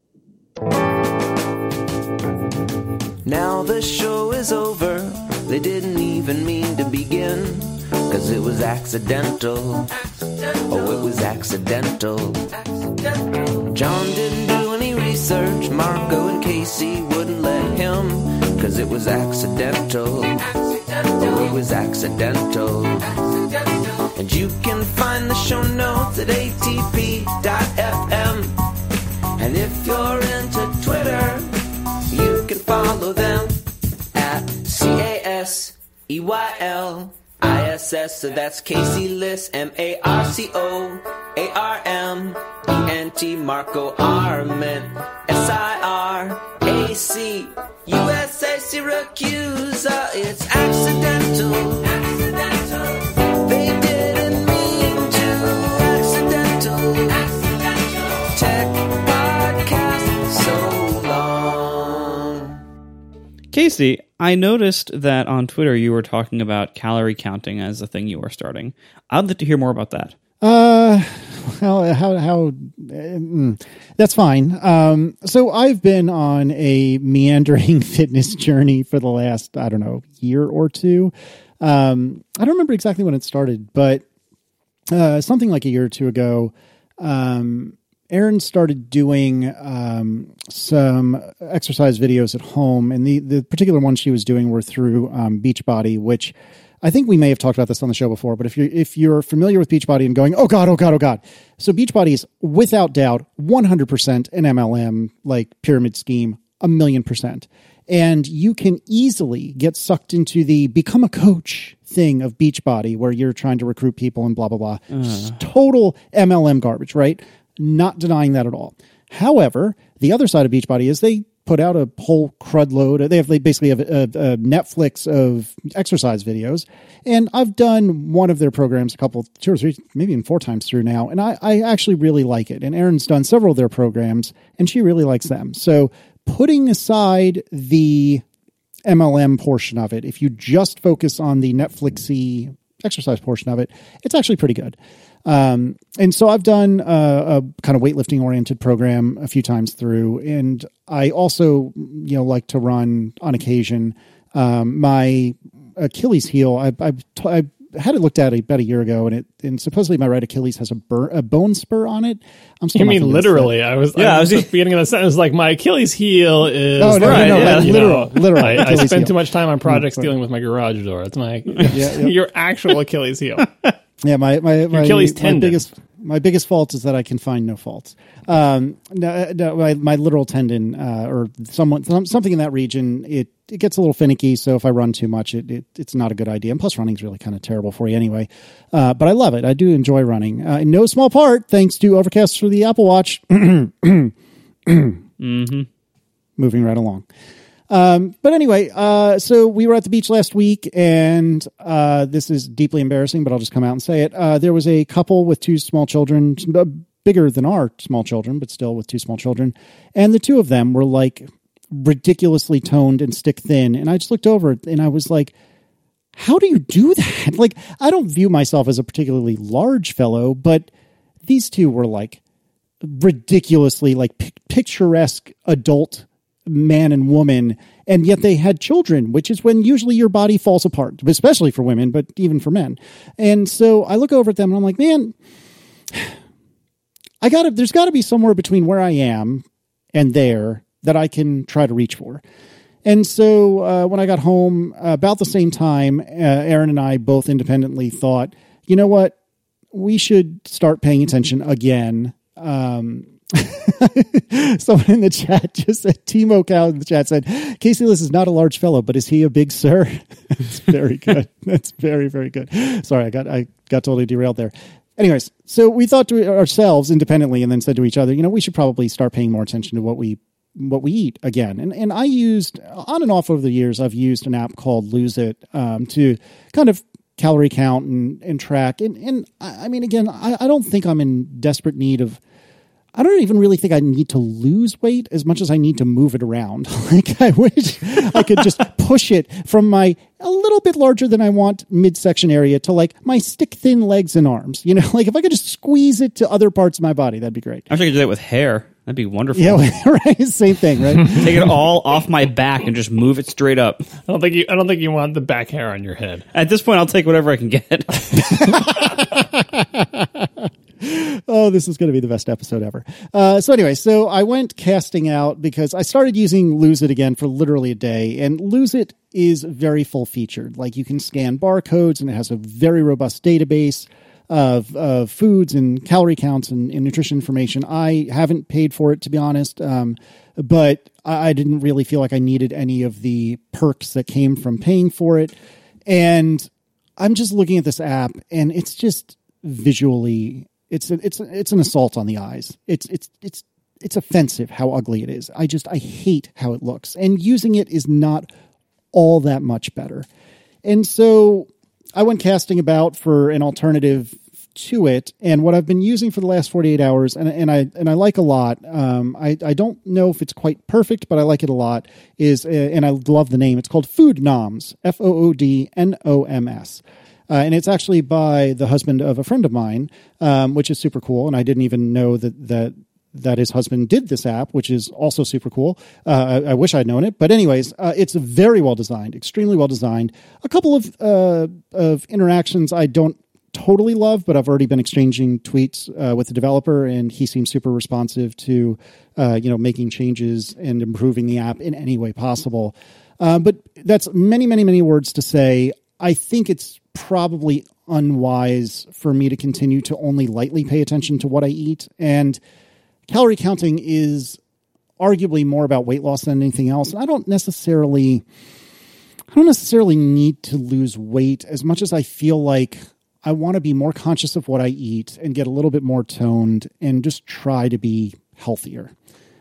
Now the show is over. They didn't even mean to begin, 'cause it was accidental. Oh, it was accidental. accidental. John didn't do any research. Marco and Casey wouldn't let him, 'cause it was accidental. accidental. Oh, it was accidental. accidental. And you can find the show notes at A T P dot F M. And if you're into Twitter, you can follow them at C A S E Y L I S S. So that's Casey Liss, M A R C O A R M E N T, Marco Arment, S I R A C U S A, Syracuse. Uh, it's accidental. Accidental. They didn't mean to. Accidental. Accidental. Tech podcast so long. Casey, I noticed that on Twitter you were talking about calorie counting as a thing you were starting. I'd like to hear more about that. Uh, how, how, how, uh, that's fine. Um, so I've been on a meandering fitness journey for the last, I don't know, year or two. Um, I don't remember exactly when it started, but, uh, something like a year or two ago, um, Erin started doing, um, some exercise videos at home, and the, the particular ones she was doing were through, um, Beachbody, which I think we may have talked about this on the show before, but if you're, if you're familiar with Beachbody and going, oh God, oh God, oh God. So Beachbody is without doubt one hundred percent an M L M, like pyramid scheme, a million percent. And you can easily get sucked into the become a coach thing of Beachbody, where you're trying to recruit people and blah, blah, blah. Uh. Just total M L M garbage, right? Not denying that at all. However, the other side of Beachbody is they put out a whole crud load. They have they basically have a, a Netflix of exercise videos, and I've done one of their programs a couple, two or three, maybe even four times through now, and I, I actually really like it. And Erin's done several of their programs, and she really likes them. So putting aside the M L M portion of it, if you just focus on the Netflixy exercise portion of it, it's actually pretty good. Um, and so I've done a, a kind of weightlifting oriented program a few times through, and I also, you know, like to run on occasion. Um, my Achilles heel, I, I, I had it looked at about a year ago, and it, and supposedly my right Achilles has a bur- a bone spur on it. I'm still you mean literally? I was, yeah, I was just beginning of the sentence like my Achilles heel is. No, no, right, no, no, yeah, like, literal, know, literal. I, I spend heel. too much time on projects dealing with my garage door. That's my yeah, yeah. your actual Achilles heel. Yeah, my my, my Achilles my tendon. biggest my biggest fault is that I can find no faults. Um, no, no, my, my literal tendon uh, or someone some, something in that region, it it gets a little finicky. So if I run too much, it, it it's not a good idea. And plus, running's really kind of terrible for you anyway. Uh, but I love it. I do enjoy running. Uh, in no small part thanks to Overcast for the Apple Watch. mm-hmm. Moving right along. Um, but anyway, uh, so we were at the beach last week, and uh, this is deeply embarrassing, but I'll just come out and say it. Uh, there was a couple with two small children, bigger than our small children, but still with two small children. And the two of them were like ridiculously toned and stick thin. And I just looked over and I was like, how do you do that? Like, I don't view myself as a particularly large fellow, but these two were like ridiculously like p- picturesque adult man and woman, and yet they had children, which is when usually your body falls apart, especially for women, but even for men. And so I look over at them and I'm like, man, I gotta, there's gotta be somewhere between where I am and there that I can try to reach for. And so uh, when I got home uh, about the same time, uh, Erin and I both independently thought, you know what, we should start paying attention again. Um, Someone in the chat just said, Timo Cow in the chat said, Casey Liss is not a large fellow, but is he a big sir? That's very good. That's very, very good. Sorry, I got I got totally derailed there. Anyways, so we thought to ourselves independently and then said to each other, you know, we should probably start paying more attention to what we what we eat again. And and I used, on and off over the years, I've used an app called Lose It um, to kind of calorie count and, and track. And, and I mean, again, I, I don't think I'm in desperate need of I don't even really think I need to lose weight as much as I need to move it around. Like, I wish I could just push it from my a little bit larger than I want midsection area to like my stick thin legs and arms. You know, like if I could just squeeze it to other parts of my body, that'd be great. I wish I could do that with hair. That'd be wonderful. Yeah, right. Same thing, right? Take it all off my back and just move it straight up. I don't think you. I don't think you want the back hair on your head. At this point, I'll take whatever I can get. Oh, this is going to be the best episode ever. Uh, so anyway, so I went casting out because I started using Lose It again for literally a day, and Lose It is very full featured. Like, you can scan barcodes, and it has a very robust database of, of foods and calorie counts and, and nutrition information. I haven't paid for it, to be honest, um, but I, I didn't really feel like I needed any of the perks that came from paying for it. And I'm just looking at this app, and it's just visually... It's a, it's a, it's an assault on the eyes. It's it's it's it's offensive how ugly it is. I just I hate how it looks, and using it is not all that much better. And so I went casting about for an alternative to it, and what I've been using for the last forty-eight hours, and and I and I like a lot. Um, I I don't know if it's quite perfect, but I like it a lot. Is uh, and I love the name. It's called Food Noms. F O O D N O M S. Uh, and it's actually by the husband of a friend of mine, um, which is super cool. And I didn't even know that that that his husband did this app, which is also super cool. Uh, I, I wish I'd known it. But anyways, uh, it's very well designed, extremely well designed. A couple of uh, of interactions I don't totally love, but I've already been exchanging tweets uh, with the developer, and he seems super responsive to uh, you know making changes and improving the app in any way possible. Uh, but that's many, many, many words to say. I think it's probably unwise for me to continue to only lightly pay attention to what I eat. And calorie counting is arguably more about weight loss than anything else. And I don't necessarily, I don't necessarily need to lose weight as much as I feel like I want to be more conscious of what I eat and get a little bit more toned and just try to be healthier.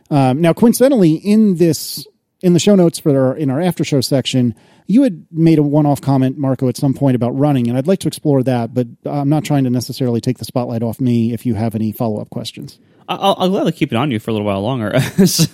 Um, now, coincidentally, in this in the show notes for our, in our after show section, you had made a one-off comment, Marco, at some point about running, and I'd like to explore that, but I'm not trying to necessarily take the spotlight off me if you have any follow-up questions. I'll, I'll gladly keep it on you for a little while longer. so,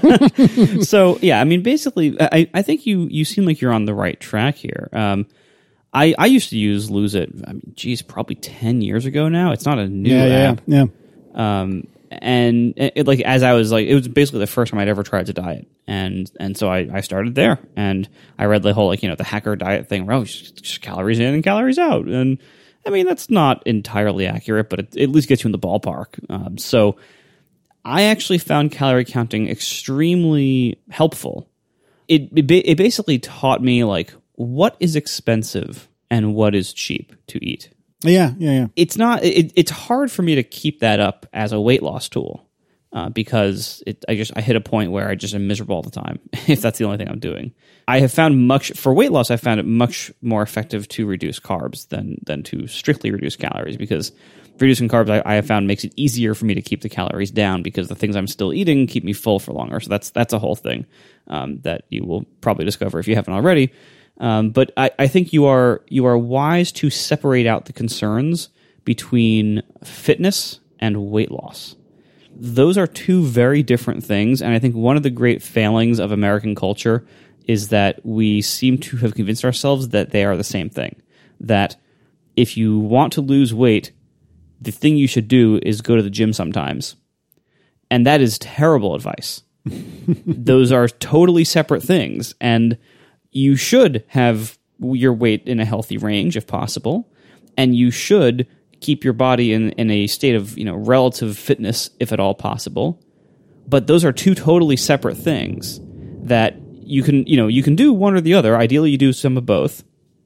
so, yeah, I mean, basically, I, I think you you seem like you're on the right track here. Um, I, I used to use Lose It, I mean, geez, probably ten years ago now. It's not a new yeah, app. Yeah, yeah. Um, and it, like as I was like, it was basically the first time I'd ever tried to diet, and and so I, I started there, and I read the whole like you know the hacker diet thing, where oh, just, just calories in and calories out, and I mean that's not entirely accurate, but it, it at least gets you in the ballpark. Um, so I actually found calorie counting extremely helpful. It it, it basically taught me like what is expensive and what is cheap to eat. Yeah, yeah, yeah. It's not. It, it's hard for me to keep that up as a weight loss tool uh, because it, I just I hit a point where I just am miserable all the time. If that's the only thing I'm doing, I have found much for weight loss. I found it much more effective to reduce carbs than than to strictly reduce calories because reducing carbs I, I have found makes it easier for me to keep the calories down because the things I'm still eating keep me full for longer. So that's that's a whole thing um, that you will probably discover if you haven't already. Um, but I, I think you are you are wise to separate out the concerns between fitness and weight loss. Those are two very different things, and I think one of the great failings of American culture is that we seem to have convinced ourselves that they are the same thing. That if you want to lose weight, the thing you should do is go to the gym sometimes. And that is terrible advice. Those are totally separate things, and you should have your weight in a healthy range if possible, and you should keep your body in, in a state of you know relative fitness if at all possible. But those are two totally separate things that you can you know you can do one or the other. Ideally, you do some of both.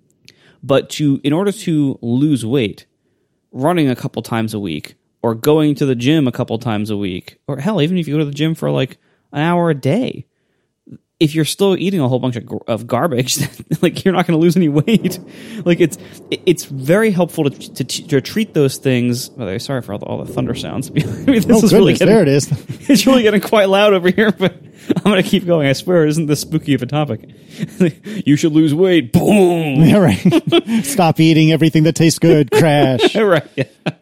But to in order to lose weight, running a couple times a week, or going to the gym a couple times a week, or hell, even if you go to the gym for like an hour a day. If you're still eating a whole bunch of, of garbage, like you're not going to lose any weight. Like it's it's very helpful to to, to treat those things. Oh, sorry for all the, all the thunder sounds. I mean, this oh, is goodness, really getting, there it is. It's really getting quite loud over here, but I'm going to keep going. I swear, it isn't this spooky of a topic. You should lose weight. Boom. Yeah, right. Stop eating everything that tastes good. Crash. Right. Yeah.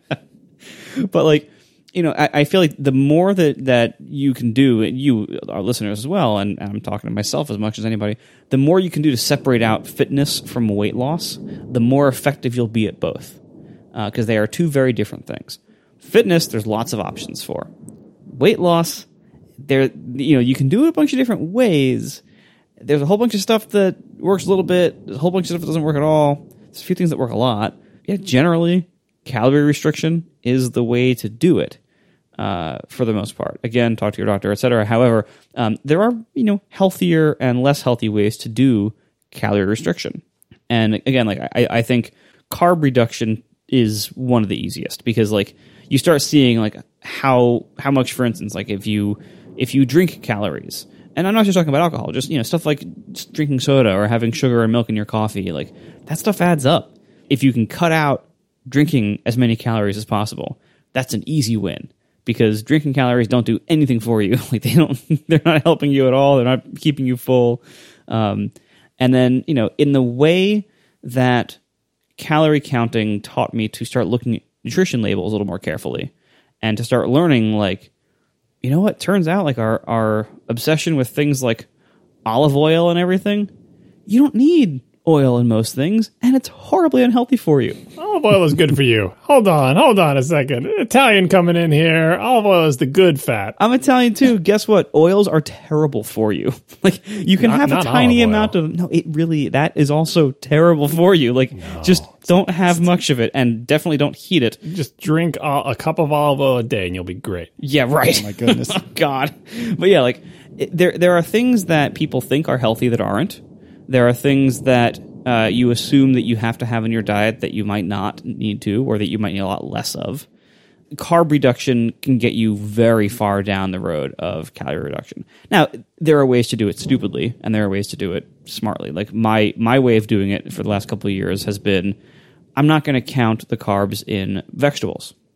But like. You know, I, I feel like the more that, that you can do, and you, our listeners as well, and, and I'm talking to myself as much as anybody, the more you can do to separate out fitness from weight loss, the more effective you'll be at both. Because uh, they are two very different things. Fitness, there's lots of options for. Weight loss, there, you know, you can do it a bunch of different ways. There's a whole bunch of stuff that works a little bit. There's a whole bunch of stuff that doesn't work at all. There's a few things that work a lot. Yeah, generally, calorie restriction is the way to do it. Uh, for the most part. Again, talk to your doctor, et cetera. However, um, there are you know healthier and less healthy ways to do calorie restriction. And again, like I, I think carb reduction is one of the easiest because like you start seeing like how how much, for instance, like if you if you drink calories, and I'm not just talking about alcohol, just you know stuff like just drinking soda or having sugar and milk in your coffee, like that stuff adds up. If you can cut out drinking as many calories as possible, that's an easy win. Because drinking calories don't do anything for you. Like they don't, they're not helping you at all. They're not keeping you full. Um, and then, you know, in the way that calorie counting taught me to start looking at nutrition labels a little more carefully and to start learning, like, you know what? Turns out, like our our obsession with things like olive oil and everything, you don't need oil in most things, and it's horribly unhealthy for you. Olive oil is good for you. Hold on, hold on a second. Italian coming in here. Olive oil is the good fat. I'm Italian too. Guess what? Oils are terrible for you. Like you can Not- have a not tiny olive amount oil. of no. It really that is also terrible for you. Like just don't have much of it, and definitely don't heat it. Just drink a, a cup of olive oil a day, and you'll be great. Yeah, right. Oh my goodness. Oh, God. But yeah, like it, there there are things that people think are healthy that aren't. There are things that uh, you assume that you have to have in your diet that you might not need to, or that you might need a lot less of. Carb reduction can get you very far down the road of calorie reduction. Now, there are ways to do it stupidly, and there are ways to do it smartly. Like my my way of doing it for the last couple of years has been, I'm not going to count the carbs in vegetables.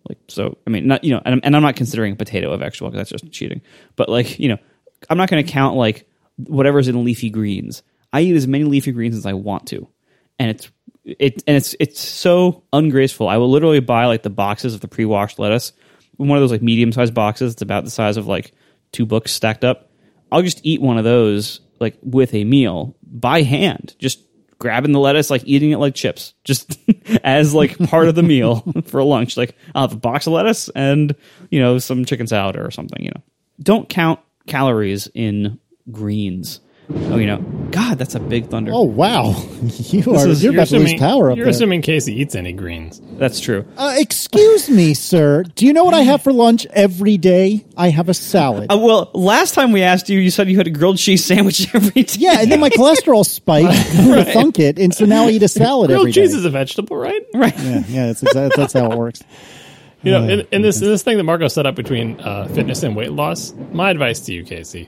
Like, so, I mean, not, you know, and I'm, and I'm not considering potato a vegetable because that's just cheating. But like, you know, I'm not going to count like whatever's in leafy greens. I eat as many leafy greens as I want to. And it's, it, and it's, it's so ungraceful. I will literally buy like the boxes of the pre-washed lettuce, one of those like medium sized boxes. It's about the size of like two books stacked up. I'll just eat one of those like with a meal by hand, just grabbing the lettuce, like eating it like chips, just as like part of the meal for lunch. Like I'll have a box of lettuce and, you know, some chicken salad or something, you know. Don't count calories in greens. Oh, you know, God, that's a big thunder. Oh, wow. You are, is, you're, you're about to lose assuming, power up You're there. assuming Casey eats any greens. That's true. Uh, excuse me, sir. Do you know what I have for lunch every day? I have a salad. Uh, well, last time we asked you, you said you had a grilled cheese sandwich every day. Yeah, and then my cholesterol spiked right. thunk it, and so now I eat a salad Grilled every day. cheese is a vegetable, right? Right. Yeah, yeah, that's exactly, that's how it works. You know, in, in this in this thing that Marco set up between uh, fitness and weight loss, my advice to you, Casey,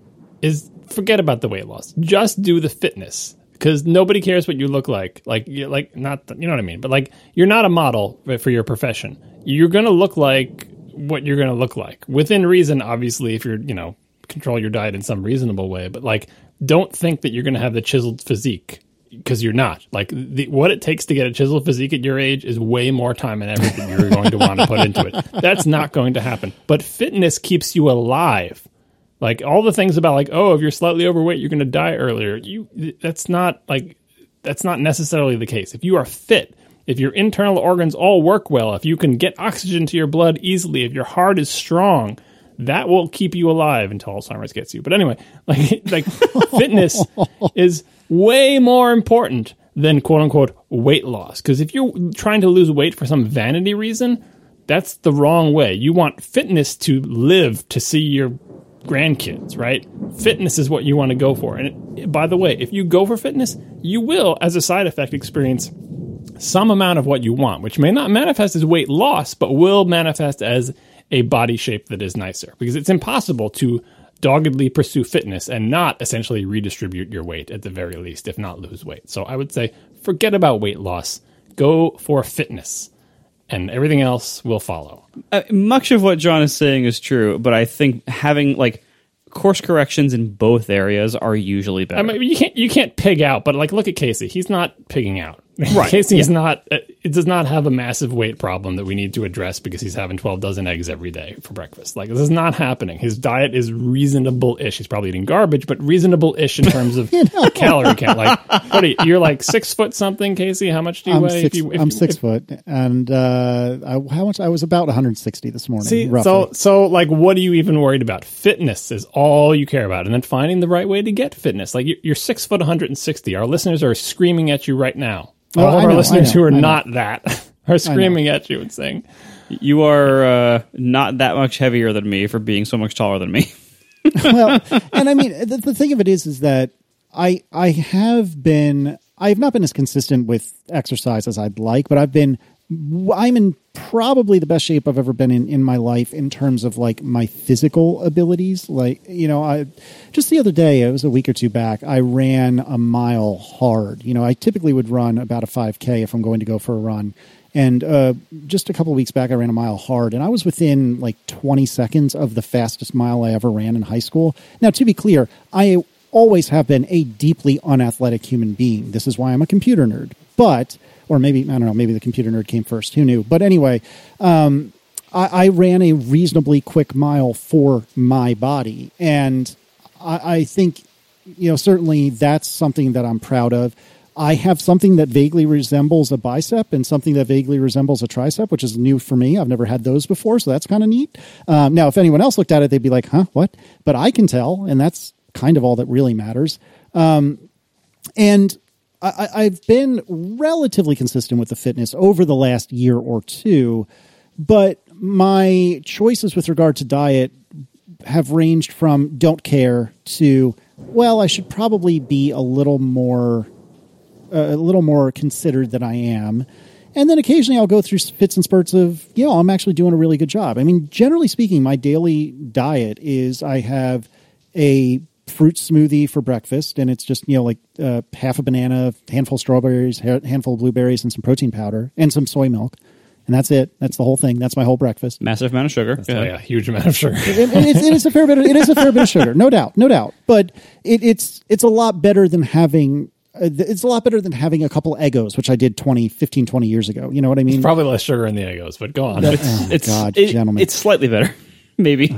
is forget about the weight loss. Just do the fitness, because nobody cares what you look like. Like, you're like not, you know what I mean. But like, you're not a model for your profession. You're gonna look like what you're gonna look like within reason. Obviously, if you're, you know, control your diet in some reasonable way. But like, don't think that you're gonna have the chiseled physique, because you're not. Like, the, what it takes to get a chiseled physique at your age is way more time and effort that you're going to want to put into it. That's not going to happen. But fitness keeps you alive. Like, all the things about, like, oh, if you're slightly overweight, you're going to die earlier. You, that's not, like, that's not necessarily the case. If you are fit, if your internal organs all work well, if you can get oxygen to your blood easily, if your heart is strong, that will keep you alive until Alzheimer's gets you. But anyway, like, like fitness is way more important than, quote-unquote, weight loss. Because if you're trying to lose weight for some vanity reason, that's the wrong way. You want fitness to live, to see your grandkids, right? Fitness is what you want to go for. And it, by the way, if you go for fitness, you will, as a side effect, experience some amount of what you want, which may not manifest as weight loss, but will manifest as a body shape that is nicer. Because it's impossible to doggedly pursue fitness and not essentially redistribute your weight, at the very least, if not lose weight. So I would say forget about weight loss. Go for fitness, and everything else will follow. Uh, much of what John is saying is true, but I think having like course corrections in both areas are usually better. I mean, you can't you can't pig out, but like, look at Casey. He's not pigging out. Right. Casey is yeah. not. Uh, it does not have a massive weight problem that we need to address because he's having twelve dozen eggs every day for breakfast. Like, this is not happening. His diet is reasonable-ish. He's probably eating garbage, but reasonable-ish in terms of you know? calorie count. Like, what are you? You're like six foot something, Casey. How much do you I'm weigh? Six, if you, if, I'm six if, foot, and uh, I, how much? I was about one hundred sixty this morning. See, roughly. so so like, what are you even worried about? Fitness is all you care about, and then finding the right way to get fitness. Like, you're, you're six foot, one hundred sixty. Our listeners are screaming at you right now. All Oh, of I our know, listeners know, who are I know. not that are screaming at you and saying, You are uh, not that much heavier than me for being so much taller than me. Well, and I mean, the, the thing of it is, is that I I have been I have not been as consistent with exercise as I'd like, but I've been I'm in probably the best shape I've ever been in in my life in terms of like my physical abilities. Like, you know, I just the other day, it was a week or two back, I ran a mile hard. You know, I typically would run about a five K if I'm going to go for a run. And uh, just a couple of weeks back, I ran a mile hard, and I was within like twenty seconds of the fastest mile I ever ran in high school. Now, to be clear, I always have been a deeply unathletic human being. This is why I'm a computer nerd. But, or maybe, I don't know, maybe the computer nerd came first. Who knew? But anyway, um, I, I ran a reasonably quick mile for my body. And I, I think, you know, certainly that's something that I'm proud of. I have something that vaguely resembles a bicep and something that vaguely resembles a tricep, which is new for me. I've never had those before, so that's kind of neat. Um, now, if anyone else looked at it, they'd be like, huh, what? But I can tell, and that's kind of all that really matters. Um, and I, I've been relatively consistent with the fitness over the last year or two, but my choices with regard to diet have ranged from don't care to, well, I should probably be a little more... Uh, a little more considered than I am. And then occasionally I'll go through fits and spurts of, you know, I'm actually doing a really good job. I mean, generally speaking, my daily diet is I have a fruit smoothie for breakfast, and it's just, you know, like uh, half a banana, handful of strawberries, handful of blueberries, and some protein powder, and some soy milk. and that's it. That's the whole thing. That's my whole breakfast. Massive amount of sugar. That's like a huge amount of sugar. it, it's, it is a fair bit. Of, it is a fair bit of sugar, no doubt, no doubt. But it, it's it's a lot better than having. Uh, it's a lot better than having a couple Eggos, which I did twenty, fifteen, twenty years ago. You know what I mean? It's probably less sugar in the Eggos, but go on. That- It's, oh, it's, God, it- gentlemen. it's slightly better, maybe.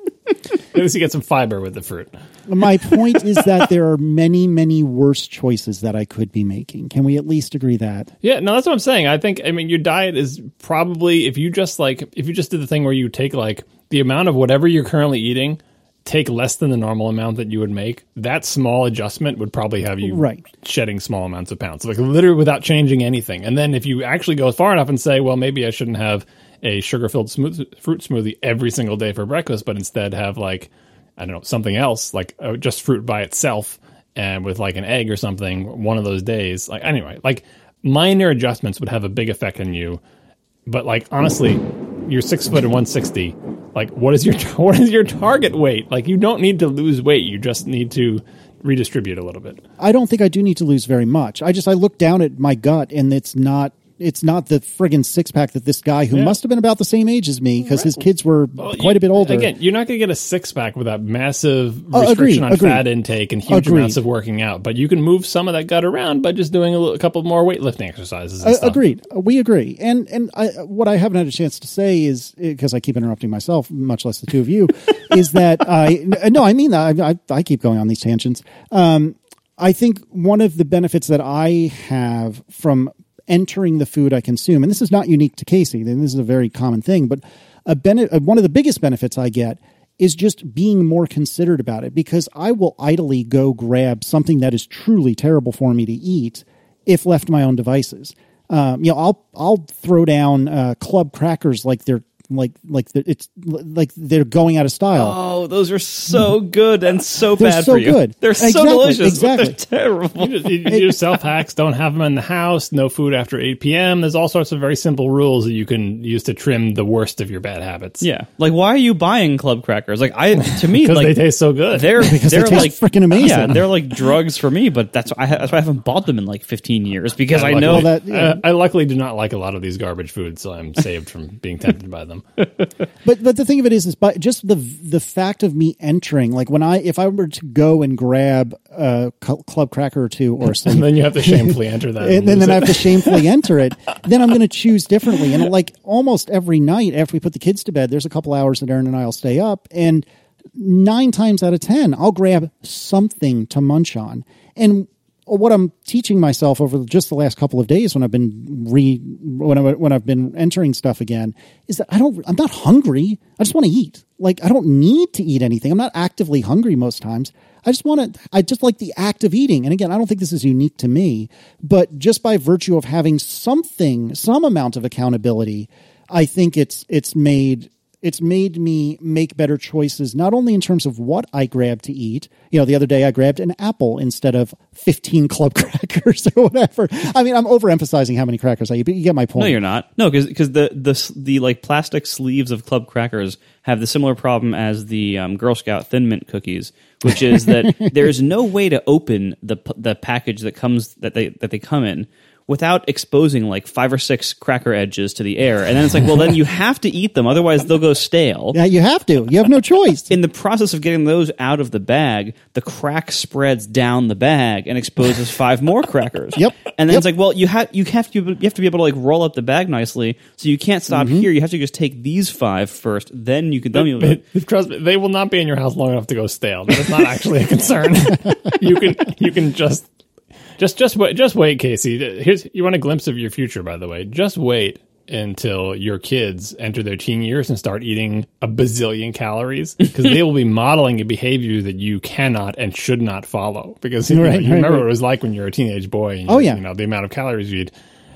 At least you get some fiber with the fruit. My point is that there are many, many worse choices that I could be making. Can we at least agree that? Yeah, no, that's what I'm saying. I think, I mean, your diet is probably, if you just like, if you just did the thing where you take like the amount of whatever you're currently eating, take less than the normal amount that you would make, that small adjustment would probably have you Right. shedding small amounts of pounds. Like literally without changing anything. And then if you actually go far enough and say, well, maybe I shouldn't have a sugar-filled smooth, fruit smoothie every single day for breakfast, but instead have like, I don't know, something else, like uh, just fruit by itself and with like an egg or something one of those days. Like anyway, like minor adjustments would have a big effect on you. But like honestly, you're six foot and one sixty. Like what is your what is your target weight? Like you don't need to lose weight. You just need to redistribute a little bit. I don't think I do need to lose very much. I just I look down at my gut and it's not it's not the friggin' six pack that this guy who Yeah. must have been about the same age as me because his kids were Well, quite you- a bit older. Again, you're not going to get a six pack without massive Oh, restriction agreed, on agreed. fat intake and huge Agreed. amounts of working out. But you can move some of that gut around by just doing a, little, a couple more weightlifting exercises. And Uh, stuff. agreed. We agree. And and I, what I haven't had a chance to say is because I keep interrupting myself, much less the two of you, is that I no, I mean that I, I, I keep going on these tangents. Um, I think one of the benefits that I have from entering the food I consume, and this is not unique to Casey, then this is a very common thing, but a bene- one of the biggest benefits I get is just being more considered about it because I will idly go grab something that is truly terrible for me to eat if left to my own devices. Um, you know, I'll I'll throw down uh, club crackers like they're like like they're, it's like they're going out of style. Oh, those are so good and so They're bad so for you. good. They're so Exactly, delicious. exactly. But they're terrible. You, just, you, you do self hacks. Don't have them in the house. No food after eight p.m. There's all sorts of very simple rules that you can use to trim the worst of your bad habits. Yeah, like why are you buying club crackers? Like I, to me, because like they taste so good. they're Because they they're taste like freaking amazing. Yeah, they're like drugs for me. But that's why I, that's why I haven't bought them in like fifteen years because I, luckily, know that- yeah. uh, I luckily do not like a lot of these garbage foods, so I'm saved from being tempted by them. But but the thing of it is, is by just the the fact of me entering, like when I if I were to go and grab a cl- club cracker or two or And something, then you have to shamefully enter that. and then, lose then I it. have to shamefully enter it, then I'm going to choose differently. And like almost every night after we put the kids to bed, there's a couple hours that Aaron and I will stay up, and nine times out of ten, I'll grab something to munch on. And what I'm teaching myself over just the last couple of days when I've been re when I when I've been entering stuff again is that I don't I'm not hungry. I just want to eat. Like I don't need to eat anything. I'm not actively hungry most times. I just want to I just like the act of eating. And again, I don't think this is unique to me, but just by virtue of having something, some amount of accountability, I think it's it's made It's made me make better choices, not only in terms of what I grab to eat. You know, the other day I grabbed an apple instead of fifteen club crackers or whatever. I mean, I'm overemphasizing how many crackers I eat, but you get my point. No, you're not. No, because the, the the like plastic sleeves of club crackers have the similar problem as the um, Girl Scout Thin Mint cookies, which is that there's no way to open the the package that comes that they that they come in without exposing like five or six cracker edges to the air. And then it's like, well, then you have to eat them, otherwise they'll go stale. Yeah, you have to. You have no choice. In the process of getting those out of the bag, the crack spreads down the bag and exposes five more crackers. Yep. And then Yep. it's like, well, you have you have to you have to be able to like roll up the bag nicely, so you can't stop Mm-hmm. here. You have to just take these five first, then you can then you'll But trust me, they will not be in your house long enough to go stale. That is not actually a concern. you can you can just just just wait just wait, Casey. Here's you want a glimpse of your future, by the way. Just wait until your kids enter their teen years and start eating a bazillion calories, because they will be modeling a behavior that you cannot and should not follow. Because you, know, Right, you right, remember right. what it was like when you were a teenage boy. And Oh, you, yeah. you know the amount of calories you eat.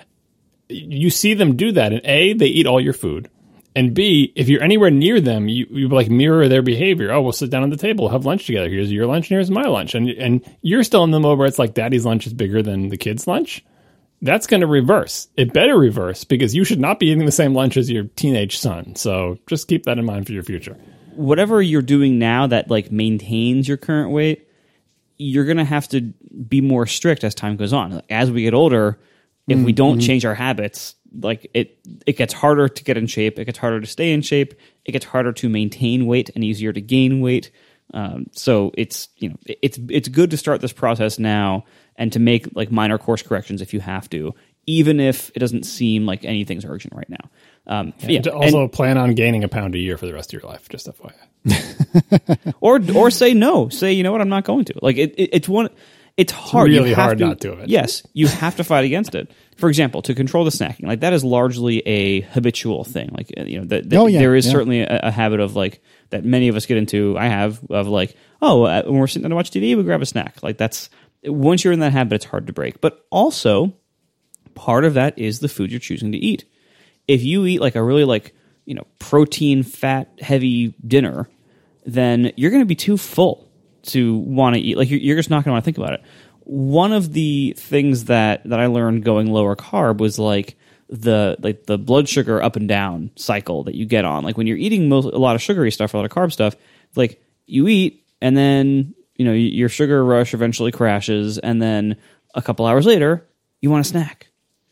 You see them do that, and A, they eat all your food. And B, if you're anywhere near them, you, you like mirror their behavior. Oh, we'll sit down at the table, we'll have lunch together. Here's your lunch, and here's my lunch. And and you're still in the mode where it's like daddy's lunch is bigger than the kid's lunch. That's going to reverse. It better reverse, because you should not be eating the same lunch as your teenage son. So just keep that in mind for your future. whatever you're doing now that like maintains your current weight, you're gonna have to be more strict as time goes on. As we get older, If we don't change our habits, like it, it gets harder to get in shape. It gets harder to stay in shape. It gets harder to maintain weight and easier to gain weight. Um, so it's, you know, it's, it's good to start this process now and to make like minor course corrections if you have to, even if it doesn't seem like anything's urgent right now. Um, yeah, yeah. To also and, plan on gaining a pound a year for the rest of your life, just F Y I. or, or say no, say, you know what, I'm not going to. Like it, it it's one, it's hard. It's really you have hard to, not to eventually. Yes, you have to fight against it. For example, to control the snacking, like that is largely a habitual thing. Like, you know, that, that oh, yeah, there is yeah. certainly a, a habit of like that many of us get into. I have of like, oh, uh, when we're sitting down to watch T V, we grab a snack. Like that's once you're in that habit, it's hard to break. But also, part of that is the food you're choosing to eat. If you eat like a really like you know protein, fat heavy dinner, then you're going to be too full to want to eat. Like you're, you're just not going to want to think about it. One of the things that, that I learned going lower carb was like the like the blood sugar up and down cycle that you get on. Like when you're eating most, a lot of sugary stuff, a lot of carb stuff, like you eat and then you know your sugar rush eventually crashes, and then a couple hours later you want a snack.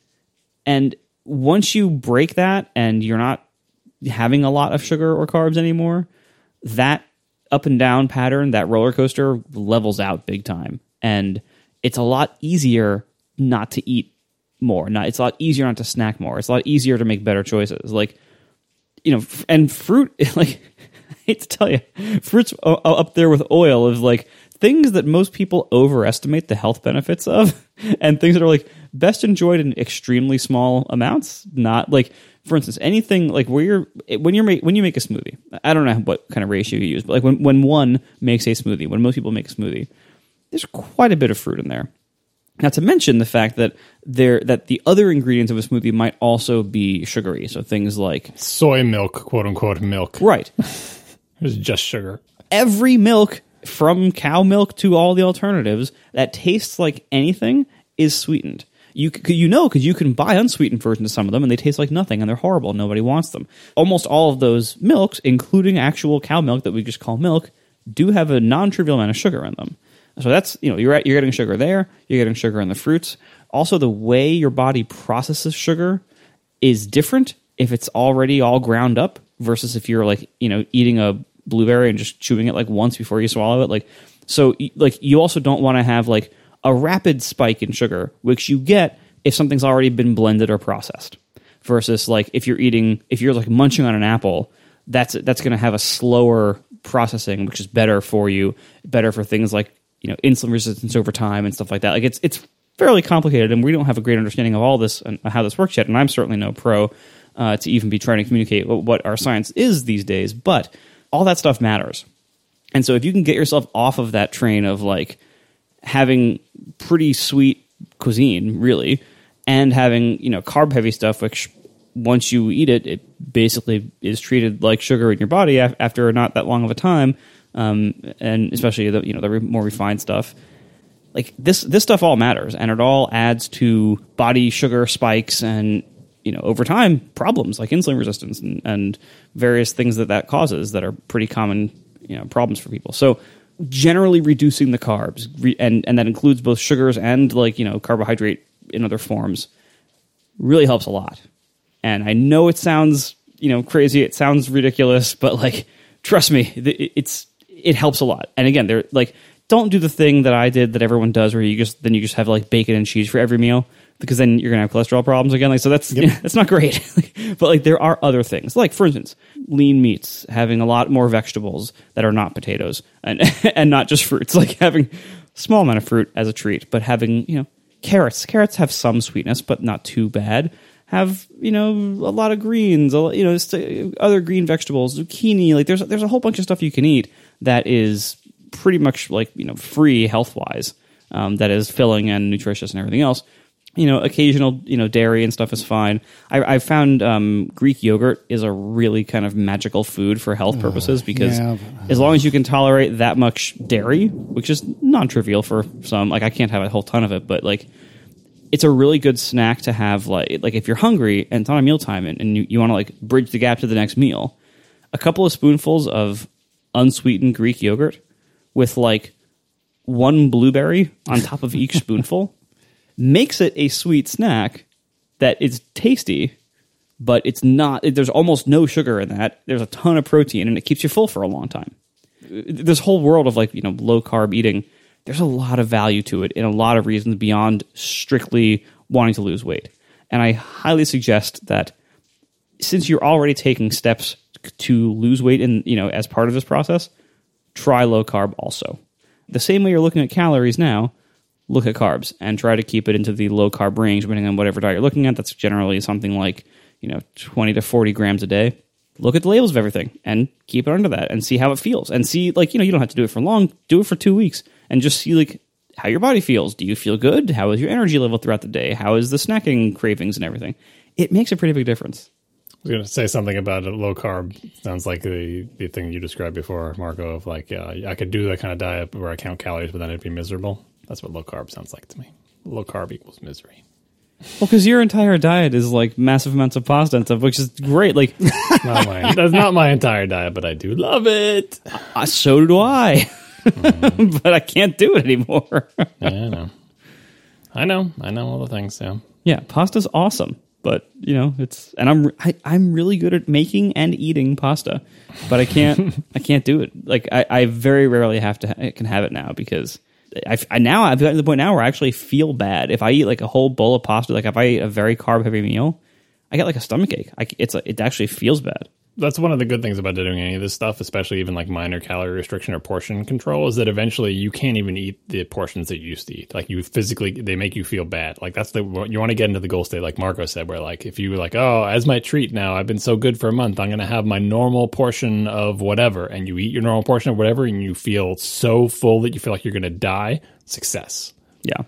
And once you break that and you're not having a lot of sugar or carbs anymore, that up and down pattern, that roller coaster levels out big time. And it's a lot easier not to eat more. Not, it's a lot easier not to snack more. It's a lot easier to make better choices. Like, you know, and fruit, like, I hate to tell you, fruit's up there with oil is like things that most people overestimate the health benefits of, and things that are like best enjoyed in extremely small amounts. Not like, for instance, anything like where you're when you're make, when you make a smoothie. I don't know what kind of ratio you use, but like when when one makes a smoothie, when most people make a smoothie, there's quite a bit of fruit in there. Not to mention the fact that there that the other ingredients of a smoothie might also be sugary. So things like soy milk, quote unquote milk. Right. It's just sugar. Every milk, from cow milk to all the alternatives, that tastes like anything is sweetened. You you know because you can buy unsweetened versions of some of them, and they taste like nothing, and they're horrible. Nobody wants them. Almost all of those milks, including actual cow milk that we just call milk, do have a non-trivial amount of sugar in them. So that's, you know, you're at, you're getting sugar there, you're getting sugar in the fruits. Also, the way your body processes sugar is different if it's already all ground up versus if you're like, you know, eating a blueberry and just chewing it like once before you swallow it. Like, so like you also don't want to have like a rapid spike in sugar, which you get if something's already been blended or processed. Versus like if you're eating, if you're like munching on an apple, that's that's going to have a slower processing, which is better for you, better for things like, you know, insulin resistance over time and stuff like that. Like it's it's fairly complicated, and we don't have a great understanding of all this and how this works yet. And I'm certainly no pro uh, to even be trying to communicate what, what our science is these days. But all that stuff matters. And so if you can get yourself off of that train of like having pretty sweet cuisine, really, and having, you know, carb heavy stuff, which once you eat it, it basically is treated like sugar in your body af- after not that long of a time. Um, and especially the, you know, the re- more refined stuff, like this, this stuff all matters, and it all adds to body sugar spikes and, you know, over time problems like insulin resistance and, and various things that that causes that are pretty common, you know, problems for people. So generally reducing the carbs re- and, and that includes both sugars and like, you know, carbohydrate in other forms really helps a lot. And I know it sounds, you know, crazy. It sounds ridiculous, but like, trust me, it's, it helps a lot. And again, they're like, don't do the thing that I did that everyone does where you just, then you just have like bacon and cheese for every meal, because then you're going to have cholesterol problems again. Like, so that's, yep. yeah, that's not great. But like, there are other things, like for instance, lean meats, having a lot more vegetables that are not potatoes and, and not just fruits, like having a small amount of fruit as a treat, but having, you know, carrots, carrots have some sweetness, but not too bad. Have, you know, a lot of greens, you know, other green vegetables, zucchini. Like there's there's a whole bunch of stuff you can eat that is pretty much like, you know, free health wise, um, that is filling and nutritious and everything else. You know, occasional, you know, dairy and stuff is fine. I, I found um, Greek yogurt is a really kind of magical food for health purposes, because yeah. as long as you can tolerate that much dairy, which is non-trivial for some, like I can't have a whole ton of it, but like, it's a really good snack to have, like, like if you're hungry and it's on a mealtime and, and you, you want to like bridge the gap to the next meal, a couple of spoonfuls of unsweetened Greek yogurt with like one blueberry on top of each spoonful makes it a sweet snack that it's tasty, but it's not, there's almost no sugar in that. There's a ton of protein, and it keeps you full for a long time. This whole world of like, you know, low carb eating, there's a lot of value to it and a lot of reasons beyond strictly wanting to lose weight. And I highly suggest that since you're already taking steps to lose weight and, you know, as part of this process, try low carb also. The same way you're looking at calories now, look at carbs and try to keep it into the low carb range, depending on whatever diet you're looking at. That's generally something like, you know, twenty to forty grams a day. Look at the labels of everything and keep it under that and see how it feels. And see, like, you know, you don't have to do it for long. Do it for two weeks and just see, like, how your body feels. Do you feel good? How is your energy level throughout the day? How is the snacking cravings and everything? It makes a pretty big difference. I was going to say something about it. Low carb. Sounds like the, the thing you described before, Marco, of like, uh, I could do that kind of diet where I count calories, but then it'd be miserable. That's what low carb sounds like to me. Low carb equals misery. Well, because your entire diet is like massive amounts of pasta and stuff, which is great. Like, not my, that's not my entire diet, but I do love it. Uh, so do I. Mm. But I can't do it anymore. Yeah, I know. I know. I know all the things, yeah. Yeah, pasta's awesome. But, you know, it's, and I'm I, I'm really good at making and eating pasta, but I can't I can't do it. Like I, I very rarely have to ha- can have it now because I, I now I've gotten to the point now where I actually feel bad if I eat like a whole bowl of pasta. Like if I eat a very carb heavy meal, I get like a stomach ache. I, it's it actually feels bad. That's one of the good things about doing any of this stuff, especially even like minor calorie restriction or portion control, is that eventually you can't even eat the portions that you used to eat. Like you physically, they make you feel bad. Like that's the, you want to get into the goal state, like Marco said, where like if you were like, oh, as my treat now, I've been so good for a month, I'm going to have my normal portion of whatever. And you eat your normal portion of whatever and you feel so full that you feel like you're going to die. Success. Yeah.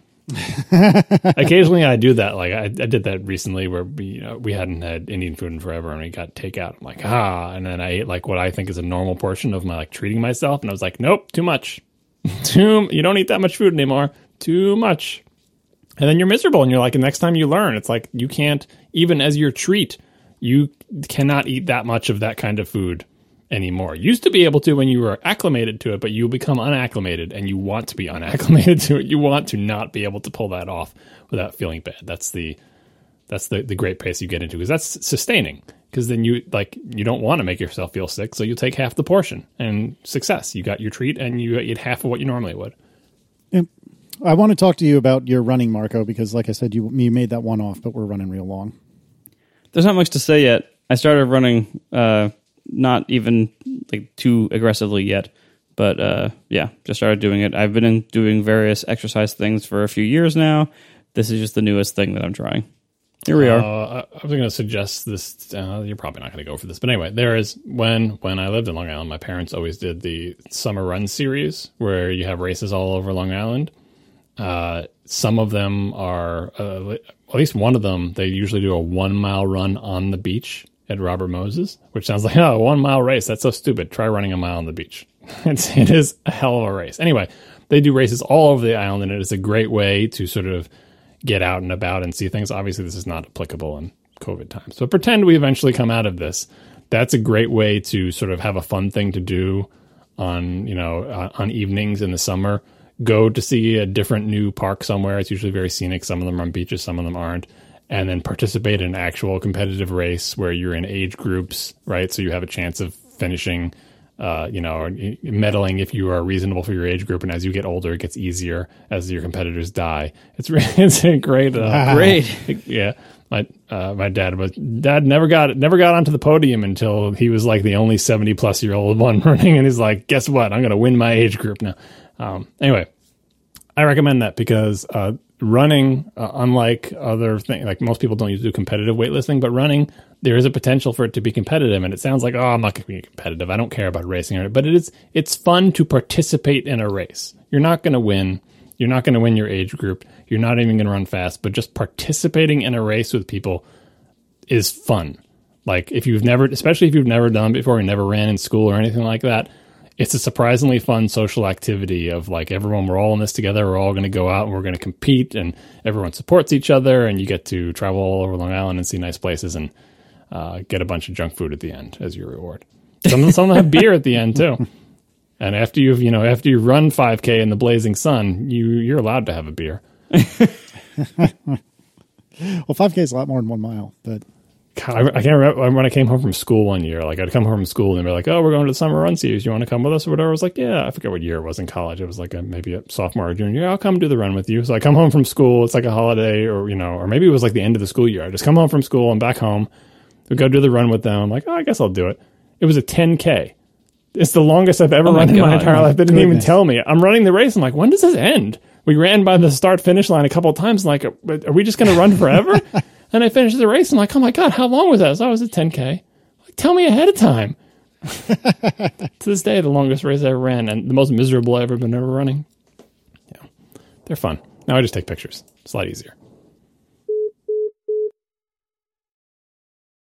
Occasionally I do that. Like I, I did that recently where we, you know, we hadn't had Indian food in forever and we got takeout. I'm like, ah, and then I ate like what I think is a normal portion of my like treating myself. And I was like, nope, too much. too, you don't eat that much food anymore. Too much. And then you're miserable and you're like, the next time you learn, it's like you can't, even as your treat, you cannot eat that much of that kind of food anymore. You used to be able to when you were acclimated to it, but you become unacclimated and you want to be unacclimated to it. You want to not be able to pull that off without feeling bad. That's the that's the, the great pace you get into, because that's sustaining. Because then you like you don't want to make yourself feel sick, so you take half the portion and success. You got your treat and you eat half of what you normally would. Yeah. I want to talk to you about your running, Marco, because like I said, you you made that one off, but we're running real long. There's not much to say yet. I started running uh not even like too aggressively yet, but uh, yeah, just started doing it. I've been in doing various exercise things for a few years now. This is just the newest thing that I'm trying. Here we are. Uh, I was going to suggest this. Uh, you're probably not going to go for this, but anyway, there is when when I lived in Long Island, my parents always did the summer run series where you have races all over Long Island. Uh, some of them are, uh, at least one of them, they usually do a one mile run on the beach at Robert Moses, which sounds like, oh, one mile race. That's so stupid. Try running a mile on the beach. It's, it is a hell of a race. Anyway, they do races all over the island, and it is a great way to sort of get out and about and see things. Obviously, this is not applicable in COVID times, but pretend we eventually come out of this. That's a great way to sort of have a fun thing to do on, you know, uh, on evenings in the summer. Go to see a different new park somewhere. It's usually very scenic. Some of them are on beaches, some of them aren't. And then participate in an actual competitive race where you're in age groups, right? So you have a chance of finishing, uh, you know, or medaling if you are reasonable for your age group. And as you get older, it gets easier as your competitors die. It's really, it's a great, uh, wow. great. Yeah. My, uh, my dad was, dad never got, never got onto the podium until he was like the only seventy plus year old one running. And he's like, guess what? I'm going to win my age group now. Um, anyway, I recommend that because, uh, running, uh, unlike other things, like most people don't do competitive weightlifting, but running, there is a potential for it to be competitive. And it sounds like, oh, I'm not going to be competitive. I don't care about racing. But it is, it's fun to participate in a race. You're not going to win. You're not going to win your age group. You're not even going to run fast. But just participating in a race with people is fun. Like if you've never, especially if you've never done it before, you never ran in school or anything like that, it's a surprisingly fun social activity of like everyone, we're all in this together. We're all going to go out and we're going to compete and everyone supports each other and you get to travel all over Long Island and see nice places and uh, get a bunch of junk food at the end as your reward. Some, some have beer at the end too. And after you've, you know, after you run five K in the blazing sun, you, you're allowed to have a beer. Well, five K is a lot more than one mile, but God, I, I can't remember when I came home from school one year. Like I'd come home from school and they'd be like, "Oh, we're going to the summer run series. You want to come with us or whatever?" I was like, "Yeah." I forget what year it was in college. It was like a, maybe a sophomore or junior year. I'll come do the run with you. So I come home from school. It's like a holiday, or you know, or maybe it was like the end of the school year. I just come home from school and back home. We go do the run with them. I'm like, oh, I guess I'll do it. It was a ten K. It's the longest I've ever Oh my run in my God. entire life. They didn't Goodness. even tell me. I'm running the race. I'm like, when does this end? We ran by the start finish line a couple of times. Like, are we just going to run forever? And I finished the race. I'm like, oh my God, how long was that? So I was at ten K. Like, tell me ahead of time. To this day, the longest race I ever ran and the most miserable I've ever been ever running. Yeah, they're fun. Now I just take pictures. It's a lot easier.